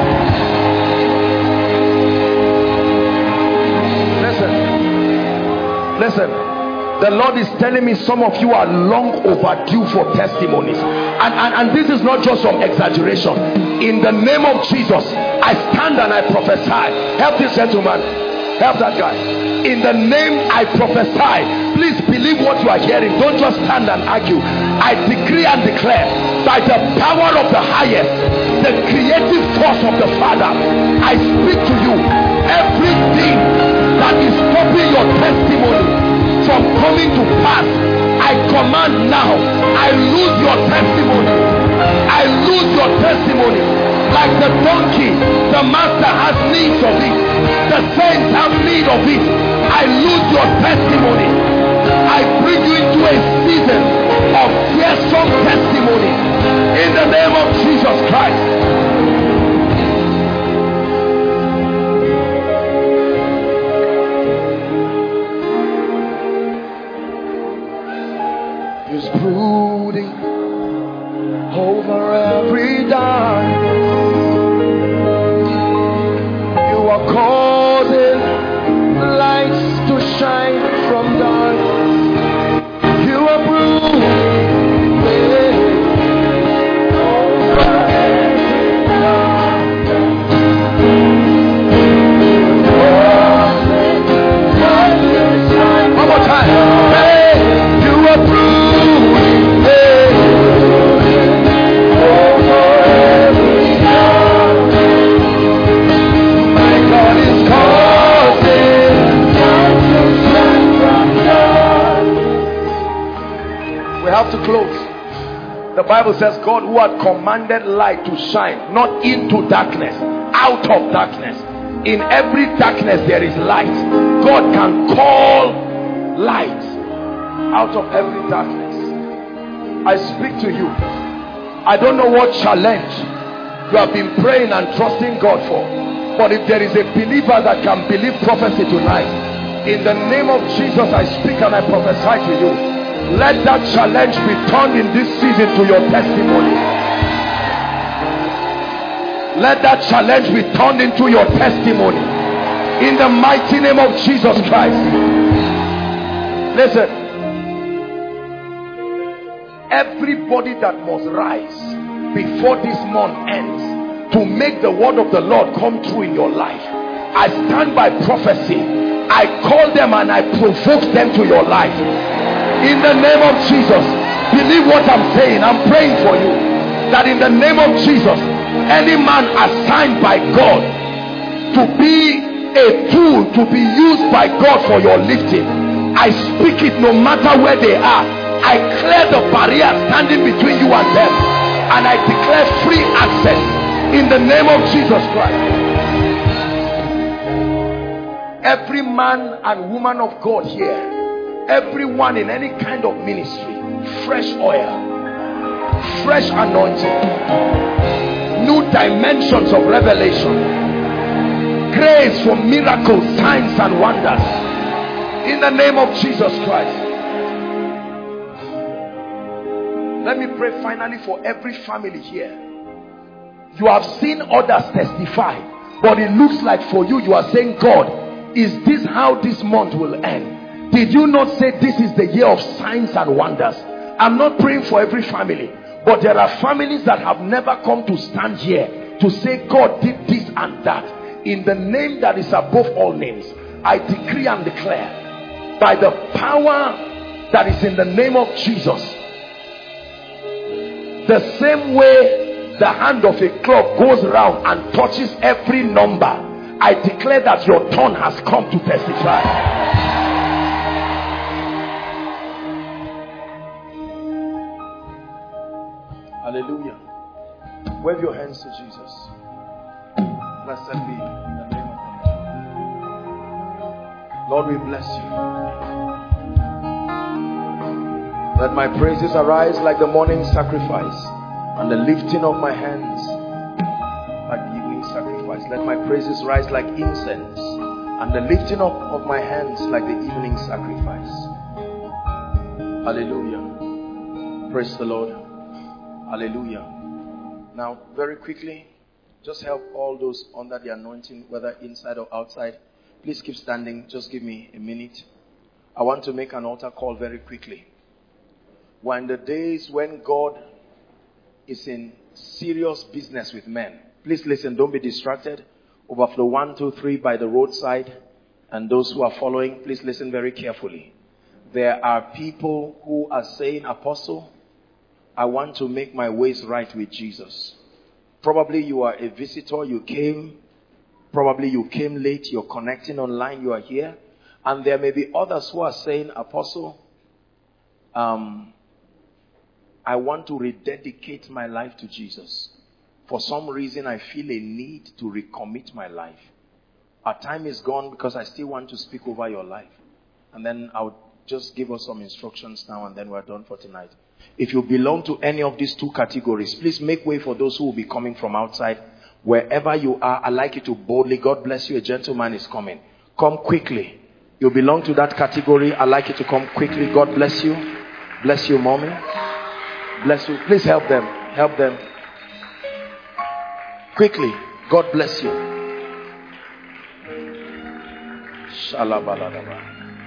Listen, the Lord is telling me some of you are long overdue for testimonies, and, and, and this is not just some exaggeration. In the name of Jesus, I stand and I prophesy. Help this gentleman, help that guy. In the name I prophesy, please believe what you are hearing. Don't just stand and argue. I decree and declare by the power of the highest, the creative force of the Father, I speak to you. Everything that is stopping your testimony from coming to pass, I command now, I lose your testimony. I lose your testimony. Like the donkey, the master has need of it, the saints have need of it. I lose your testimony. I bring you into a season of fearsome testimony in the name of Jesus Christ. He's brooding over every darkness. You are causing lights to shine from darkness. You are brooding over every darkness. One more time. Hey, you are brooding. To close. The Bible says God who had commanded light to shine not into darkness, out of darkness. In every darkness there is light. God can call light out of every darkness. I speak to you. I don't know what challenge you have been praying and trusting God for, but if there is a believer that can believe prophecy tonight, in the name of Jesus I speak and I prophesy to you. Let that challenge be turned in this season to your testimony. Let that challenge be turned into your testimony in the mighty name of Jesus Christ. Listen, everybody that must rise before this month ends to make the word of the Lord come true in your life, I stand by prophecy. I call them and I provoke them to your life. In the name of Jesus, believe what I'm saying. I'm praying for you that in the name of Jesus, any man assigned by God to be a tool to be used by God for your lifting, I speak it no matter where they are. I clear the barrier standing between you and them, and I declare free access in the name of Jesus Christ. Every man and woman of God here, everyone in any kind of ministry, fresh oil, fresh anointing, new dimensions of revelation, grace for miracles, signs and wonders in the name of Jesus Christ. Let me pray finally for every family here. You have seen others testify, but it looks like for you, you are saying, God, is this how this month will end? Did you not say this is the year of signs and wonders? I'm not praying for every family, but there are families that have never come to stand here to say God did this and that. In the name that is above all names, I decree and declare, by the power that is in the name of Jesus, the same way the hand of a clock goes around and touches every number, I declare that your turn has come to testify. Hallelujah. Wave your hands to Jesus. Blessed be the name of God. Lord, we bless you. Let my praises arise like the morning sacrifice, and the lifting of my hands like the evening sacrifice. Let my praises rise like incense, and the lifting up of my hands like the evening sacrifice. Hallelujah. Praise the Lord. Hallelujah. Now, very quickly, just help all those under the anointing, whether inside or outside. Please keep standing. Just give me a minute. I want to make an altar call very quickly. We're in the days when God is in serious business with men. Please listen. Don't be distracted. Overflow one, two, three by the roadside. And those who are following, please listen very carefully. There are people who are saying, Apostle, I want to make my ways right with Jesus. Probably you are a visitor, you came, probably you came late, you're connecting online, you are here. And there may be others who are saying, Apostle, um, I want to rededicate my life to Jesus. For some reason, I feel a need to recommit my life. Our time is gone because I still want to speak over your life. And then I'll just give us some instructions now and then we're done for tonight. If you belong to any of these two categories, please make way for those who will be coming from outside. Wherever you are, I'd like you to boldly, God bless you, a gentleman is coming. Come quickly. You belong to that category, I'd like you to come quickly. God bless you. Bless you, mommy. Bless you. Please help them. Help them. Quickly. God bless you. Shalabaladaba.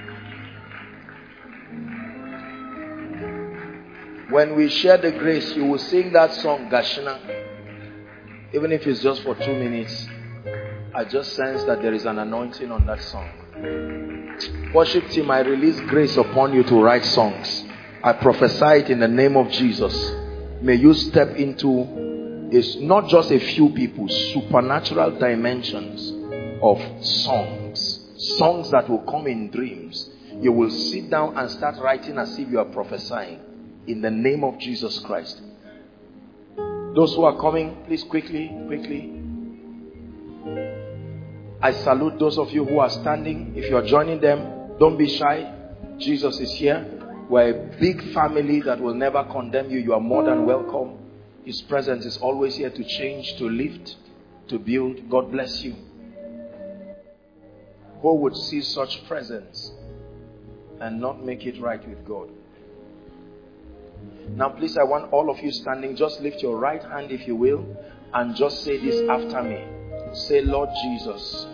When we share the grace, you will sing that song, Gashina. Even if it's just for two minutes, I just sense that there is an anointing on that song. Worship team, I release grace upon you to write songs. I prophesy it in the name of Jesus. May you step into, it's not just a few people, supernatural dimensions of songs. Songs that will come in dreams. You will sit down and start writing as if you are prophesying. In the name of Jesus Christ. Those who are coming, please quickly, quickly. I salute those of you who are standing. If you are joining them, don't be shy. Jesus is here. We're a big family that will never condemn you. You are more than welcome. His presence is always here to change, to lift, to build. God bless you. Who would see such presence and not make it right with God? Now please, I want all of you standing, just lift your right hand if you will, and just say this after me. Say, Lord Jesus,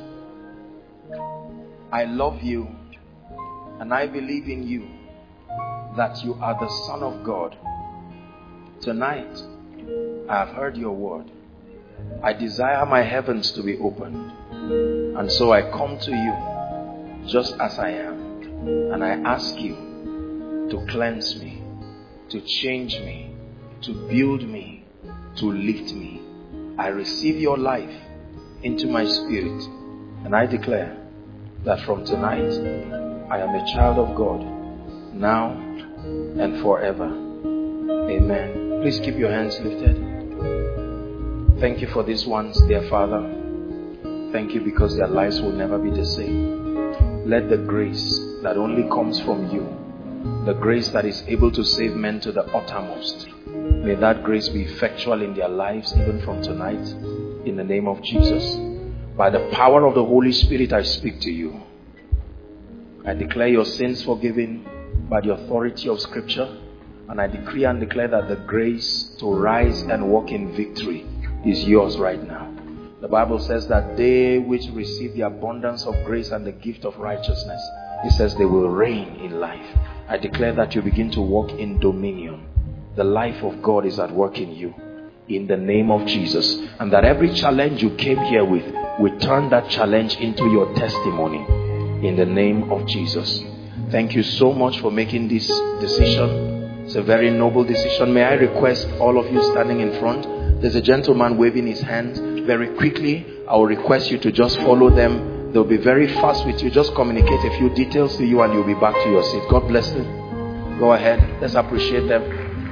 I love you and I believe in you that you are the Son of God. Tonight, I have heard your word. I desire my heavens to be opened. And so I come to you just as I am. And I ask you to cleanse me, to change me, to build me, to lift me. I receive your life into my spirit. And I declare that from tonight, I am a child of God, now and forever. Amen. Please keep your hands lifted. Thank you for these ones, dear Father. Thank you because their lives will never be the same. Let the grace that only comes from you, the grace that is able to save men to the uttermost, may that grace be effectual in their lives even from tonight, in the name of Jesus. By the power of the Holy Spirit, I speak to you. I declare your sins forgiven by the authority of Scripture, and I decree and declare that the grace to rise and walk in victory is yours right now. The Bible says that they which receive the abundance of grace and the gift of righteousness, it says they will reign in life. I declare that you begin to walk in dominion. The life of God is at work in you, in the name of Jesus. And that every challenge you came here with, we turn that challenge into your testimony, in the name of Jesus. Thank you so much for making this decision. It's a very noble decision. May I request all of you standing in front? There's a gentleman waving his hand. Very quickly, I will request you to just follow them. They'll be very fast with you. Just communicate a few details to you and you'll be back to your seat. God bless them. Go ahead. Let's appreciate them.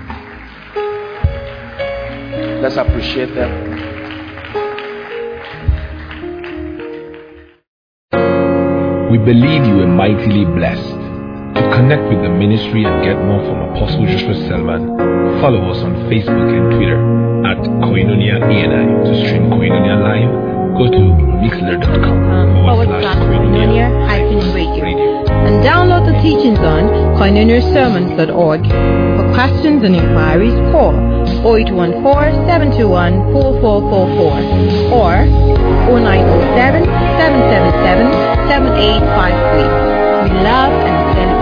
Let's appreciate them. We believe you are mightily blessed. To connect with the ministry and get more from Apostle Joshua Selman, follow us on Facebook and Twitter at Koinonia A N I. To stream Koinonia live, go to mixler dot com Um, forward slash Koinonia hyphen radio. And download the teachings on koinonia sermons dot org. For questions and inquiries, call oh eight one four, seven two one, four four four four or oh nine oh seven, seven seven seven, seven eight five three. We love and celebrate